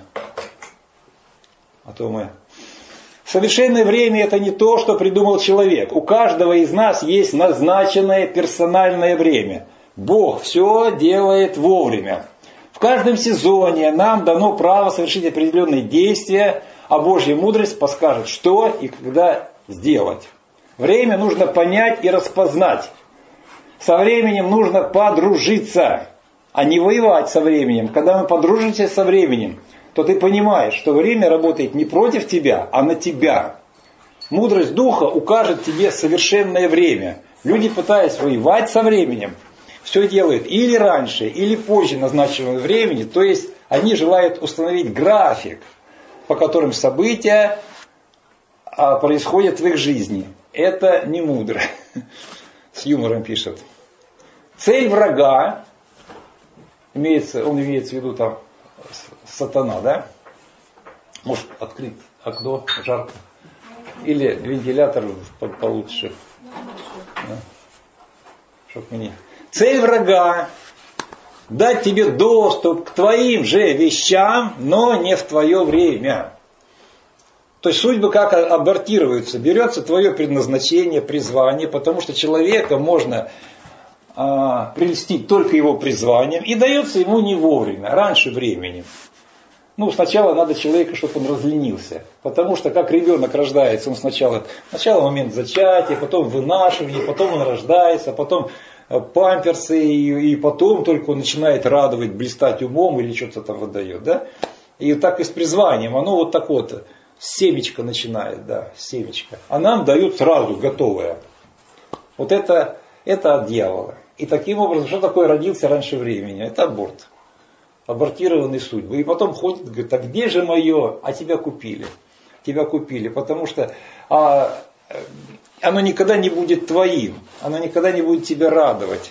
Speaker 1: А то мы... Совершенное время это не то, что придумал человек. У каждого из нас есть назначенное персональное время. Бог все делает вовремя. В каждом сезоне нам дано право совершить определенные действия, а Божья мудрость подскажет, что и когда сделать. Время нужно понять и распознать. Со временем нужно подружиться, а не воевать со временем. Когда мы подружимся со временем, то ты понимаешь, что время работает не против тебя, а на тебя. Мудрость Духа укажет тебе совершенное время. Люди, пытаясь воевать со временем, все делают или раньше, или позже назначенного времени. То есть они желают установить график, по которым события происходят в их жизни. Это не мудро. С юмором пишет. Цель врага, имеется, он имеется в виду там сатана, да? Может открыть окно, жарко. Или вентилятор получше. Да. Чтоб мне... Цель врага – дать тебе доступ к твоим же вещам, но не в твое время. То есть судьбы как абортируются. Берется твое предназначение, призвание, потому что человека можно а, прельстить только его призванием, и дается ему не вовремя, раньше времени. Ну, сначала надо человека, чтобы он разленился. Потому что как ребенок рождается, он сначала, сначала момент зачатия, потом вынашивание, потом он рождается, потом памперсы, и, и потом только он начинает радовать, блистать умом или что-то там выдает. Да? И так и с призванием, оно вот так вот, семечко начинает, да, семечко. А нам дают сразу готовое. Вот это, это от дьявола. И таким образом, что такое родился раньше времени? Это аборт. Абортированные судьбы. И потом ходит, говорит, а где же мое? А тебя купили. Тебя купили. Потому что а, оно никогда не будет твоим. Оно никогда не будет тебя радовать.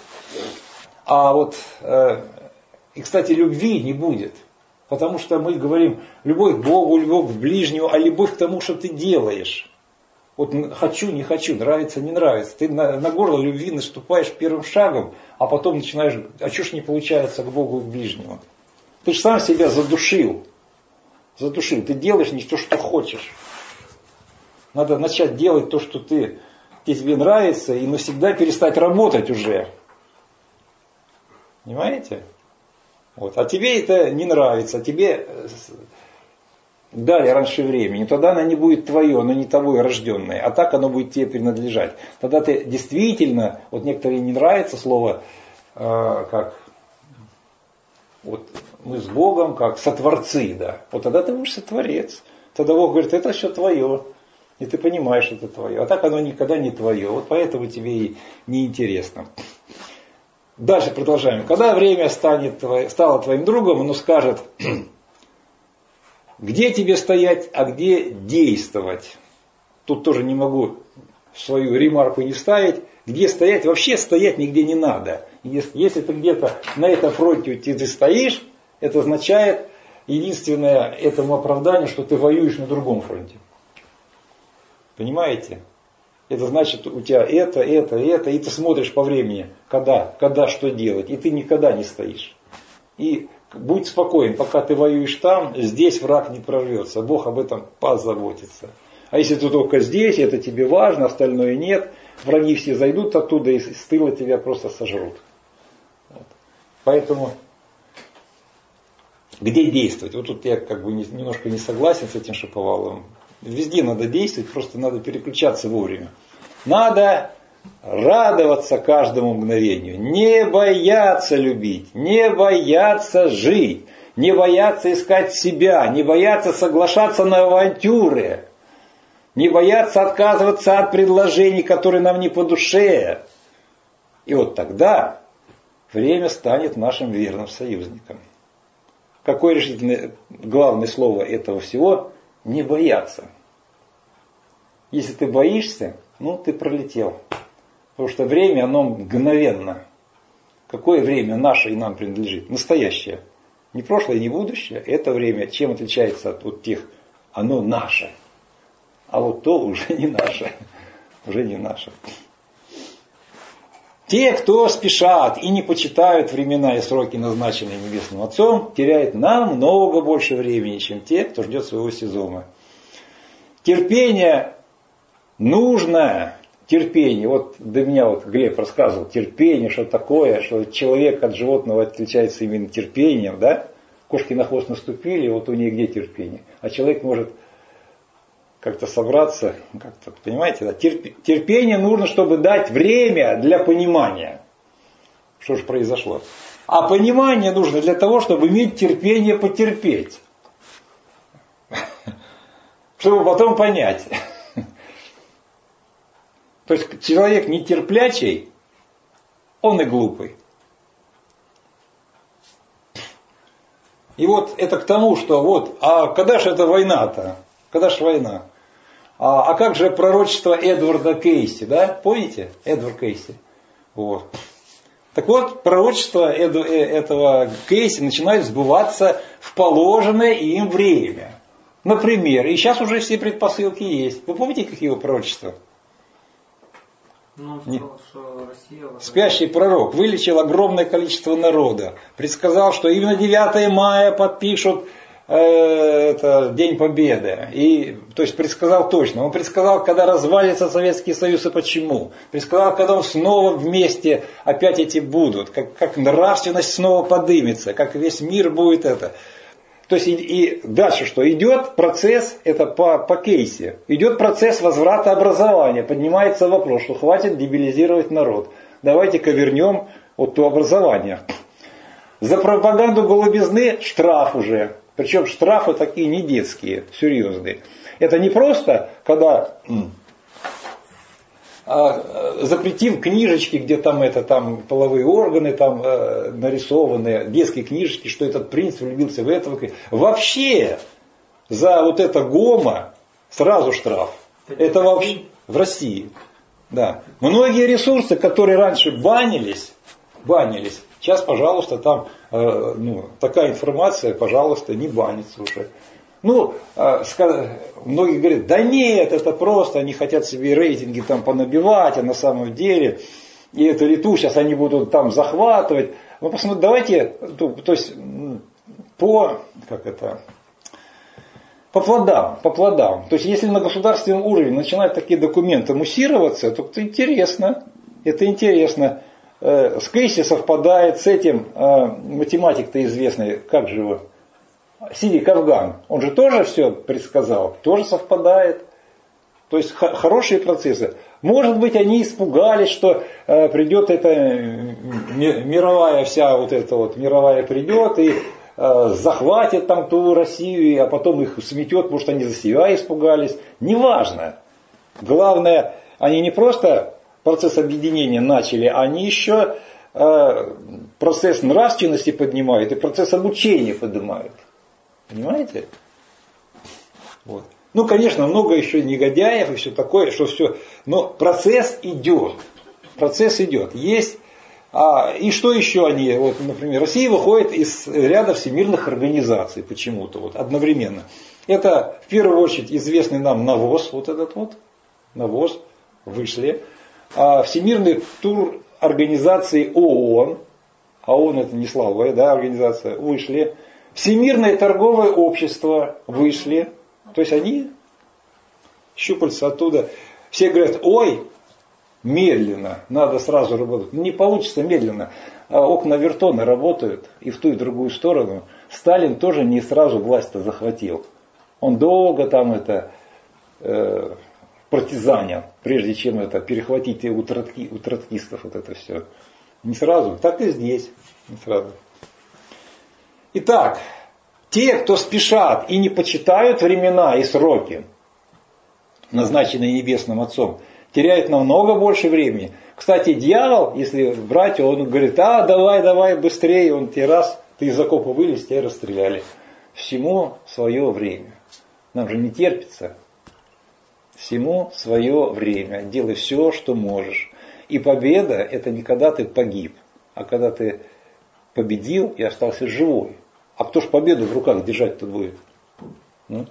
Speaker 1: А вот, э, и кстати, любви не будет. Потому что мы говорим, любовь к Богу, любовь к ближнему, а любовь к тому, что ты делаешь. Вот хочу, не хочу, нравится, не нравится. Ты на, на горло любви наступаешь первым шагом, а потом начинаешь, а что ж не получается к Богу и к ближнему? Ты же сам себя задушил. Задушил. Ты делаешь не то, что хочешь. Надо начать делать то, что ты, тебе нравится, и навсегда перестать работать уже. Понимаете? Вот. А тебе это не нравится. Тебе дали раньше времени. Тогда оно не будет твое, оно не тобой рожденное. А так оно будет тебе принадлежать. Тогда ты действительно, вот некоторые не нравится слово, э, как вот мы с Богом, как сотворцы, да. Вот тогда ты будешь сотворец. Тогда Бог говорит, это все твое. И ты понимаешь, что это твое. А так оно никогда не твое. Вот поэтому тебе и неинтересно. Дальше продолжаем. Когда время станет, стало твоим другом, оно скажет, где тебе стоять, а где действовать. Тут тоже не могу свою ремарку не вставить. Где стоять? Вообще стоять нигде не надо. Если, если ты где-то на этом фронте ты стоишь, это означает единственное этому оправдание, что ты воюешь на другом фронте. Понимаете? Это значит, у тебя это, это, это, и ты смотришь по времени, когда, когда что делать, и ты никогда не стоишь. И будь спокоен, пока ты воюешь там, здесь враг не прорвется. Бог об этом позаботится. А если ты только здесь, это тебе важно, остальное нет, враги все зайдут оттуда и с тыла тебя просто сожрут. Вот. Поэтому, где действовать? Вот тут я как бы немножко не согласен с этим Шаповаловым. Везде надо действовать, просто надо переключаться вовремя. Надо радоваться каждому мгновению, не бояться любить, не бояться жить, не бояться искать себя, не бояться соглашаться на авантюры, не бояться отказываться от предложений, которые нам не по душе. И вот тогда время станет нашим верным союзником. какое решительное, главное слово этого всего? Не бояться. Если ты боишься, ну ты пролетел. Потому что время, оно мгновенно. Какое время наше и нам принадлежит? Настоящее. Не прошлое, не будущее. Это время чем отличается от вот тех? Оно наше. А вот то уже не наше. Уже не наше. Те, кто спешат и не почитают времена и сроки, назначенные Небесным Отцом, теряют намного больше времени, чем те, кто ждет своего сезона. Терпение нужно. Терпение. Вот до меня вот Глеб рассказывал. Терпение, что такое, что человек от животного отличается именно терпением. Да? Кошки на хвост наступили, вот у них где терпение. А человек может как-то собраться, как-то, понимаете, да? Терпение нужно, чтобы дать время для понимания, что же произошло. А понимание нужно для того, чтобы иметь терпение потерпеть. Чтобы потом понять. То есть человек нетерплячий, он и глупый. И вот это к тому, что вот, а когда же это война-то? Когда же война? А, а как же пророчество Эдварда Кейси, да? Помните? Эдвард Кейси. Вот. Так вот, пророчество Эду, э, этого Кейси начинает сбываться в положенное им время. Например, и сейчас уже все предпосылки есть. Вы помните, какие его пророчества?
Speaker 4: Ну,
Speaker 1: Не.
Speaker 4: что, что Россия...
Speaker 1: Спящий пророк вылечил огромное количество народа. Предсказал, что именно девятого мая подпишут э, это, День Победы. И, то есть предсказал точно. Он предсказал, когда развалится Советский Союз и почему. Предсказал, когда он снова вместе опять эти будут. Как, как нравственность снова подымется. Как весь мир будет это. То есть и, и дальше что? Идет процесс, это по, по Кейси, идет процесс возврата образования. Поднимается вопрос, что хватит дебилизировать народ. Давайте-ка вернем вот то образование. За пропаганду голубизны штраф уже. Причем штрафы такие не детские, серьезные. Это не просто, когда а, запретим книжечки, где там, это, там половые органы там, э, нарисованы, детские книжечки, что этот принц влюбился в этого. Вообще за вот это гомо сразу штраф. Это вообще в России. Да. Многие ресурсы, которые раньше банились, банились, сейчас, пожалуйста, там э, ну, такая информация, пожалуйста, не банится уже. Ну, многие говорят, да нет, это просто, они хотят себе рейтинги там понабивать, а на самом деле, и эту лету сейчас они будут там захватывать. Ну, посмотрите, давайте, то, то есть, по, как это, по плодам, по плодам. То есть, если на государственном уровне начинают такие документы муссироваться, то это интересно, это интересно. С Кейси совпадает с этим математик-то известный, как же его, Сиди Кавган, он же тоже все предсказал, тоже совпадает. То есть х- хорошие процессы. Может быть, они испугались, что э, придет эта ми- мировая вся вот эта вот мировая придет и э, захватит там ту Россию, а потом их сметет, потому что они за себя испугались. Неважно. Главное, они не просто процесс объединения начали, они еще э, процесс нравственности поднимают и процесс обучения поднимают. Понимаете? Вот. Ну, конечно, много еще негодяев и все такое, что все. Но процесс идет. Процесс идет. Есть. А, и что еще они? Вот, например, Россия выходит из ряда всемирных организаций почему-то вот, одновременно. Это в первую очередь известный нам НАВОЗ, вот этот вот. НАВОЗ вышли. А Всемирный тур организации ООН. А ООН это не слабая, да, организация. Вышли. Всемирное торговое общество вышли. То есть они щупальца оттуда. Все говорят, ой, медленно, надо сразу работать. Не получится медленно. А окна Вертона работают и в ту и в другую сторону. Сталин тоже не сразу власть-то захватил. Он долго там это э, партизанил, прежде чем это перехватить у, троцки, у троцкистов вот это все. Не сразу, так и здесь. Не сразу. Итак, те, кто спешат и не почитают времена и сроки, назначенные Небесным Отцом, теряют намного больше времени. Кстати, дьявол, если брать, он говорит, а давай, давай, быстрее, он тебе раз, Ты из окопа вылез, тебя расстреляли. Всему свое время. Нам же не терпится. Всему свое время. Делай все, что можешь. И победа — это не когда ты погиб, а когда ты победил и остался живой. А кто ж победу в руках держать-то будет? Ну?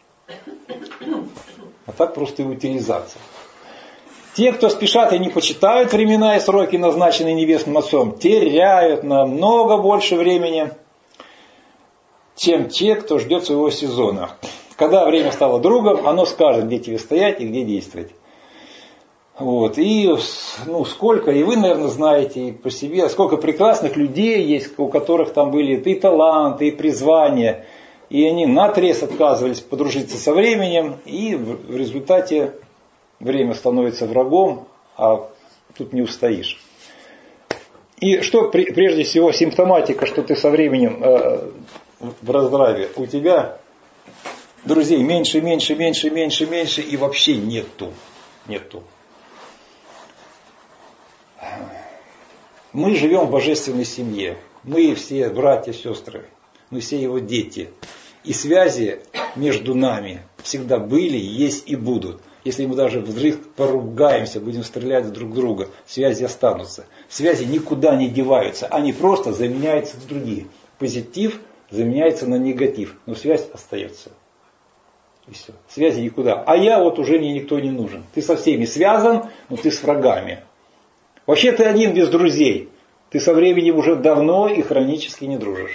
Speaker 1: А так просто и утилизация. Те, кто спешат и не почитают времена и сроки, назначенные Небесным Отцом, теряют намного больше времени, чем те, кто ждет своего сезона. Когда время стало другом, оно скажет, где тебе стоять и где действовать. Вот. И ну, сколько, и вы, наверное, знаете и по себе, сколько прекрасных людей есть, у которых там были и таланты, и призвания, и они наотрез отказывались подружиться со временем, и в результате время становится врагом, а тут не устоишь. И что прежде всего симптоматика, что ты со временем э, в раздрае, у тебя друзей меньше, меньше, меньше, меньше, меньше и вообще нету. Нету. Мы живем в божественной семье. Мы все братья, сестры. Мы все его дети. И связи между нами всегда были, есть и будут. Если мы даже вдруг поругаемся, будем стрелять друг в друга, связи останутся. Связи никуда не деваются, они просто заменяются на другие. Позитив заменяется на негатив, но связь остается. И все. Связи никуда. А я вот уже мне никто не нужен. Ты со всеми связан, но ты с врагами. Вообще ты один без друзей. Ты со временем уже давно и хронически не дружишь.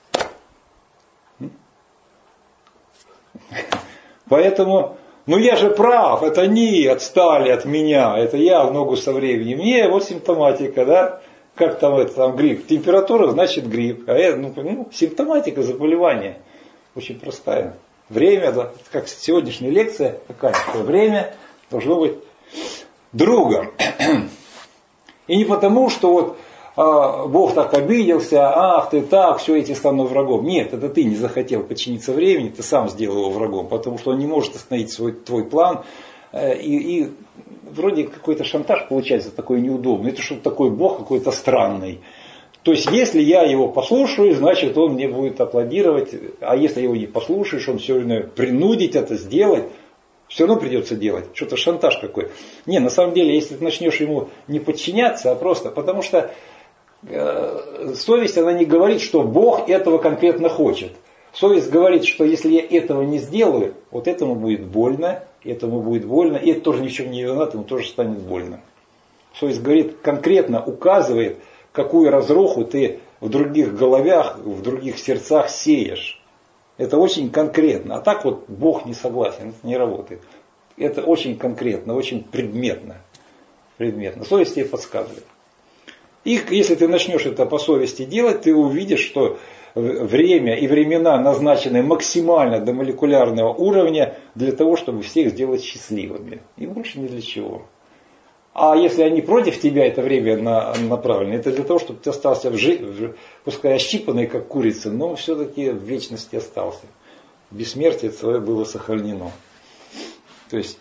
Speaker 1: Поэтому, ну я же прав, это они отстали от меня, это я в ногу со временем. Не, вот симптоматика, да? Как там это, там грипп? Температура, значит грипп. А это, ну, ну, симптоматика заболевания очень простая. Время, да, как сегодняшняя лекция, такая, что время должно быть другом. И не потому, что вот а, Бог так обиделся, ах ты так, все, эти станут врагом. Нет, это ты не захотел подчиниться времени, ты сам сделал его врагом, потому что он не может остановить свой, твой план. И, и вроде какой-то шантаж получается такой неудобный. Это что-то такой Бог какой-то странный. То есть, если я его послушаю, значит, он мне будет аплодировать. А если его не послушаешь, он все равно принудить это сделать. Все равно придется делать. Что-то шантаж какой. Не, на самом деле, если ты начнешь ему не подчиняться, а просто... Потому что э, совесть, она не говорит, что Бог этого конкретно хочет. Совесть говорит, что если я этого не сделаю, вот этому будет больно, этому будет больно, и это тоже ни в чем не виноват, ему тоже станет больно. Совесть говорит, конкретно указывает, какую разруху ты в других головях, в других сердцах сеешь. Это очень конкретно. А так вот Бог не согласен, это не работает. Это очень конкретно, очень предметно. предметно. Совесть тебе подсказывает. И если ты начнешь это по совести делать, ты увидишь, что время и времена назначены максимально до молекулярного уровня для того, чтобы всех сделать счастливыми. И больше ни для чего. А если они против тебя это время направлены, это для того, чтобы ты остался, в жи- пускай ощипанный, как курица, но все-таки в вечности остался. Бессмертие твое было сохранено. То есть,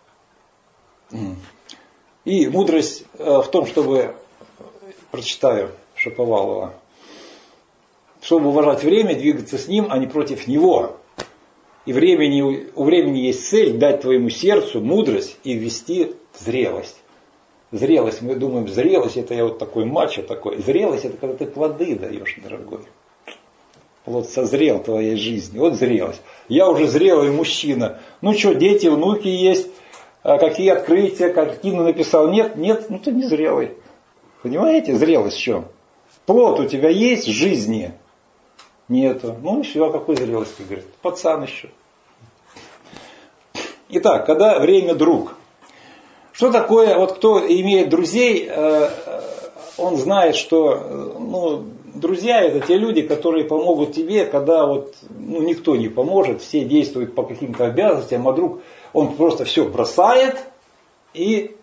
Speaker 1: и мудрость в том, чтобы, прочитаю Шаповалова, чтобы уважать время, двигаться с ним, а не против него. И времени, у времени есть цель дать твоему сердцу мудрость и ввести зрелость. Зрелость, мы думаем, зрелость, это я вот такой мачо такой. Зрелость, это когда ты плоды даешь, дорогой. Плод созрел в твоей жизни. Вот зрелость. Я уже зрелый мужчина. Ну что, дети, внуки есть. Какие открытия, картину написал. Нет, нет, ну ты не зрелый. Понимаете, зрелость в чем? Плод у тебя есть в жизни? Нету. Ну все, о какой зрелости, говорит. Пацан еще. Итак, когда время друг. Что такое, вот кто имеет друзей, он знает, что ну, друзья это те люди, которые помогут тебе, когда вот, ну, никто не поможет, все действуют по каким-то обязанностям, а друг, он просто все бросает и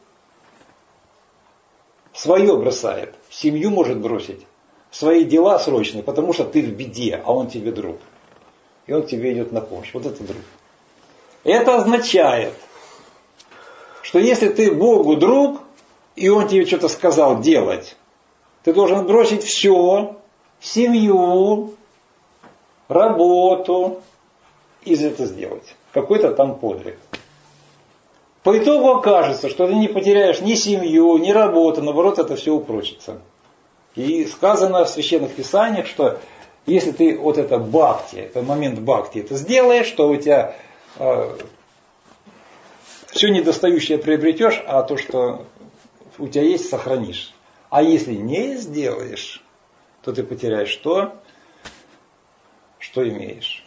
Speaker 1: свое бросает, семью может бросить, свои дела срочные, потому что ты в беде, а он тебе друг. И он тебе идет на помощь. Вот это друг. Это означает, что если ты Богу друг, и Он тебе что-то сказал делать, ты должен бросить все, семью, работу, из этого сделать. Какой-то там подвиг. По итогу окажется, что ты не потеряешь ни семью, ни работу, наоборот, это все упрочится. И сказано в священных писаниях, что если ты вот это бхакти, это момент бхакти, это сделаешь, то у тебя э, все недостающее приобретешь, а то, что у тебя есть, сохранишь. А если не сделаешь, то ты потеряешь то, что имеешь.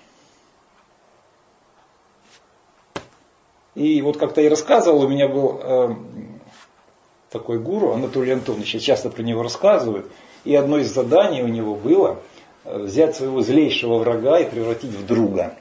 Speaker 1: И вот как-то я рассказывал, у меня был э, такой гуру, Анатолий Антонович, я часто про него рассказываю, и одно из заданий у него было взять своего злейшего врага и превратить в друга.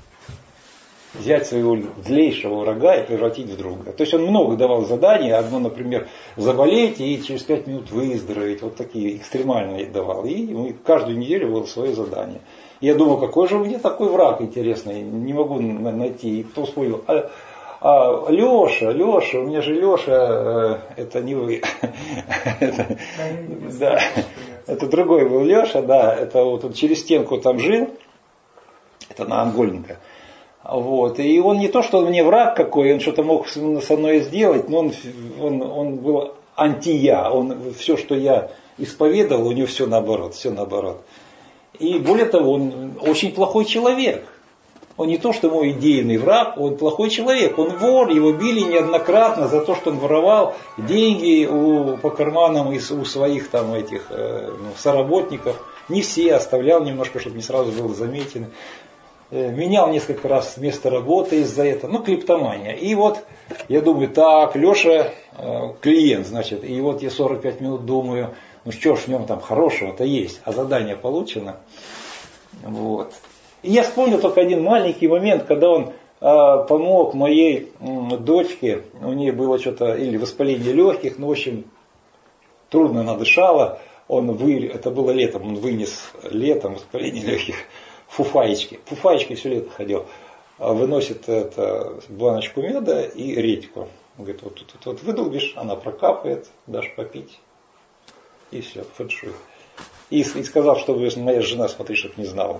Speaker 1: Взять своего злейшего врага и превратить в друга. То есть он много давал заданий. Одно, например, заболеть и через пять минут выздороветь. Вот такие экстремальные давал. И каждую неделю было свое задание. И я думал, какой же у меня такой враг интересный. Не могу найти. И потом вспомнил. А, а, Леша, Леша, у меня же Леша, э, это не вы. это, да, это другой был Леша, да. Это вот он через стенку там жил. Это на Ангольника. Вот. И он не то, что он мне враг какой, он что-то мог со мной сделать, но он, он, он был анти-я. Он, все, что я исповедовал, у него все наоборот, все наоборот. И более того, он очень плохой человек. Он не то, что мой идейный враг, он плохой человек. Он вор, его били неоднократно за то, что он воровал деньги у, по карманам из, у своих там этих ну, соработников. Не все, оставлял немножко, чтобы не сразу было заметено. Менял несколько раз место работы из-за этого. Ну, клептомания. И вот я думаю, так, Леша клиент, значит. И вот я сорок пять минут думаю, ну что ж в нем там хорошего-то есть. А задание получено. Вот. И я вспомнил только один маленький момент, когда он э, помог моей э, дочке. У нее было что-то, или воспаление легких, ну, в общем, трудно она дышала. Он вы, это было летом, он вынес летом воспаление легких. Фуфаечки. Фуфаечки все лето ходил. Выносит это, баночку меда и редьку. Он говорит, вот тут вот, вот, выдолбишь, она прокапает, дашь попить. И все, фэншуй. И, и сказал, чтобы моя жена, смотри, чтобы не знала.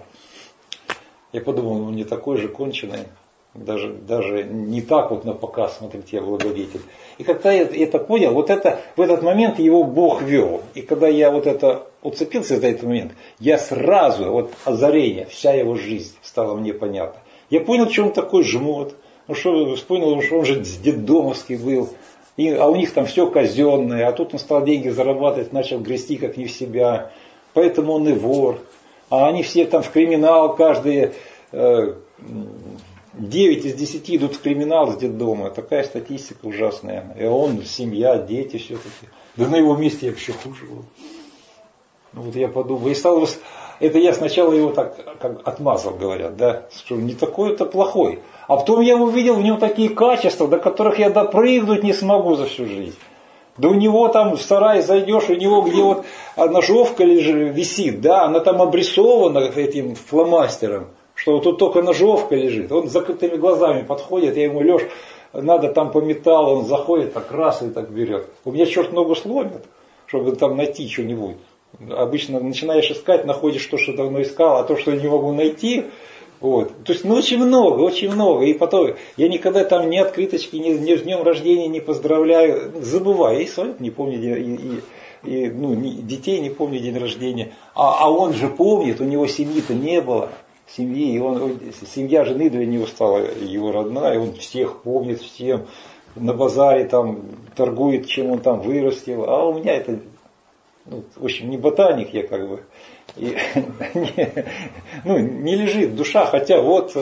Speaker 1: Я подумал, он не такой же конченый. Даже, даже не так вот на показ, смотрите, я благодетель. И когда я это понял, вот это, в этот момент его Бог вел. И когда я вот это уцепился за этот момент, я сразу, вот озарение, вся его жизнь стала мне понятна. Я понял, что он такой жмот. Ну что, понял, что он же детдомовский был. И, а у них там все казенное. А тут он стал деньги зарабатывать, начал грести как не в себя. Поэтому он и вор. А они все там в криминал, каждые... Э, девять из десяти идут в криминал с детдома. Такая статистика ужасная. И он, семья, дети все-таки. Да на его месте я вообще хуже был. Ну, вот я подумал. И стал, это я сначала его так как отмазал, говорят, да, что не такой-то плохой. А потом я увидел в нем такие качества, до которых я допрыгнуть не смогу за всю жизнь. Да у него там в сарай зайдешь, у него где вот ножовка лежит, висит, да, она там обрисована этим фломастером. Что тут только ножовка лежит. Он с закрытыми глазами подходит, я ему, Леш, надо там по металлу, он заходит, так раз и так берет. У меня черт ногу сломит, чтобы там найти что-нибудь. Обычно начинаешь искать, находишь то, что давно искал, а то, что не могу найти. Вот. То есть, ну, очень много, очень много. И потом, я никогда там ни открыточки, ни, ни с днем рождения не поздравляю. Забываю, и своих не помню, и, и, и ну, детей не помню день рождения. А, а он же помнит, у него семьи-то не было. Семьи, и он, семья жены для него стала его родная, и он всех помнит, всем на базаре там торгует, чем он там вырастил. А у меня это, ну, в общем, не ботаник я как бы. И, не, ну, не лежит душа, хотя вот.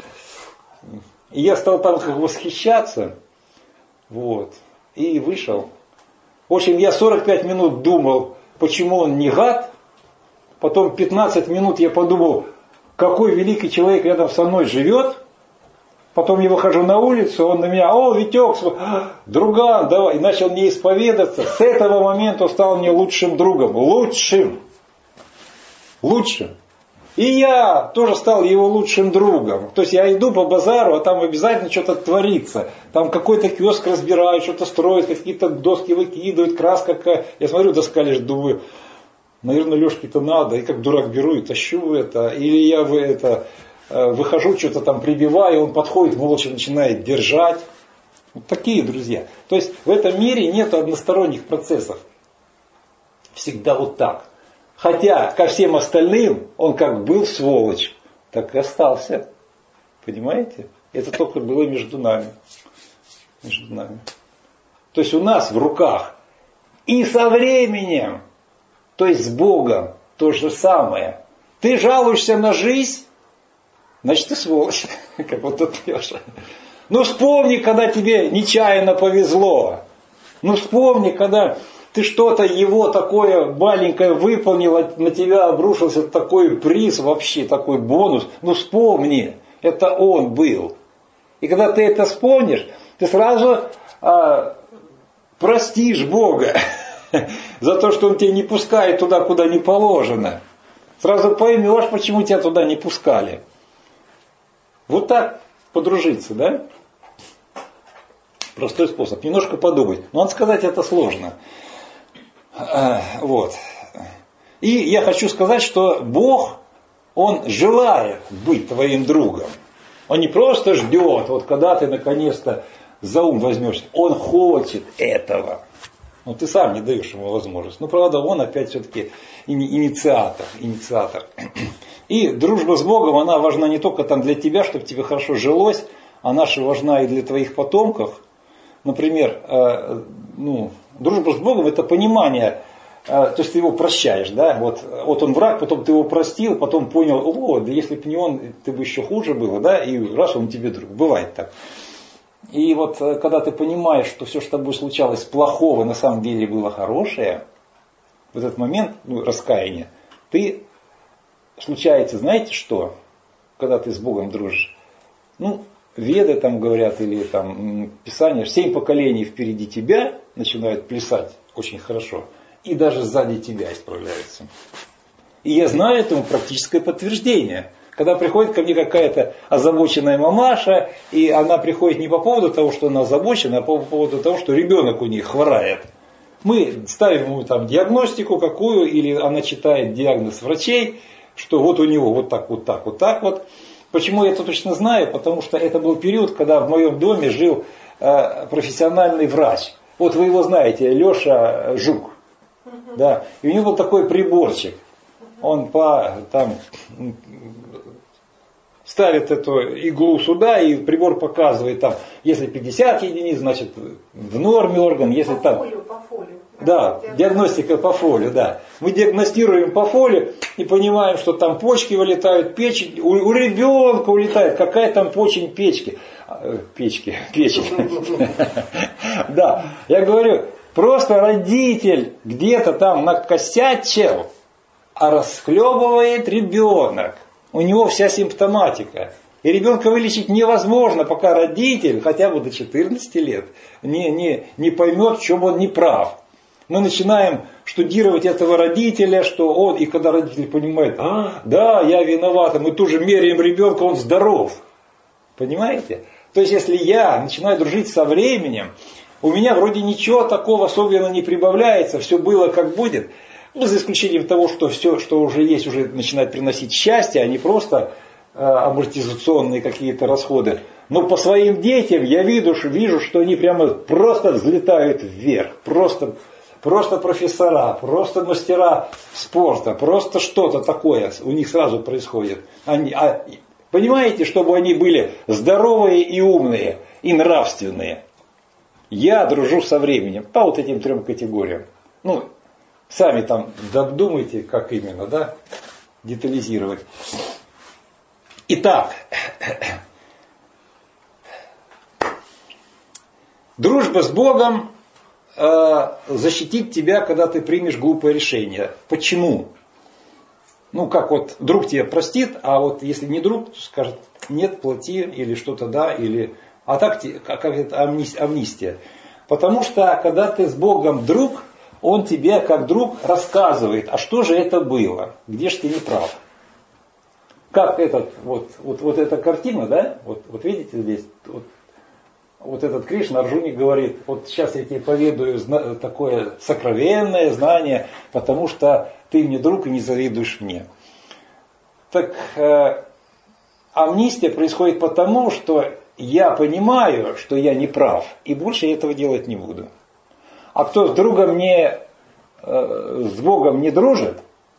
Speaker 1: И я стал там как бы восхищаться. Вот. И вышел. В общем, я сорок пять минут думал, почему он не гад. Потом пятнадцать минут я подумал, какой великий человек рядом со мной живет. Потом я выхожу на улицу, он на меня, о, Витек, друган, давай. И начал мне исповедаться. С этого момента он стал мне лучшим другом. Лучшим. Лучшим. И я тоже стал его лучшим другом. То есть я иду по базару, а там обязательно что-то творится. Там какой-то киоск разбирают, что-то строят, какие-то доски выкидывают, краска какая. Я смотрю, доска лежит, думаю, наверное, Лешке-то надо, и как дурак беру и тащу это, или я в это, выхожу, что-то там прибиваю, он подходит, молча начинает держать. Вот такие друзья. То есть в этом мире нет односторонних процессов. Всегда вот так. Хотя ко всем остальным он как был сволочь, так и остался. Понимаете? Это только было между нами. Между нами. То есть у нас в руках и со временем, то есть с Богом, то же самое. Ты жалуешься на жизнь, значит ты сволочь, как вот тот Леша. Ну вспомни, когда тебе нечаянно повезло. Ну вспомни, когда ты что-то его такое маленькое выполнил, на тебя обрушился такой приз вообще, такой бонус. Ну вспомни, это он был. И когда ты это вспомнишь, ты сразу а, простишь Бога за то, что он тебя не пускает туда, куда не положено. Сразу поймешь, почему тебя туда не пускали. Вот так подружиться, да? Простой способ. Немножко подумать. Но надо сказать, это сложно. Вот. И я хочу сказать, что Бог, Он желает быть твоим другом. Он не просто ждет, вот когда ты наконец-то за ум возьмешься. Он хочет этого. Но ты сам не даешь ему возможность. Но правда, он опять все-таки инициатор. инициатор. И дружба с Богом, она важна не только там для тебя, чтобы тебе хорошо жилось, она же важна и для твоих потомков. Например, э, ну, дружба с Богом — это понимание, э, то есть ты его прощаешь, да, вот, вот он враг, потом ты его простил, потом понял, о, да если бы не он, ты бы еще хуже было, да, и раз он тебе друг, бывает так. И вот когда ты понимаешь, что все, что с тобой случалось плохого, на самом деле было хорошее, в этот момент, ну, раскаяния, ты, случается, знаете что, когда ты с Богом дружишь, ну, Веды там говорят, или там Писание, семь поколений впереди тебя начинают плясать очень хорошо, и даже сзади тебя исправляются. И я знаю этому практическое подтверждение. Когда приходит ко мне какая-то озабоченная мамаша, и она приходит не по поводу того, что она озабочена, а по поводу того, что ребенок у нее хворает. Мы ставим ему там диагностику какую, или она читает диагноз врачей, что вот у него вот так, вот так, вот так вот. Почему я это точно знаю? Потому что это был период, когда в моем доме жил э, профессиональный врач. Вот вы его знаете, Леша Жук. Uh-huh. Да. И у него был такой приборчик. Он по, там, ставит эту иглу сюда, и прибор показывает, там, если пятьдесят единиц, значит в норме орган, если
Speaker 6: по
Speaker 1: там...
Speaker 6: Фолию, по фолию.
Speaker 1: Да, диагностика по фолию, да. Мы диагностируем по фолию и понимаем, что там почки вылетают, печень, у, у ребенка улетает, какая там почень печки. Печки, печень. Да, я говорю, просто родитель где-то там накосячил, а расхлебывает ребенок. У него вся симптоматика. И ребенка вылечить невозможно, пока родитель, хотя бы до четырнадцати лет, не, не, не поймет, в чем он не прав. Мы начинаем штудировать этого родителя, что он, и когда родитель понимает, а, да, я виноват, мы тут же меряем ребенка, он здоров. Понимаете? То есть, если я начинаю дружить со временем, у меня вроде ничего такого особенно не прибавляется, все было как будет, ну, за исключением того, что все, что уже есть, уже начинает приносить счастье, а не просто э, амортизационные какие-то расходы. Но по своим детям я вижу, вижу, что они прямо просто взлетают вверх, просто... Просто профессора, просто мастера спорта, просто что-то такое у них сразу происходит. Они, а, понимаете, чтобы они были здоровые и умные, и нравственные. Я дружу со временем по вот этим трем категориям. Ну, сами там додумайте, как именно, да, детализировать. Итак, дружба с Богом защитит тебя, когда ты примешь глупое решение. Почему? Ну, как вот друг тебя простит, а вот если не друг, то скажет, нет, плати, или что-то да, или... А так, как это амнистия. Потому что, когда ты с Богом друг, Он тебе, как друг, рассказывает, а что же это было, где же ты не прав. Как этот, вот, вот, вот эта картина, да, вот, вот видите здесь, вот, Вот этот Кришна Арджуне говорит, вот сейчас я тебе поведаю такое сокровенное знание, потому что ты мне друг и не завидуешь мне. Так э, амнистия происходит потому, что я понимаю, что я не прав, и больше я этого делать не буду. А кто с другом не, э, с Богом не дружит,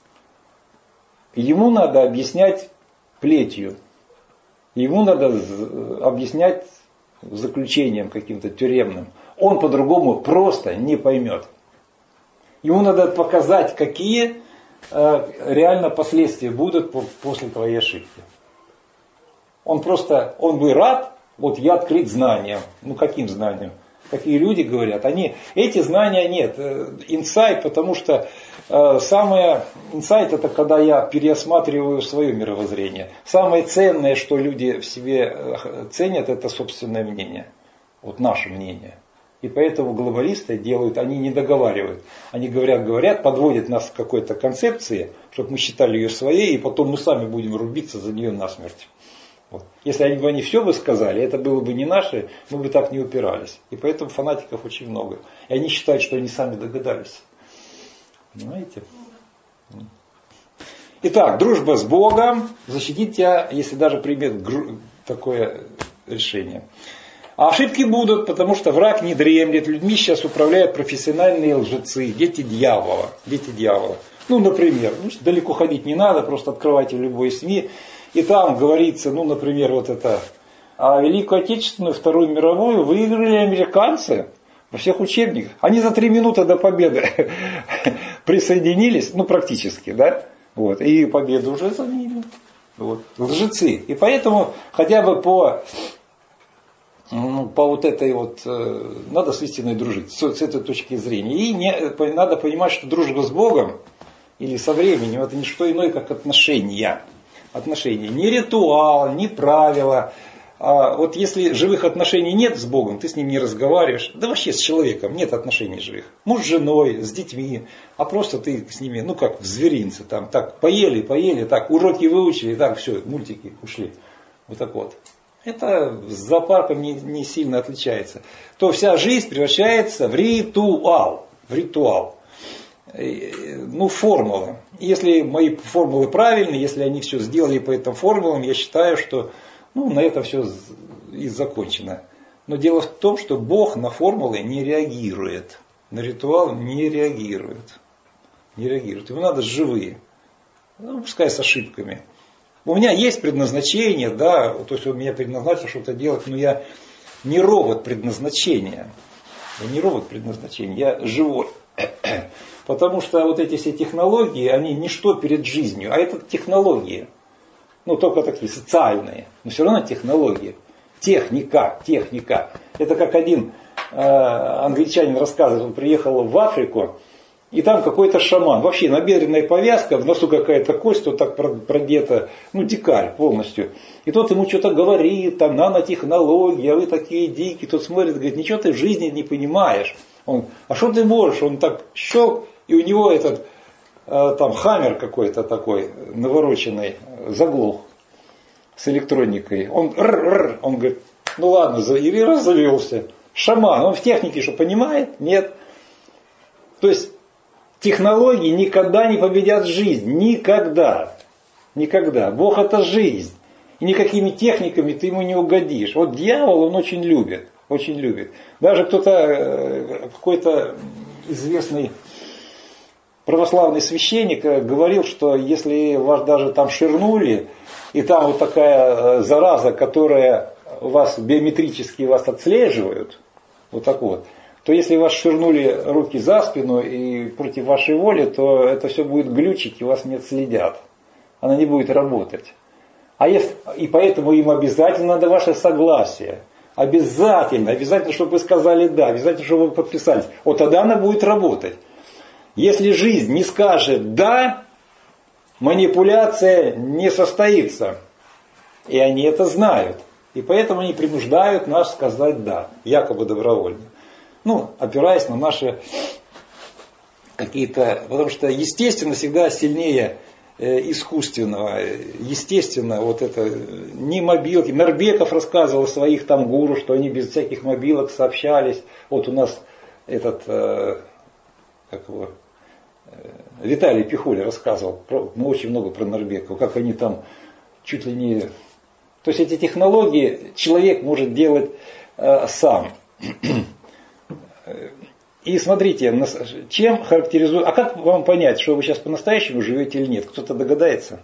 Speaker 1: ему надо объяснять плетью. Ему надо объяснять заключением каким-то тюремным. Он по-другому просто не поймет. Ему надо показать, какие э, реально последствия будут по, после твоей ошибки. Он просто, он бы рад, вот я открыт знаниям. Ну каким знаниям? Такие люди говорят, они, эти знания нет. Инсайт, потому что э, самое, инсайт это когда я переосматриваю свое мировоззрение. Самое ценное, что люди в себе ценят, это собственное мнение. Вот наше мнение. И поэтому глобалисты делают, они не договаривают. Они говорят, говорят, подводят нас к какой-то концепции, чтобы мы считали ее своей, и потом мы сами будем рубиться за нее насмерть. Вот. Если они бы они все бы сказали, это было бы не наше, мы бы так не упирались. И поэтому фанатиков очень много. И они считают, что они сами догадались. Понимаете? Итак, дружба с Богом защитит тебя, если даже примет такое решение. А ошибки будут, потому что враг не дремлет. Людьми сейчас управляют профессиональные лжецы, дети дьявола. Дети дьявола. Ну, например, ну, далеко ходить не надо, просто открывайте любой СМИ. И там говорится, ну, например, вот это, а Великую Отечественную, Вторую мировую выиграли американцы во всех учебниках. Они за три минуты до победы присоединились, ну, практически, да, вот, и победа уже за ними. Вот. Лжецы. И поэтому хотя бы по, ну, по вот этой вот, э, надо с истиной дружить, с, с этой точки зрения. И не, надо понимать, что дружба с Богом или со временем это не что иное, как отношения. Отношения. Не ритуал, не правила. А вот если живых отношений нет с Богом, ты с ним не разговариваешь. Да вообще с человеком нет отношений живых. Муж с женой, с детьми. А просто ты с ними, ну как в зверинце. Там, так поели, поели, так уроки выучили, так все, мультики ушли. Вот так вот. Это с зоопарком не, не сильно отличается. То вся жизнь превращается в ритуал. В ритуал. Ну, формула. Если мои формулы правильные, если они все сделали по этим формулам, я считаю, что ну, на этом все и закончено. Но дело в том, что Бог на формулы не реагирует. На ритуал не реагирует. Не реагирует. Ему надо живые. Ну, пускай с ошибками. У меня есть предназначение, да, то есть он меня предназначил что-то делать, но я не робот предназначения. Я не робот предназначения, я живой. Потому что вот эти все технологии, они ничто перед жизнью, а это технологии. Ну, только такие социальные, но все равно технологии. Техника, техника. Это как один э, англичанин рассказывал, он приехал в Африку, и там какой-то шаман. Вообще набедренная повязка, в носу какая-то кость, вот так продета, ну, дикарь полностью. И тот ему что-то говорит, там, нанотехнологии, а вы такие дикие. Тот смотрит, говорит, ничего ты в жизни не понимаешь. Он, а что ты можешь? Он так щелк, и у него этот э, там хаммер какой-то такой навороченный заглох с электроникой. Он, р-р, он говорит, ну ладно, и разовелся. Шаман, он в технике что, понимает? Нет. То есть технологии никогда не победят жизнь. Никогда. Никогда. Бог это жизнь. И никакими техниками ты ему не угодишь. Вот дьявол он очень любит. Очень любит. Даже кто-то, какой-то известный православный священник говорил, что если вас даже там ширнули, и там вот такая зараза, которая вас биометрически вас отслеживают, вот так вот, то если вас ширнули руки за спину и против вашей воли, то это все будет глючить и вас не отследят. Она не будет работать. А если, и поэтому им обязательно надо ваше согласие. Обязательно, обязательно, чтобы вы сказали да, обязательно, чтобы вы подписались. Вот тогда она будет работать. Если жизнь не скажет да, манипуляция не состоится. И они это знают. И поэтому они принуждают нас сказать да, якобы добровольно. Ну, опираясь на наши какие-то... Потому что естественно всегда сильнее искусственного, естественно, вот это, не мобилки. Нарбеков рассказывал о своих там гуру, что они без всяких мобилок сообщались. Вот у нас этот, как его, Виталий Пихуля рассказывал, про, ну, очень много про Нарбеков, как они там чуть ли не... То есть эти технологии человек может делать э, сам. И смотрите, чем характеризует... А как вам понять, что вы сейчас по-настоящему живете или нет? Кто-то догадается?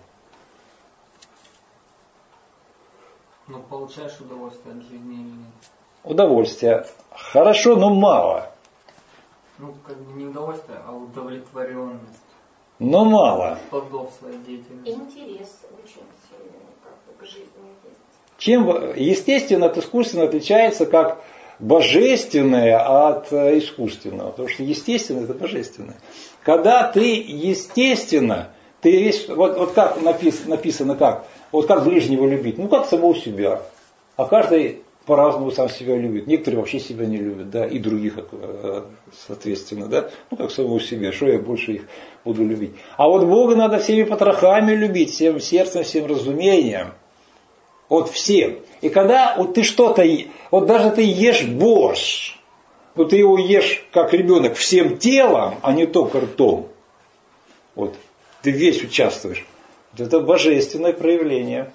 Speaker 4: Ну, получаешь удовольствие от жизни или нет?
Speaker 1: Удовольствие. Хорошо, но мало.
Speaker 4: Ну, как бы не удовольствие, а удовлетворенность.
Speaker 1: Но мало.
Speaker 4: Плодов своей деятельности.
Speaker 2: Интерес очень сильный, как бы, к жизни есть.
Speaker 1: Чем естественно от искусственного отличается как божественное от искусственного? Потому что естественно это божественное. Когда ты естественно, ты весь, вот, вот как написано, написано как, вот как ближнего любить, ну как самого себя. А каждый по-разному сам себя любит. Некоторые вообще себя не любят, да, и других, соответственно, да. Ну как самого себя, что я больше их буду любить. А вот Бога надо всеми потрохами любить, всем сердцем, всем разумением. Вот всем. И когда вот ты что-то, вот даже ты ешь борщ, вот ты его ешь как ребенок всем телом, а не только ртом. Вот ты весь участвуешь. Вот это божественное проявление.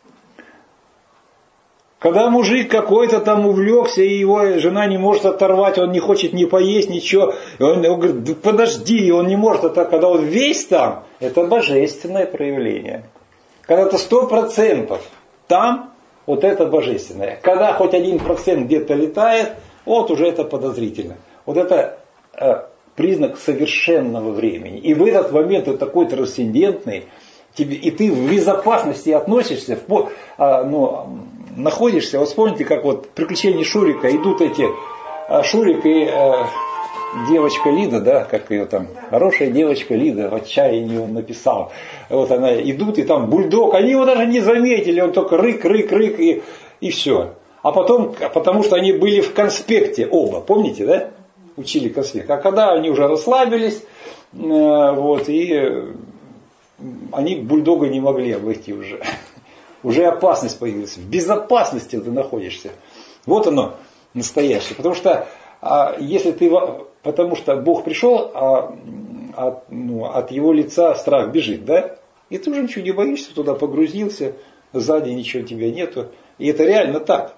Speaker 1: Когда мужик какой-то там увлекся, и его жена не может оторвать, он не хочет ни поесть, ничего, и он, он говорит, да подожди, он не может, это, когда он весь там, это божественное проявление. Когда ты сто процентов там, вот это божественное. Когда хоть один процент где-то летает, вот уже это подозрительно. Вот это э, признак совершенного времени. И в этот момент ты такой трансцендентный, тебе, и ты в безопасности относишься, в, а, ну, находишься, вот вспомните, как вот приключения Шурика, идут эти, а, Шурик и а, девочка Лида, да, как ее там, хорошая девочка Лида, в отчаянии он написал. Вот она, идут, и там бульдог, они его даже не заметили, он только рык, рык, рык, и, и все. А потом, потому что они были в конспекте оба, помните, да? Учили конспект. А когда они уже расслабились, вот, и они бульдога не могли обойти уже. Уже опасность появилась. В безопасности ты находишься. Вот оно настоящее. Потому что а, если ты, потому что Бог пришел, а, от, ну, от его лица страх бежит, да? И ты уже ничего не боишься, туда погрузился, сзади ничего тебя нету. И это реально так.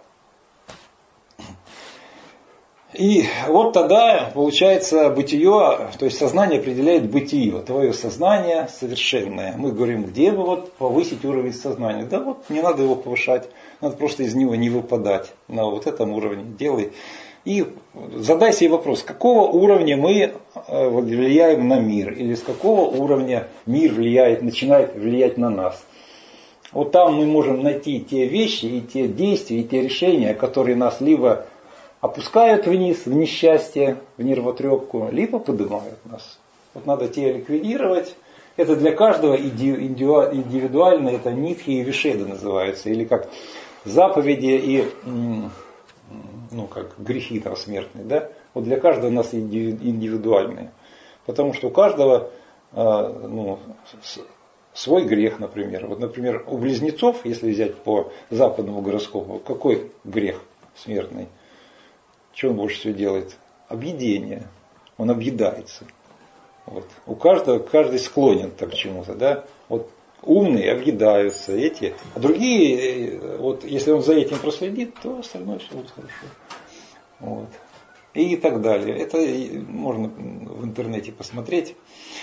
Speaker 1: И вот тогда получается бытие, то есть сознание определяет бытие, твое сознание совершенное. Мы говорим, где бы вот повысить уровень сознания? Да вот не надо его повышать, надо просто из него не выпадать на вот этом уровне. Делай. И задай себе вопрос, с какого уровня мы влияем на мир, или с какого уровня мир влияет, начинает влиять на нас. Вот там мы можем найти те вещи, и те действия, и те решения, которые нас либо опускают вниз, в несчастье, в нервотрепку, либо поднимают нас. Вот надо те ликвидировать. Это для каждого индивидуально, это нитхи и вишеды называются, или как заповеди и ну, как грехи там смертные. Да? Вот для каждого у нас индивидуальные. Потому что у каждого ну, свой грех, например. Вот, например, у близнецов, если взять по западному гороскопу, какой грех смертный? Что он больше всего делает? Объедение. Он объедается. Вот. У каждого, каждый склонен так к чему-то. Да? Вот умные объедаются, эти. А другие, вот, если он за этим проследит, то остальное все будет хорошо. Вот. И так далее. Это можно в интернете посмотреть.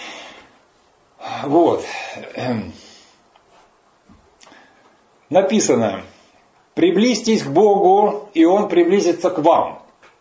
Speaker 1: Вот. Написано: приблизьтесь к Богу, и Он приблизится к вам.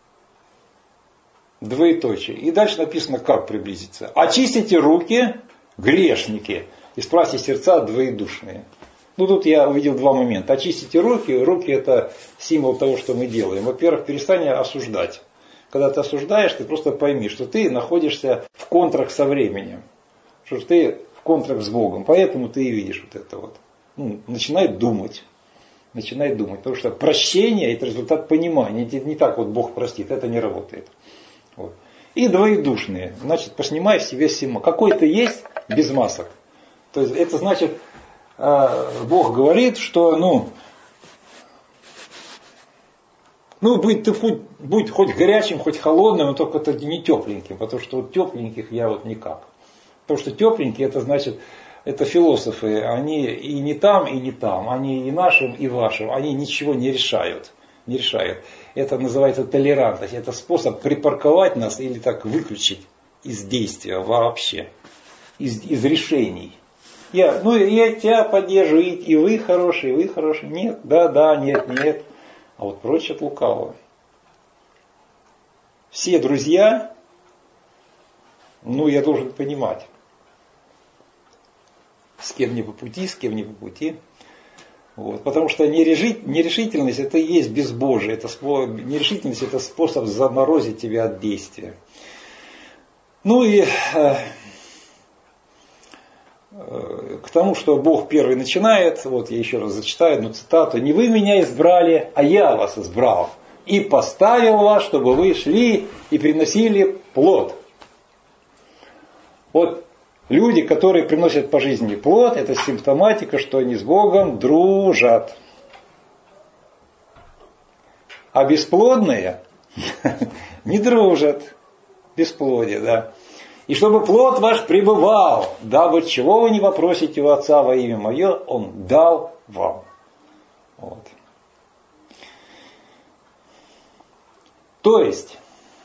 Speaker 1: Двоеточие. И дальше написано, как приблизиться. Очистите руки, грешники, и спрасьте сердца двоедушные. Ну тут я увидел два момента. Очистите руки. Руки это символ того, что мы делаем. Во-первых, перестань осуждать. Когда ты осуждаешь, ты просто пойми, что ты находишься в контракт со временем. Что ты в контракт с Богом. Поэтому ты и видишь вот это вот. Ну, начинай думать. Начинай думать. Потому что прощение это результат понимания. Не так вот Бог простит. Это не работает. Вот. И двоедушные. Значит, поснимай в себе симо. Какой-то есть без масок. То есть это значит, Бог говорит, что ну, ну будь ты хоть, будь хоть горячим, хоть холодным, но только это не тепленьким, потому что вот тепленьких я вот никак. Потому что тепленькие, это значит, это философы, они и не там, и не там, они и нашим, и вашим, они ничего не решают. Не решают. Это называется толерантность, это способ припарковать нас или так выключить из действия вообще, из, из решений. Я, ну, я тебя поддерживаю, и вы хорошие, и вы хорошие. Нет, да, да, нет, нет. А вот прочь от лукавого. Все друзья, ну, я должен понимать, с кем не по пути, с кем не по пути. Вот. Потому что нерешительность это и есть безбожие. Это, нерешительность это способ заморозить тебя от действия. Ну и э, э, к тому, что Бог первый начинает, вот я еще раз зачитаю одну цитату. «Не вы меня избрали, а я вас избрал, и поставил вас, чтобы вы шли и приносили плод». Вот люди, которые приносят по жизни плод, это симптоматика, что они с Богом дружат. А бесплодные не дружат. Бесплодие, да. И чтобы плод ваш пребывал, дабы чего вы не попросите у Отца во имя Мое, Он дал вам. Вот. То есть,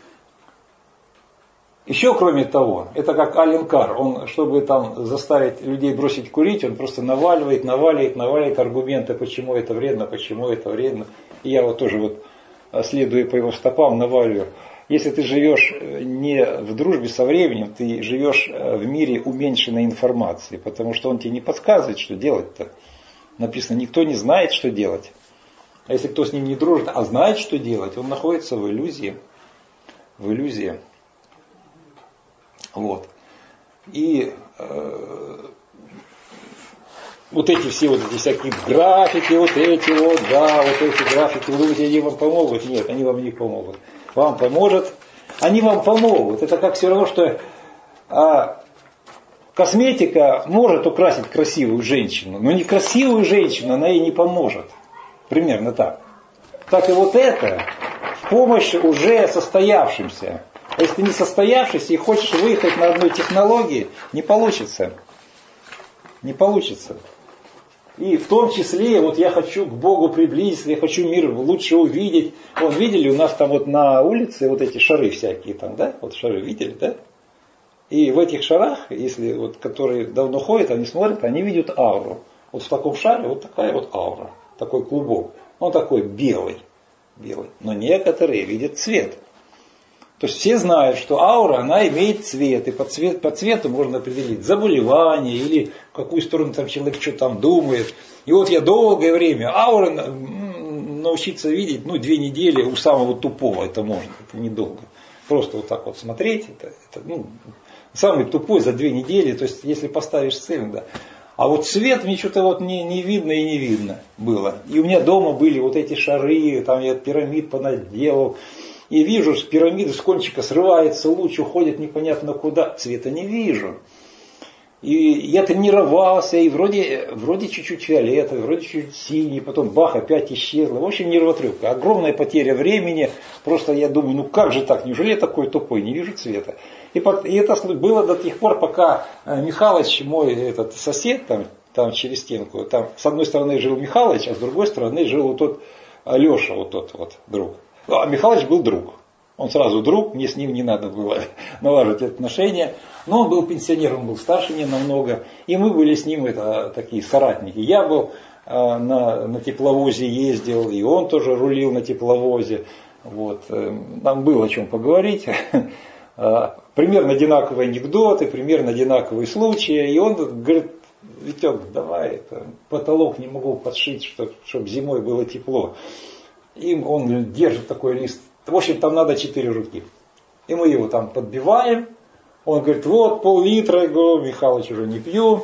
Speaker 1: еще кроме того, это как Ален Карр, он, чтобы там заставить людей бросить курить, он просто наваливает, наваливает, наваливает аргументы, почему это вредно, почему это вредно. И я вот тоже вот, следуя по его стопам, наваливаю. Если ты живешь не в дружбе со временем, ты живешь в мире уменьшенной информации, потому что он тебе не подсказывает, что делать-то. Написано, никто не знает, что делать. А если кто с ним не дружит, а знает, что делать, он находится в иллюзии. В иллюзии. Вот. И э, вот эти все вот эти всякие графики, вот эти вот, да, вот эти графики, вы думаете, они вам помогут? Нет, они вам не помогут. Вам поможет, они вам помогут. Это как все равно, что а, косметика может украсить красивую женщину, но некрасивую женщину она ей не поможет. Примерно так. Так и вот это в помощь уже состоявшимся. А если ты не состоявшийся и хочешь выехать на одной технологии, не получится. Не получится. И в том числе, вот я хочу к Богу приблизиться, я хочу мир лучше увидеть. Вот видели, у нас там вот на улице вот эти шары всякие там, да? Вот шары видели, да? И в этих шарах, если вот, которые давно ходят, они смотрят, они видят ауру. Вот в таком шаре вот такая вот аура, такой клубок. Он такой белый, белый. Но некоторые видят цвет. То есть все знают, что аура, она имеет цвет, и по, цвет, по цвету можно определить заболевание, или в какую сторону там человек что там думает. И вот я долгое время ауры научиться видеть, ну, две недели у самого тупого это можно, это недолго. Просто вот так вот смотреть, это, это ну, самый тупой за две недели, то есть если поставишь цель, да. А вот цвет мне что-то вот не, не видно и не видно было. И у меня дома были вот эти шары, там я пирамид понаделал. И вижу, с пирамиды с кончика срывается луч, уходит непонятно куда. Цвета не вижу. И я тренировался, и вроде, вроде чуть-чуть фиолетовый, вроде чуть-чуть синий, потом бах, опять исчезло. В общем, нервотрепка. Огромная потеря времени. Просто я думаю, ну как же так, неужели я такой тупой, не вижу цвета. И, и это было до тех пор, пока Михалыч, мой этот сосед, там, там через стенку, там с одной стороны жил Михалыч, а с другой стороны жил вот тот Леша, вот тот вот друг. А Михалыч был друг. Он сразу друг, мне с ним не надо было налаживать отношения. Но он был пенсионером, он был старше меня намного. И мы были с ним это, такие соратники. Я был э, на, на тепловозе ездил, и он тоже рулил на тепловозе. Вот. Нам было о чем поговорить. Примерно одинаковые анекдоты, примерно одинаковые случаи. И он говорит, Витек, давай, это, потолок не могу подшить, чтобы, чтобы зимой было тепло. И он держит такой лист. В общем, там надо четыре руки. И мы его там подбиваем. Он говорит, вот пол-литра. Я говорю, Михалыч, уже не пью.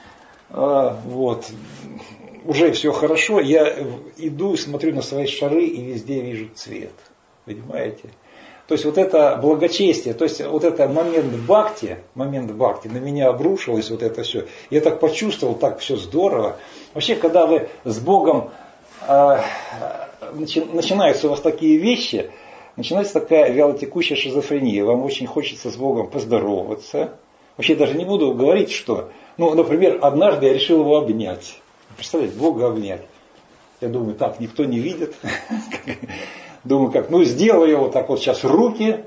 Speaker 1: А, вот. Уже все хорошо. Я иду, смотрю на свои шары и везде вижу цвет. Понимаете? То есть вот это благочестие, то есть вот это момент бхакти, момент бхакти, на меня обрушилось вот это все. Я так почувствовал, так все здорово. Вообще, когда вы с Богом э, начинаются у вас такие вещи, начинается такая вялотекущая шизофрения. Вам очень хочется с Богом поздороваться, Вообще даже не буду говорить, что. Ну, например, однажды я решил его обнять. Представляете, Бога обнять. Я думаю, так, никто не видит. Думаю, как, ну сделаю я вот так вот сейчас руки.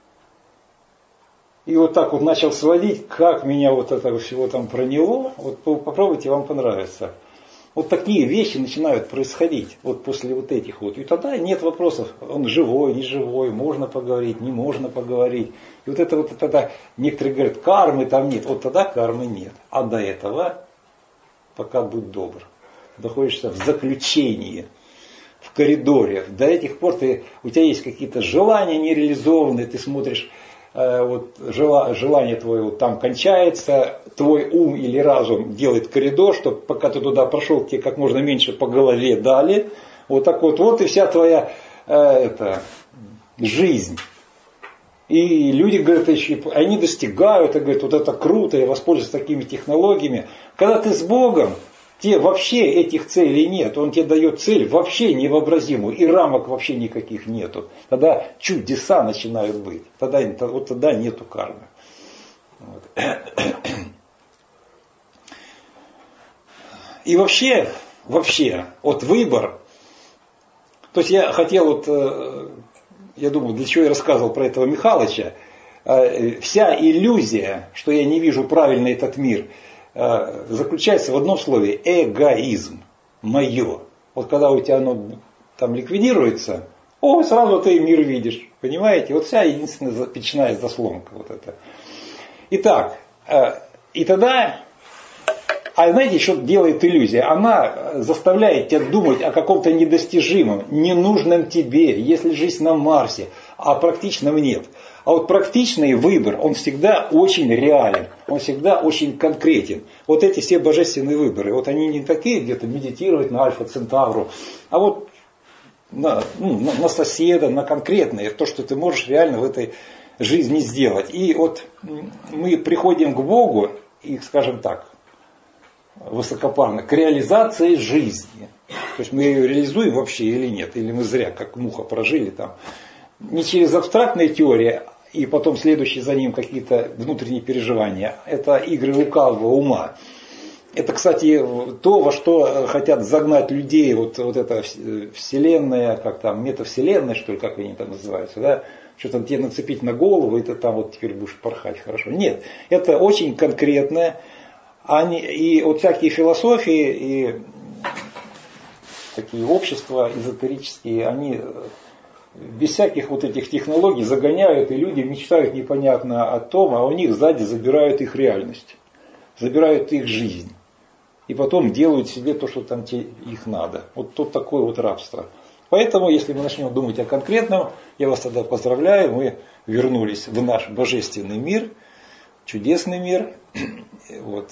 Speaker 1: И вот так вот начал сводить, как меня вот это всего там проняло. Вот попробуйте, вам понравится. Вот такие вещи начинают происходить вот после вот этих вот. И тогда нет вопросов, он живой, не живой, можно поговорить, не можно поговорить. И вот это вот тогда, некоторые говорят, кармы там нет. Вот тогда кармы нет. А до этого, пока будь добр, находишься в заключении, в коридоре. До этих пор ты, у тебя есть какие-то желания нереализованные, ты смотришь, вот желание твое вот там кончается, твой ум или разум делает коридор, чтобы пока ты туда прошел, тебе как можно меньше по голове дали. Вот так вот, вот и вся твоя э, это, жизнь. И люди говорят, они достигают, и говорят, вот это круто, я воспользуюсь такими технологиями. Когда ты с Богом, тебе вообще этих целей нет. Он тебе дает цель вообще невообразимую. И рамок вообще никаких нету. Тогда чудеса начинают быть. Тогда, вот тогда нету кармы. Вот. И вообще, вообще, вот выбор. То есть я хотел вот, я думаю, для чего я рассказывал про этого Михалыча. Вся иллюзия, что я не вижу правильно этот мир, заключается в одном слове: эгоизм, мое. Вот когда у тебя оно там ликвидируется, о, сразу ты мир видишь, понимаете? Вот вся единственная запечная заслонка вот эта. Итак, и тогда, а знаете, что делает иллюзия? Она заставляет тебя думать о каком-то недостижимом, ненужном тебе, если жизнь на Марсе, а практичном нет. А вот практичный выбор, он всегда очень реален, он всегда очень конкретен. Вот эти все божественные выборы, вот они не такие где-то медитировать на Альфа Центавру, а вот на, ну, на, на соседа, на конкретное, то, что ты можешь реально в этой жизни сделать. И вот мы приходим к Богу и, скажем так, высокопарно, к реализации жизни. То есть мы ее реализуем вообще или нет, или мы зря, как муха, прожили там. Не через абстрактные теории, и потом следующие за ним какие-то внутренние переживания. Это игры лукавого ума. Это, кстати, то, во что хотят загнать людей, вот, вот эта вселенная, как там, метавселенная, что ли, как они там называются, да? Что-то тебе нацепить на голову, и ты там вот теперь будешь порхать хорошо. Нет, это очень конкретное. Они, и вот всякие философии, и такие общества эзотерические, они без всяких вот этих технологий загоняют, и люди мечтают непонятно о том, а у них сзади забирают их реальность, забирают их жизнь. И потом делают себе то, что там их надо. Вот тут такое вот рабство. Поэтому, если мы начнем думать о конкретном, я вас тогда поздравляю, мы вернулись в наш божественный мир, чудесный мир. Вот.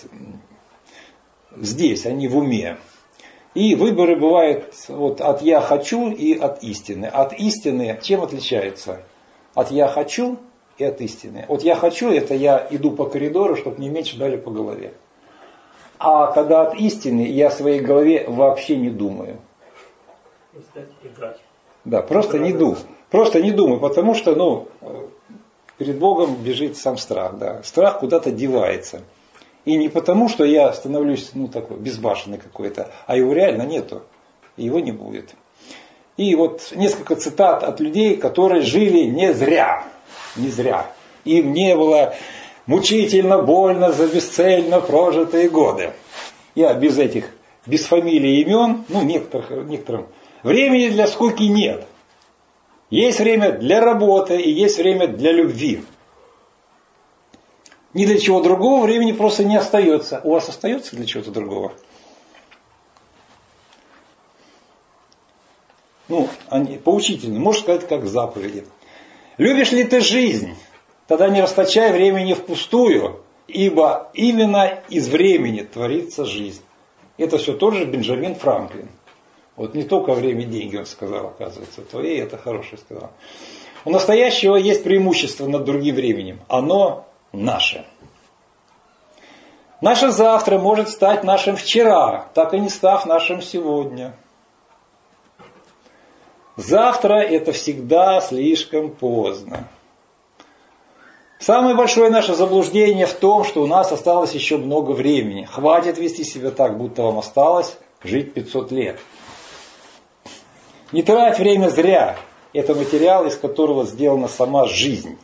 Speaker 1: Здесь, они в уме. И выборы бывают вот, от «я хочу» и от истины. От истины чем отличается? От «я хочу» и от истины. Вот «я хочу» это я иду по коридору, чтобы мне меньше дали по голове. А когда от истины, я в своей голове вообще не думаю. Да, просто не думаю. Просто не думаю, потому что ну, перед Богом бежит сам страх. Да. Страх куда-то девается. И не потому, что я становлюсь ну, такой безбашенный какой-то, а его реально нету. И его не будет. И вот несколько цитат от людей, которые жили не зря. Не зря. Им не было мучительно больно за бесцельно прожитые годы. Я без этих, без фамилий и имен, ну некоторых, некоторым, времени для скуки нет. Есть время для работы и есть время для любви. Ни для чего другого времени просто не остается. У вас остается для чего-то другого? Ну, они поучительны. Можно сказать, как заповеди. Любишь ли ты жизнь? Тогда не расточай времени впустую, ибо именно из времени творится жизнь. Это все тот же Бенджамин Франклин. Вот не только время и деньги он сказал, оказывается. То и это хорошее сказал. У настоящего есть преимущество над другим временем. Оно наше. Наше завтра может стать нашим вчера, так и не став нашим сегодня. Завтра это всегда слишком поздно. Самое большое наше заблуждение в том, что у нас осталось еще много времени. Хватит вести себя так, будто вам осталось жить пятьсот лет. Не трать время зря. Это материал, из которого сделана сама жизнь.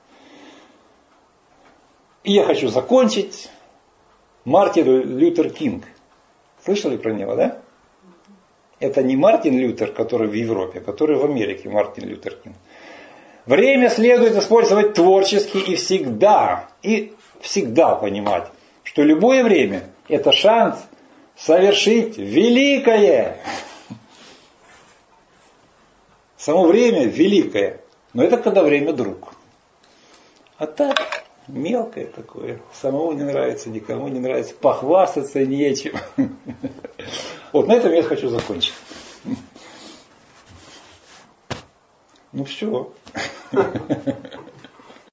Speaker 1: И я хочу закончить. Мартин Лютер Кинг. Слышали про него, да? Это не Мартин Лютер, который в Европе, а который в Америке, Мартин Лютер Кинг. Время следует использовать творчески и всегда, и всегда понимать, что любое время – это шанс совершить великое. Само время великое, но это когда время друг. А так, мелкое такое, самому не нравится, никому не нравится, похвастаться нечем. Вот на этом я хочу закончить. Ну все.